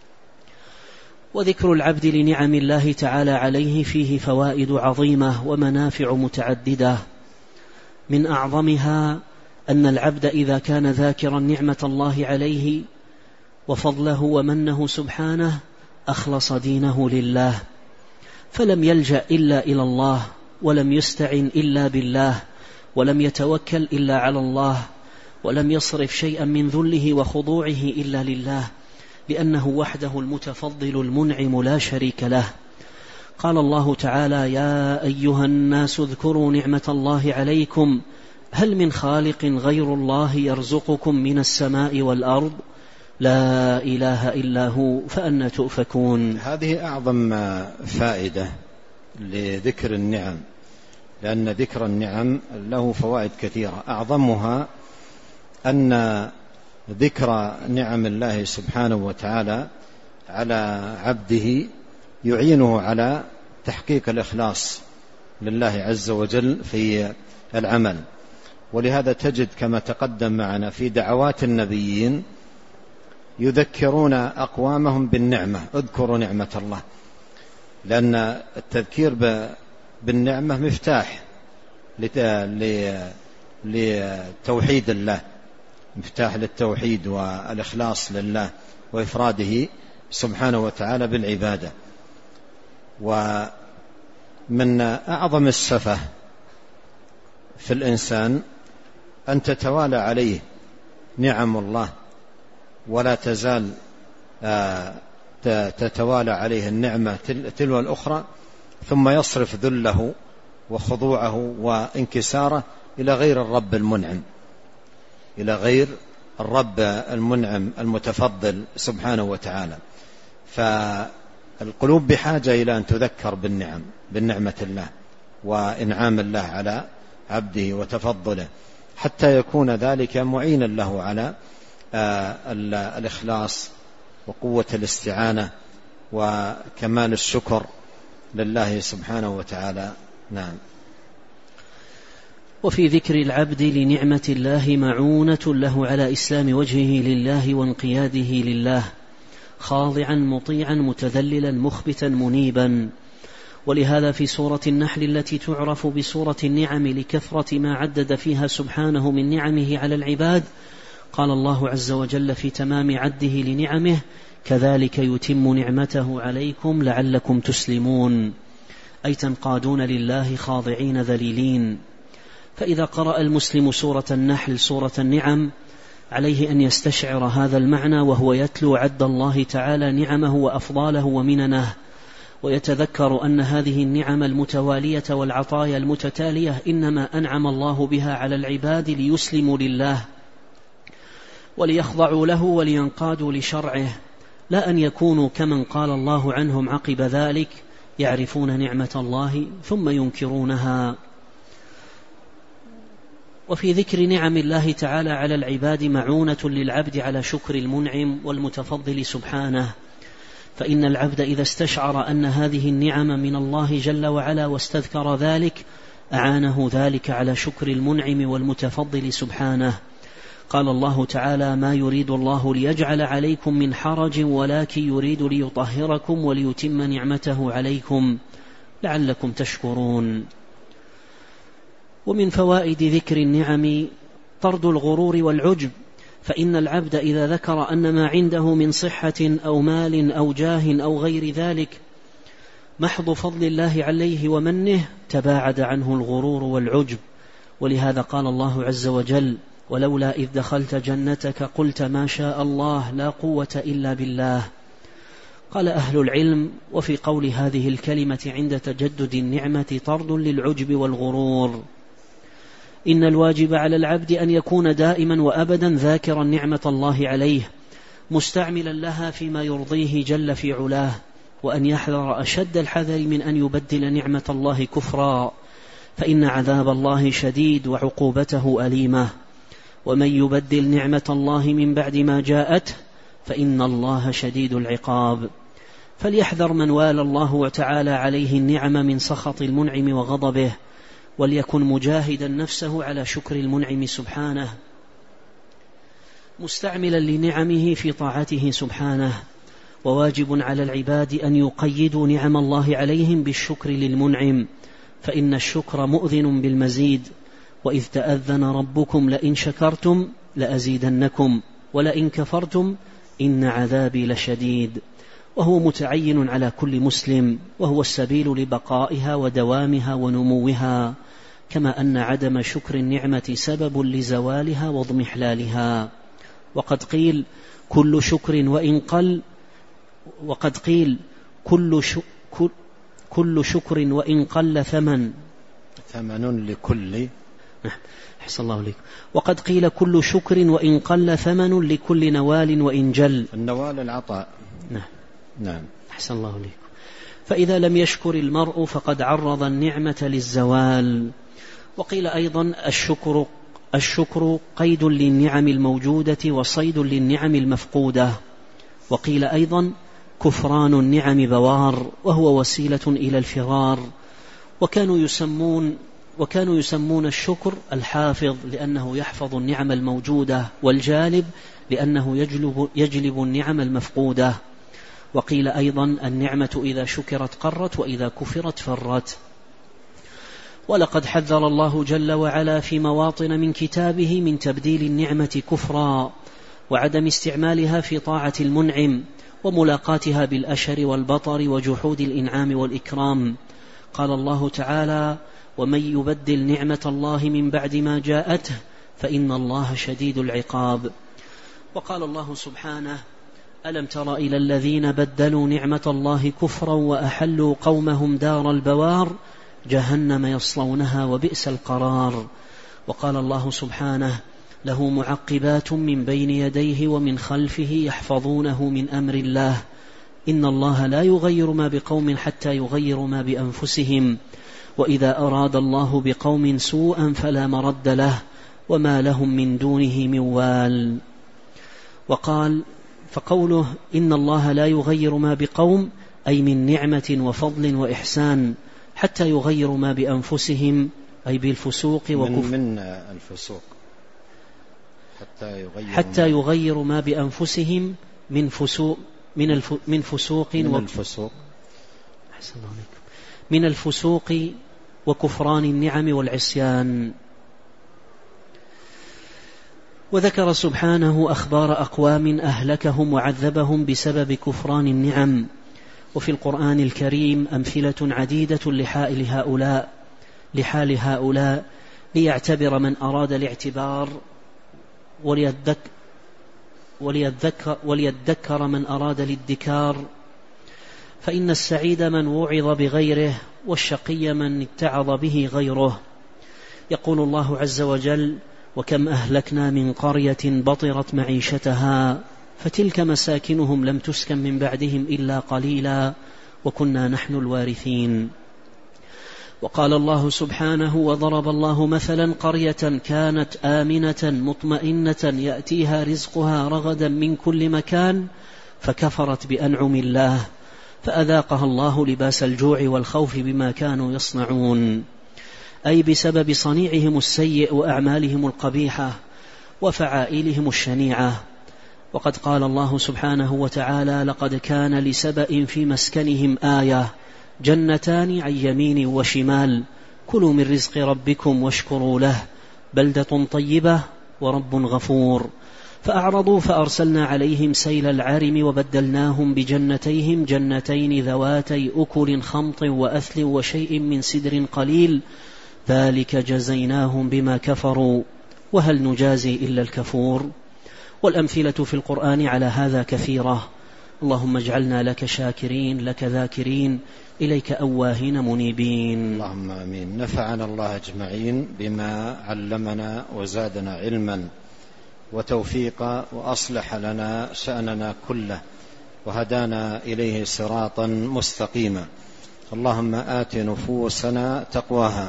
وذكر العبد لنعم الله تعالى عليه فيه فوائد عظيمة ومنافع متعددة، من أعظمها أن العبد إذا كان ذاكرا نعمة الله عليه وفضله ومنه سبحانه أخلص دينه لله، فلم يلجأ إلا إلى الله، ولم يستعن إلا بالله، ولم يتوكل إلا على الله، ولم يصرف شيئا من ذله وخضوعه إلا لله، لأنه وحده المتفضل المنعم لا شريك له. قال الله تعالى: يا أيها الناس اذكروا نعمة الله عليكم هل من خالق غير الله يرزقكم من السماء والأرض لا إله إلا هو فأنى تؤفكون. هذه أعظم فائدة لذكر النعم، لأن ذكر النعم له فوائد كثيرة، أعظمها أن ذكر نعم الله سبحانه وتعالى على عبده يعينه على تحقيق الإخلاص لله عز وجل في العمل. ولهذا تجد كما تقدم معنا في دعوات النبيين يذكرون أقوامهم بالنعمة: اذكروا نعمة الله، لأن التذكير بالنعمة مفتاح لتوحيد الله، مفتاح للتوحيد والإخلاص لله وإفراده سبحانه وتعالى بالعبادة. ومن أعظم السفه في الإنسان أن تتوالى عليه نعم الله ولا تزال تتوالى عليه النعمة تلو الأخرى، ثم يصرف ذله وخضوعه وانكساره إلى غير الرب المنعم، إلى غير الرب المنعم المتفضل سبحانه وتعالى. فالقلوب بحاجة إلى أن تذكر بالنعمة الله وإنعام الله على عبده وتفضله، حتى يكون ذلك معينا له على الإخلاص وقوة الاستعانة وكمال الشكر لله سبحانه وتعالى. نعم. وفي ذكر العبد لنعمة الله معونة له على إسلام وجهه لله وانقياده لله، خاضعا مطيعا متذللا مخبتا منيبا. ولهذا في سورة النحل التي تعرف بسورة النعم لكثرة ما عدد فيها سبحانه من نعمه على العباد، قال الله عز وجل في تمام عده لنعمه: كذلك يتم نعمته عليكم لعلكم تسلمون، أي تنقادون لله خاضعين ذليلين. فإذا قرأ المسلم سورة النحل سورة النعم عليه أن يستشعر هذا المعنى وهو يتلو عد الله تعالى نعمه وأفضاله ومننه، ويتذكر أن هذه النعم المتوالية والعطايا المتتالية إنما أنعم الله بها على العباد ليسلموا لله وليخضعوا له ولينقادوا لشرعه، لا أن يكونوا كمن قال الله عنهم عقب ذلك: يعرفون نعمة الله ثم ينكرونها. وفي ذكر نعم الله تعالى على العباد معونة للعبد على شكر المنعم والمتفضل سبحانه، فإن العبد إذا استشعر أن هذه النعم من الله جل وعلا واستذكر ذلك أعانه ذلك على شكر المنعم والمتفضل سبحانه. قال الله تعالى: ما يريد الله ليجعل عليكم من حرج ولكن يريد ليطهركم وليتم نعمته عليكم لعلكم تشكرون. ومن فوائد ذكر النعم طرد الغرور والعجب، فإن العبد إذا ذكر أن ما عنده من صحة أو مال أو جاه أو غير ذلك محض فضل الله عليه ومنه تباعد عنه الغرور والعجب. ولهذا قال الله عز وجل: ولولا إذ دخلت جنتك قلت ما شاء الله لا قوة إلا بالله. قال أهل العلم: وفي قول هذه الكلمة عند تجدد النعمة طرد للعجب والغرور. إن الواجب على العبد أن يكون دائما وأبدا ذاكرا نعمة الله عليه مستعملا لها فيما يرضيه جل في علاه، وأن يحذر أشد الحذر من أن يبدل نعمة الله كفرا، فإن عذاب الله شديد وعقوبته أليمة. ومن يبدل نعمة الله من بعد ما جاءته فإن الله شديد العقاب. فليحذر من والى الله تعالى عليه النعم من سخط المنعم وغضبه، وليكن مجاهدا نفسه على شكر المنعم سبحانه مستعملا لنعمه في طاعته سبحانه. وواجب على العباد أن يقيدوا نعم الله عليهم بالشكر للمنعم، فإن الشكر مؤذن بالمزيد. وإذ تأذن ربكم لئن شكرتم لأزيدنكم ولئن كفرتم إن عذابي لشديد. وهو متعين على كل مسلم، وهو السبيل لبقائها ودوامها ونموها، كما أن عدم شكر النعمة سبب لزوالها واضمحلالها. وقد قيل كل شكر وإن قل كل شكر وإن قل ثمن لكل أحسن الله عليك. وقد قيل كل شكر وإن قل ثمن لكل نوال وإن جل. النوال العطاء. نعم. أحسن الله عليك. فإذا لم يشكر المرء فقد عرض النعمة للزوال. وقيل أيضا الشكر قيد للنعم الموجودة وصيد للنعم المفقودة. وقيل أيضا كفران النعم بوار، وهو وسيلة إلى الفرار. وكانوا يسمون الشكر الحافظ لأنه يحفظ النعم الموجودة، والجالب لأنه يجلب النعم المفقودة. وقيل أيضا النعمة إذا شكرت قرت وإذا كفرت فرت. ولقد حذر الله جل وعلا في مواطن من كتابه من تبديل النعمة كفرا، وعدم استعمالها في طاعة المنعم، وملاقاتها بالأشر والبطر وجحود الإنعام والإكرام. قال الله تعالى: ومن يبدل نعمة الله من بعد ما جاءته فإن الله شديد العقاب. وقال الله سبحانه: ألم تر إلى الذين بدلوا نعمة الله كفرا وأحلوا قومهم دار البوار جهنم يصلونها وبئس القرار. وقال الله سبحانه: له معقبات من بين يديه ومن خلفه يحفظونه من أمر الله إن الله لا يغير ما بقوم حتى يغيروا ما بأنفسهم وإذا أراد الله بقوم سوءا فلا مرد له وما لهم من دونه من وال. وقال: فقوله إن الله لا يغير ما بقوم أي من نعمة وفضل وإحسان حتى يغيروا ما بأنفسهم أي بالفسوق وكفر من الفسوق حتى يغيروا ما بأنفسهم من فسوق من الفسوق وكفران النعم والعصيان. وذكر سبحانه أخبار أقوام أهلكهم وعذبهم بسبب كفران النعم. وفي القرآن الكريم أمثلة عديدة لحال هؤلاء ليعتبر من أراد الاعتبار وليذكر من أراد الادكار. فإن السعيد من وعظ بغيره والشقي من اتعظ به غيره. يقول الله عز وجل: وكم أهلكنا من قرية بطرت معيشتها فتلك مساكنهم لم تسكن من بعدهم إلا قليلا وكنا نحن الوارثين. وقال الله سبحانه: وضرب الله مثلا قرية كانت آمنة مطمئنة يأتيها رزقها رغدا من كل مكان فكفرت بأنعم الله فأذاقها الله لباس الجوع والخوف بما كانوا يصنعون. أي بسبب صنيعهم السيء وأعمالهم القبيحة وفعائلهم الشنيعة. وقد قال الله سبحانه وتعالى: لقد كان لسبأ في مسكنهم آية جنتان عن يمين وشمال كلوا من رزق ربكم واشكروا له بلدة طيبة ورب غفور. فأعرضوا فأرسلنا عليهم سيل العرم وبدلناهم بجنتيهم جنتين ذواتي أكل خمط وأثل وشيء من سدر قليل ذلك جزيناهم بما كفروا وهل نجازي إلا الكفور. والأمثلة في القرآن على هذا كثيرة. اللهم اجعلنا لك شاكرين لك ذاكرين إليك أواهين منيبين. اللهم آمين. نفعنا الله أجمعين بما علمنا وزادنا علما وتوفيقا وأصلح لنا شأننا كله وهدانا إليه صراطا مستقيما. اللهم آت نفوسنا تقواها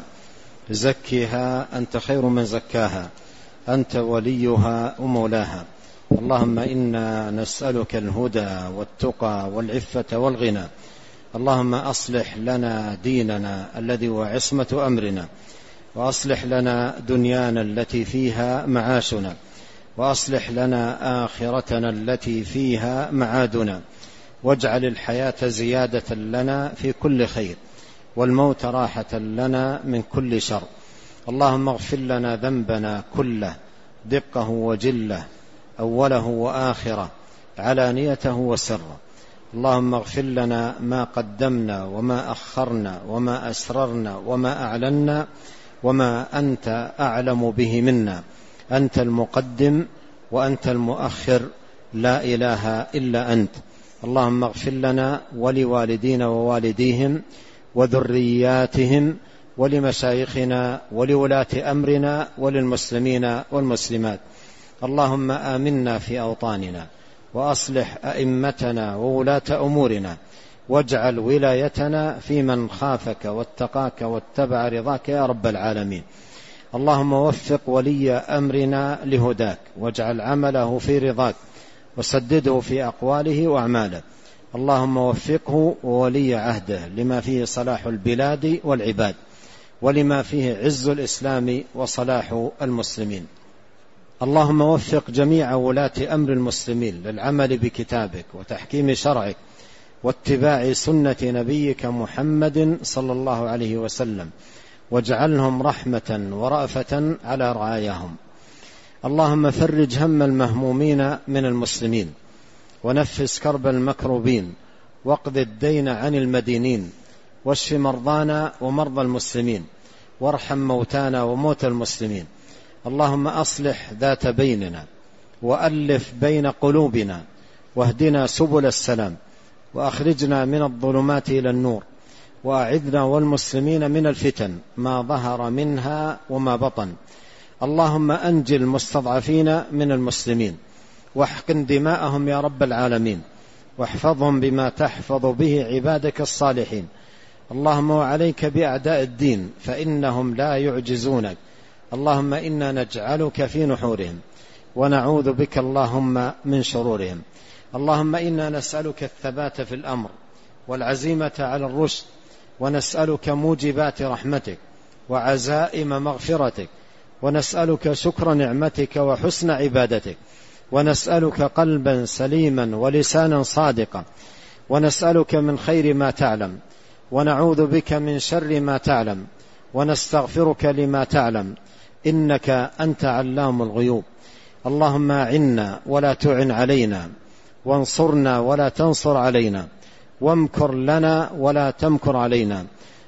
زكها أنت خير من زكاها أنت وليها ومولاها. اللهم إنا نسألك الهدى والتقى والعفة والغنى. اللهم أصلح لنا ديننا الذي هو عصمة أمرنا، وأصلح لنا دنيانا التي فيها معاشنا، وأصلح لنا آخرتنا التي فيها معادنا، واجعل الحياة زيادة لنا في كل خير والموت راحة لنا من كل شر. اللهم اغفر لنا ذنبنا كله دقه وجله أوله وآخره علانيته وسره. اللهم اغفر لنا ما قدمنا وما أخرنا وما أسررنا وما أعلنا وما أنت أعلم به منا. أنت المقدم وأنت المؤخر لا إله إلا أنت. اللهم اغفر لنا ولوالدينا ووالديهم وذرياتهم ولمشايخنا ولولاة أمرنا وللمسلمين والمسلمات. اللهم آمنا في أوطاننا وأصلح أئمتنا وولاة أمورنا، واجعل ولايتنا في من خافك واتقاك واتبع رضاك يا رب العالمين. اللهم وفق ولي أمرنا لهداك، واجعل عمله في رضاك، وسدده في أقواله وأعماله. اللهم وفقه وولي عهده لما فيه صلاح البلاد والعباد، ولما فيه عز الإسلام وصلاح المسلمين. اللهم وفق جميع ولاة أمر المسلمين للعمل بكتابك وتحكيم شرعك واتباع سنة نبيك محمد صلى الله عليه وسلم، واجعلهم رحمة ورأفة على رعاياهم. اللهم فرج هم المهمومين من المسلمين، ونفس كرب المكروبين، واقض الدين عن المدينين، واشف مرضانا ومرضى المسلمين، وارحم موتانا وموتى المسلمين. اللهم أصلح ذات بيننا، وألف بين قلوبنا، واهدنا سبل السلام، وأخرجنا من الظلمات إلى النور، وأعذنا والمسلمين من الفتن ما ظهر منها وما بطن. اللهم أنجي المستضعفين من المسلمين، واحقن دماءهم يا رب العالمين، واحفظهم بما تحفظ به عبادك الصالحين. اللهم وعليك بأعداء الدين فإنهم لا يعجزونك. اللهم إنا نجعلك في نحورهم، ونعوذ بك اللهم من شرورهم. اللهم إنا نسألك الثبات في الأمر والعزيمة على الرشد، ونسألك موجبات رحمتك وعزائم مغفرتك، ونسألك شكر نعمتك وحسن عبادتك، ونسألك قلبا سليما ولسانا صادقا، ونسألك من خير ما تعلم، ونعوذ بك من شر ما تعلم، ونستغفرك لما تعلم، إنك أنت علام الغيوب. اللهم أعنا ولا تعن علينا، وانصرنا ولا تنصر علينا، وامكر لنا ولا تمكر علينا،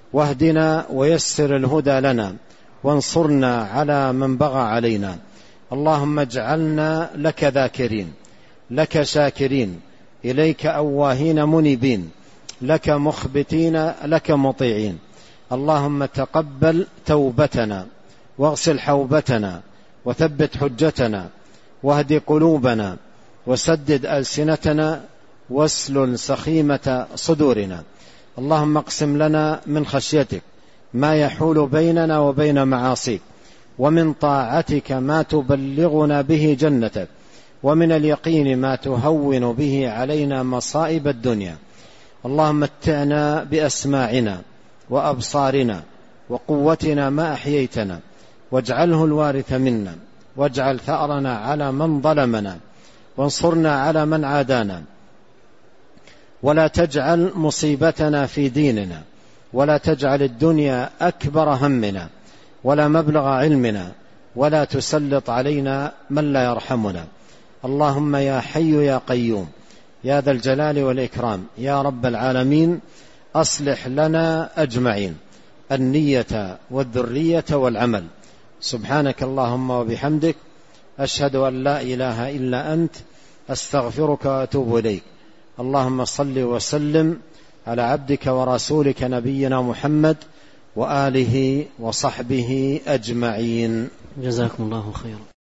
واهدنا ويسر الهدى لنا، وانصرنا على من بغى علينا. اللهم اجعلنا لك ذاكرين لك شاكرين إليك أواهين منيبين، لك مخبتين لك مطيعين. اللهم تقبل توبتنا، واغسل حوبتنا، وثبت حجتنا، واهد قلوبنا، وسدد ألسنتنا، واسلل سخيمة صدورنا. اللهم اقسم لنا من خشيتك ما يحول بيننا وبين معاصيك، ومن طاعتك ما تبلغنا به جنتك، ومن اليقين ما تهون به علينا مصائب الدنيا. اللهم متعنا بأسماعنا وأبصارنا وقوتنا ما أحييتنا، واجعله الوارث منا، واجعل ثأرنا على من ظلمنا، وانصرنا على من عادانا، ولا تجعل مصيبتنا في ديننا، ولا تجعل الدنيا أكبر همنا ولا مبلغ علمنا، ولا تسلط علينا من لا يرحمنا. اللهم يا حي يا قيوم يا ذا الجلال والإكرام يا رب العالمين، أصلح لنا أجمعين النية والذرية والعمل. سبحانك اللهم وبحمدك، أشهد أن لا إله إلا أنت، أستغفرك وأتوب إليك. اللهم صل وسلم على عبدك ورسولك نبينا محمد وآله وصحبه أجمعين. جزاكم الله خيرا.